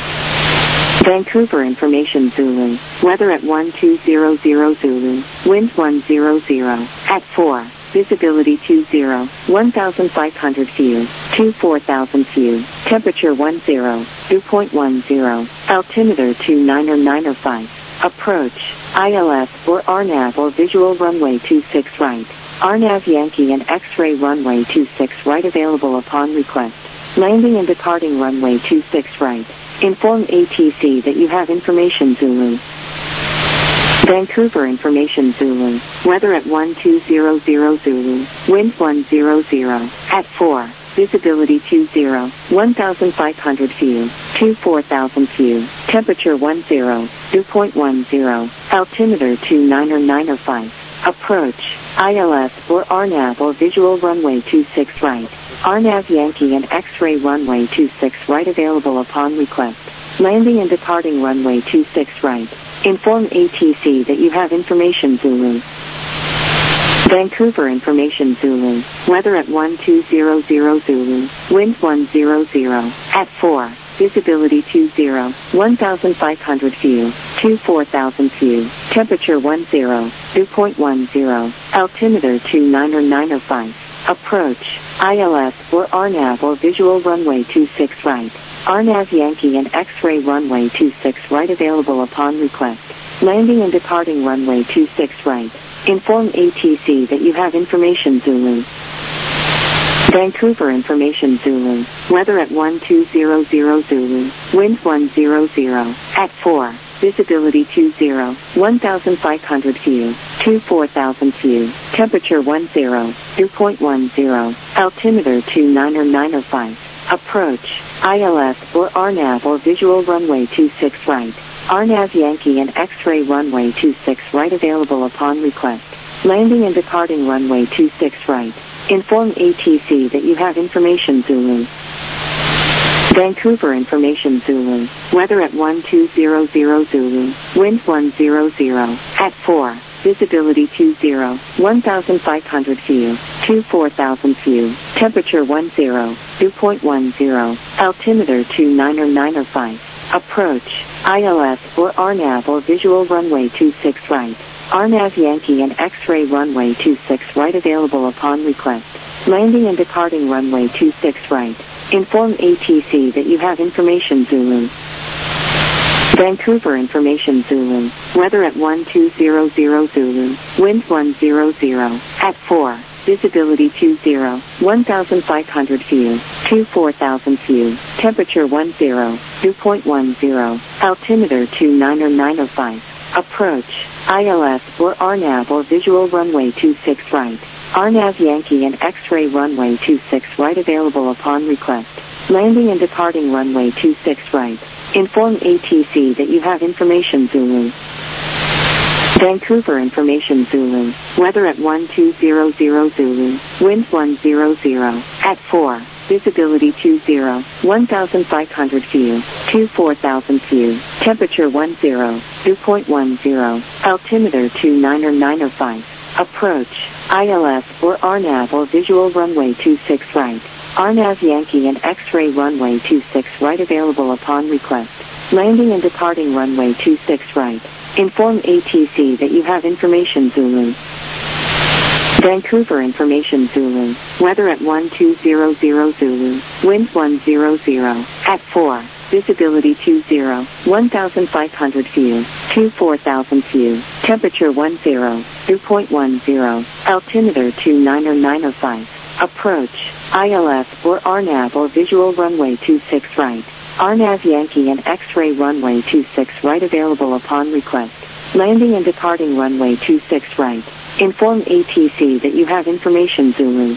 Vancouver Information Zulu. Weather at 1200 Zulu. Wind 100. At 4. Visibility 20. 1,500 view. 24,000 view. Temperature 10. Dew point 10. Altimeter 29905. Approach. ILS or RNAV or visual runway 26 right. RNAV Yankee and X-ray runway 26 right available upon request. Landing and departing runway 26 right. Inform ATC that you have information Zulu. Vancouver Information Zulu. Weather at 1200 Zulu. Wind 100. At 4. Visibility 20. 1,500 view. 24,000 view. Temperature 10. Dew point 10. Altimeter 29905. Approach. ILS or RNAV or visual runway 26 right. RNAV Yankee and X-ray runway 26 right available upon request. Landing and departing runway 26 right. Inform ATC that you have information Zulu. Vancouver Information Zulu. Weather at 1200 Zulu. Wind 100. At 4. Visibility 20. 1,500 view. 24,000 view. Temperature 10. Dew point 10. Altimeter 29905. Approach. ILS or RNAV or visual runway 26 right. RNAV Yankee and X-ray runway 26 right available upon request. Landing and departing runway 26 right. Inform ATC that you have information Zulu. Vancouver Information Zulu. Weather at 1200 Zulu. Wind 100. At 4. Visibility 20. 1,500 view. 24,000 view. Temperature 10. Dew point 10. Altimeter 29905. Approach. ILS or RNAV or visual runway 26 right. RNAV Yankee and X-ray runway 26 right available upon request. Landing and departing runway 26 right. Inform ATC that you have information Zulu. Vancouver Information Zulu. Weather at 1200 Zulu. Wind 100. At 4. Visibility 20. 1,500 view. 24,000 view. Temperature 10. Dew point 10. Altimeter 29905. Approach. ILS or RNAV or visual runway 26 right. RNAV Yankee and X-ray runway 26 right available upon request. Landing and departing runway 26 right. Inform ATC that you have information Zulu. Vancouver Information Zulu. Weather at 1200 Zulu. Wind 100. At 4. Visibility 20. 1,500 view. 24,000 view. Temperature 10. Dew point 10. Altimeter 29905. Approach. ILS or RNAV or visual runway 26 right. RNAV Yankee and X-ray runway 26 right available upon request. Landing and departing runway 26 right. Inform ATC that you have information Zulu. Vancouver Information Zulu. Weather at 1200 Zulu. Wind 100. At 4. Visibility 20. 1,500 view. 24,000 view. Temperature 10. Dew point 10. Altimeter 29905. Approach. ILS or RNAV or visual runway 26 right. RNAV Yankee and X-ray runway 26 right available upon request. Landing and departing runway 26 right. Inform ATC that you have information Zulu. Vancouver Information Zulu, weather at 1200 Zulu, wind 100, at 4, visibility 20, 1,500 view, 24,000 view, temperature 10, dew point 10, altimeter 29005, approach, ILS or RNAV or visual runway 26 right, RNAV Yankee and X-ray runway 26 right available upon request, landing and departing runway 26 right. Inform ATC that you have information Zulu.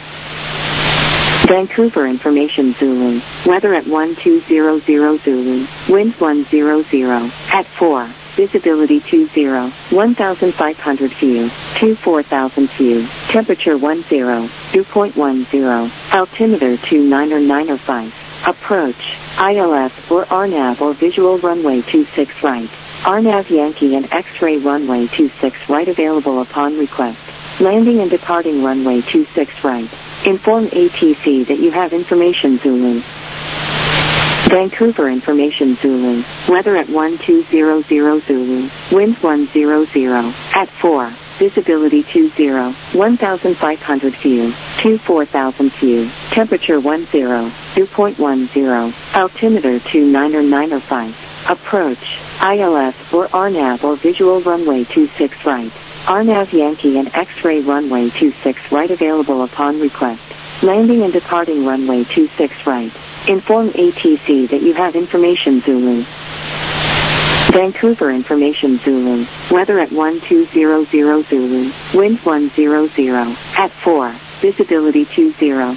Vancouver Information Zulu, weather at 1200 Zulu, wind 100, at 4, visibility 20, 1,500 view, 24,000 view, temperature 10, dew point 10, altimeter 29005, approach, ILS or RNAV or visual runway 26 right. RNAV Yankee and X-ray runway 26 right available upon request. Landing and departing runway 26 right. Inform ATC that you have information Zulu. Vancouver Information Zulu, weather at 1200 Zulu, wind 100, at 4, visibility 20, 1,500 view, 24,000 view, temperature 10, dew point 10, altimeter 29005. Approach, ILS or RNAV or visual runway 26 right. RNAV Yankee and X-ray runway 26 right available upon request. Landing and departing runway 26 right. Inform ATC that you have information Zulu. Vancouver Information Zulu, weather at 1200 Zulu, wind 100, at 4. Visibility 20,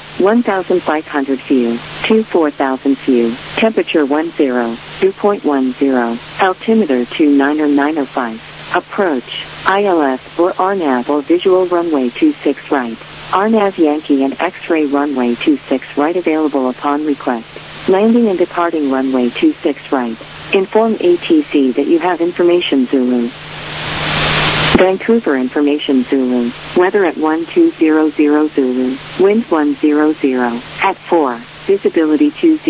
1,500 view, 24,000 view, temperature 10, dew point 10, altimeter 29005, approach, ILS or RNAV or visual runway 26 right, RNAV Yankee and X-ray runway 26 right available upon request, landing and departing runway 26 right, inform ATC that you have information Zulu. Vancouver Information Zulu, weather at 1200 Zulu, wind 100, at 4, visibility 20,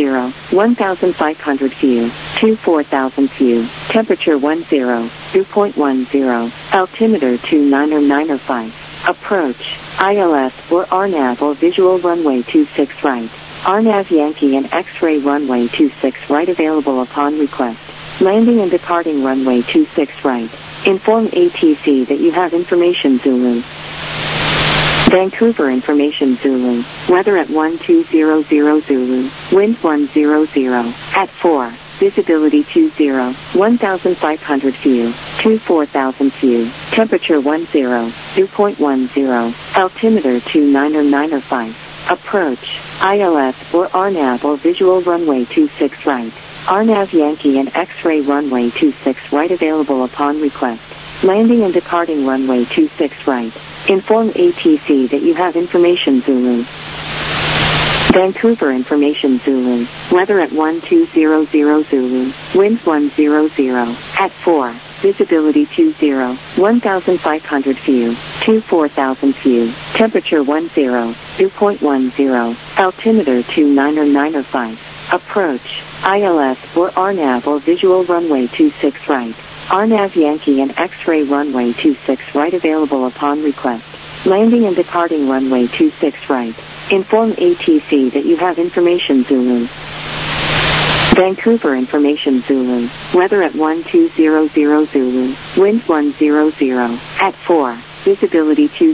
1,500 view, 24,000 view, temperature 10, dew point 10, altimeter 29005, approach, ILS or RNAV or visual runway 26 right, RNAV Yankee and X-ray runway 26 right available upon request, landing and departing runway 26 right. Inform ATC that you have information Zulu. Vancouver Information Zulu, weather at 1200 Zulu, wind 100, at 4, visibility 20, 1,500 view, 24,000 view, temperature 10, dew point 10, altimeter 29005, approach, ILS or RNAV or visual runway 26 right. RNAV Yankee and X-ray runway 26 right available upon request. Landing and departing runway 26 right. Inform ATC that you have information Zulu. Vancouver Information Zulu, weather at 1200 Zulu, wind 100, at 4, visibility 20, 1,500 view, 24,000 view, temperature 10, dew point 10, altimeter 29005, approach, ILS or RNAV or visual runway 26 right, RNAV Yankee and X-ray runway 26 right available upon request, landing and departing runway 26 right. Inform ATC that you have information Zulu. Vancouver Information Zulu, weather at 1200 Zulu, wind 100, at 4, visibility 20,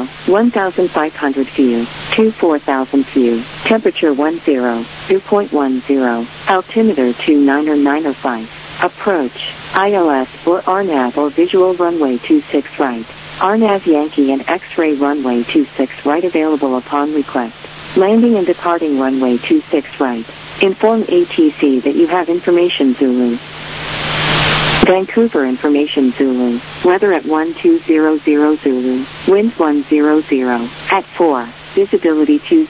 1,500 view, 24,000 view, temperature 10, dew point 10, altimeter 29005, approach, ILS or RNAV or visual runway 26 right, RNAV Yankee and X-ray runway 26 right available upon request, landing and departing runway 26 right. Inform ATC that you have information Zulu. Vancouver Information Zulu, weather at 1200 Zulu, wind 100, at 4, visibility 20,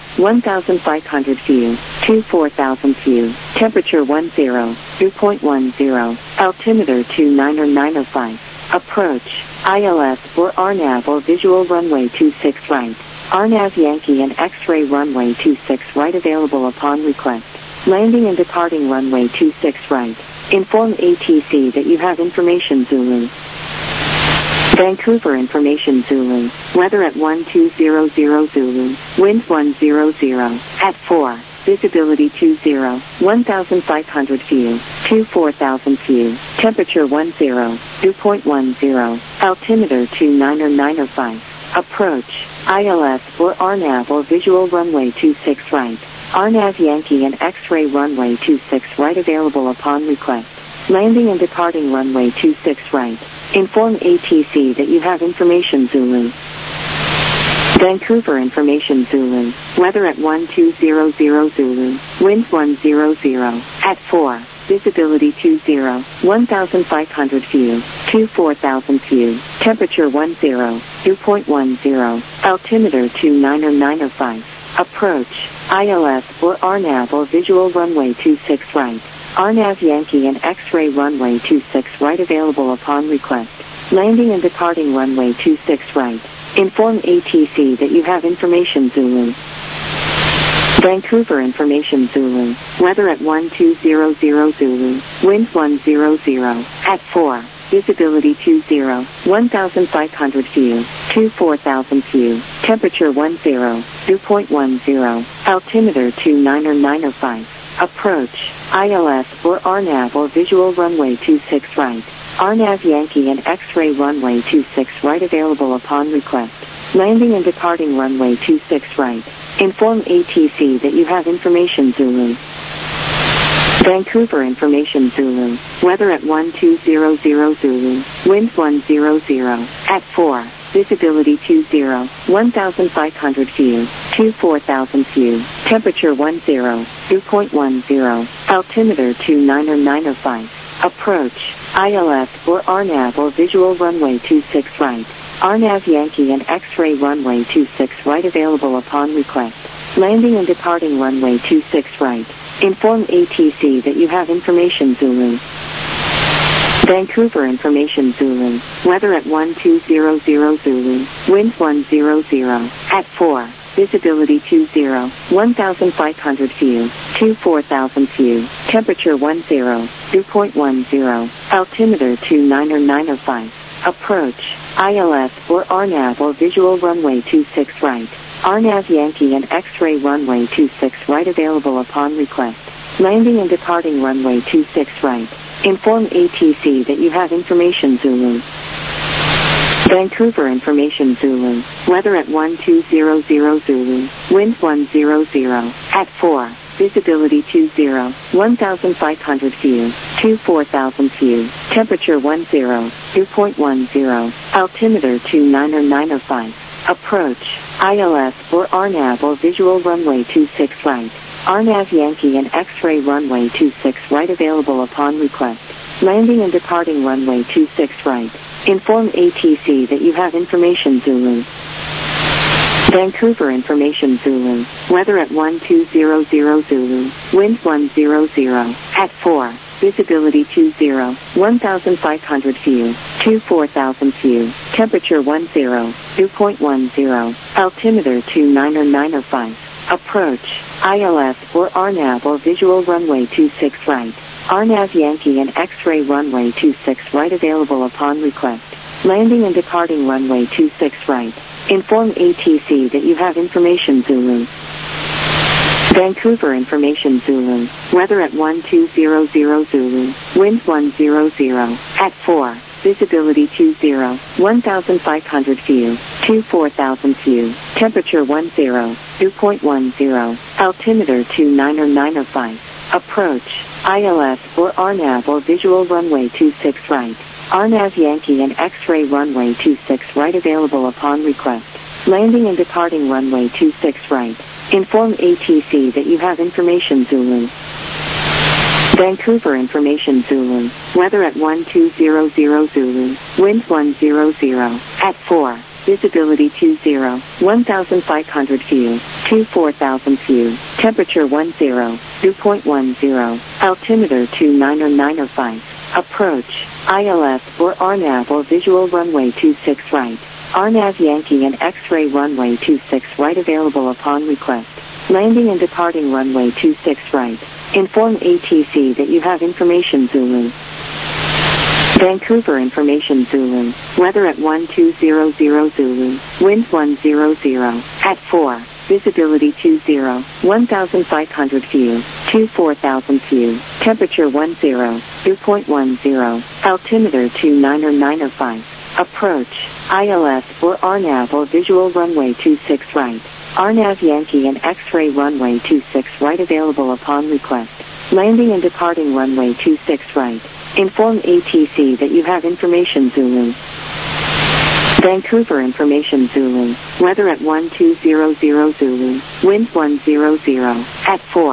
1,500 view, 24,000 view, temperature 10, dew point 10, altimeter 29005, approach, ILS or RNAV or visual runway 26 right, RNAV Yankee and X-ray runway 26 right available upon request, landing and departing runway 26 right. Inform ATC that you have information Zulu. Vancouver Information Zulu. Weather at 1200 Zulu. Wind 100. At 4. Visibility 20. 1,500 view. 24,000 view. Temperature 10. Dew point 10. Altimeter 29005. Approach. ILS or RNAV or visual runway 26 right. RNAV Yankee and X-ray runway 26 right available upon request. Landing and departing runway 26 right. Inform ATC that you have information Zulu. Vancouver Information Zulu. Weather at 1200 Zulu. Wind 100. At 4. Visibility 20. 1,500 view. 24,000 view. Temperature 10. Dew point 10. Altimeter 29005. Approach. ILS or RNAV or visual runway 26 right. RNAV Yankee and X-ray runway 26 right available upon request. Landing and departing runway 26 right. Inform ATC that you have information Zulu. Vancouver Information Zulu. Weather at 1200 Zulu. Wind 100. At 4. Visibility 20. 1,500 view. 24,000 view. Temperature 10. Dew point 10. Altimeter 29005. Approach. ILS or RNAV or visual runway 26 right. RNAV Yankee and X-ray runway 26 right available upon request. Landing and departing runway 26 right. Inform ATC that you have information Zulu. Vancouver Information Zulu. Weather at 1200 Zulu. Wind 100. At 4. Visibility 20. 1,500 view. 24,000 view. Temperature 10. Dew point 10. Altimeter 29005. Approach. ILS or RNAV or visual runway 26 right. RNAV Yankee and X-ray runway 26 right available upon request. Landing and departing runway 26 right. Inform ATC that you have information Zulu. Vancouver Information Zulu. Weather at 1200 Zulu. Wind 100. At 4. Visibility 20. 1,500 view. 24,000 view. Temperature 10. Dew point 10. Altimeter 29005. Approach. ILS or RNAV or visual runway 26 right. RNAV Yankee and X-ray runway 26 right available upon request. Landing and departing runway 26 right. Inform ATC that you have information Zulu. Vancouver Information Zulu. Weather at 1200 Zulu. Wind 100. At 4. Visibility 20. 1,500 view. 24,000 view. Temperature 10. Dew point 10. Altimeter 29005. Approach. ILS or RNAV or visual runway 26 right. RNAV Yankee and X-ray runway 26 right available upon request. Landing and departing runway 26 right. Inform ATC that you have information Zulu. Vancouver Information Zulu. Weather at 1200 Zulu. Wind 100. At 4. Visibility 20. 1,500 view. 24,000 view. Temperature 10. Dew point 10. Altimeter 29005. Approach. ILS or RNAV or visual runway 26 right. RNAV Yankee and X-ray runway 26 right available upon request. Landing and departing runway 26 right. Inform ATC that you have information Zulu. Vancouver Information Zulu. Weather at 1200 Zulu. Wind 100. At 4. Visibility 20. 1,500 view. 24,000 view. Temperature 10. Dew point 10. Altimeter 29005. Approach. ILS or RNAV or visual runway 26 right. RNAV Yankee and X-ray runway 26 right available upon request. Landing and departing runway 26 right. Inform ATC that you have information Zulu. Vancouver Information Zulu. Weather at 1200 Zulu. Wind 100. At 4. Visibility 20. 1,500 view. 24,000 view. Temperature 10. Dew point 10. Altimeter 29005. Approach. ILS or RNAV or visual runway 26 right. RNAV Yankee and X-ray runway 26 right available upon request. Landing and departing runway 26 right. Inform ATC that you have information Zulu. Vancouver Information Zulu. Weather at 1200 Zulu. Wind 100. At 4. Visibility 20. 1,500 view. 24,000 view. Temperature 10. Dew point 10. Altimeter 29905. Approach. ILS or RNAV or visual runway 26 right. RNAV Yankee and X-ray runway 26 right available upon request. Landing and departing runway 26 right. Inform ATC that you have information Zulu. Vancouver Information Zulu. Weather at 1200 Zulu. Wind 100. At 4.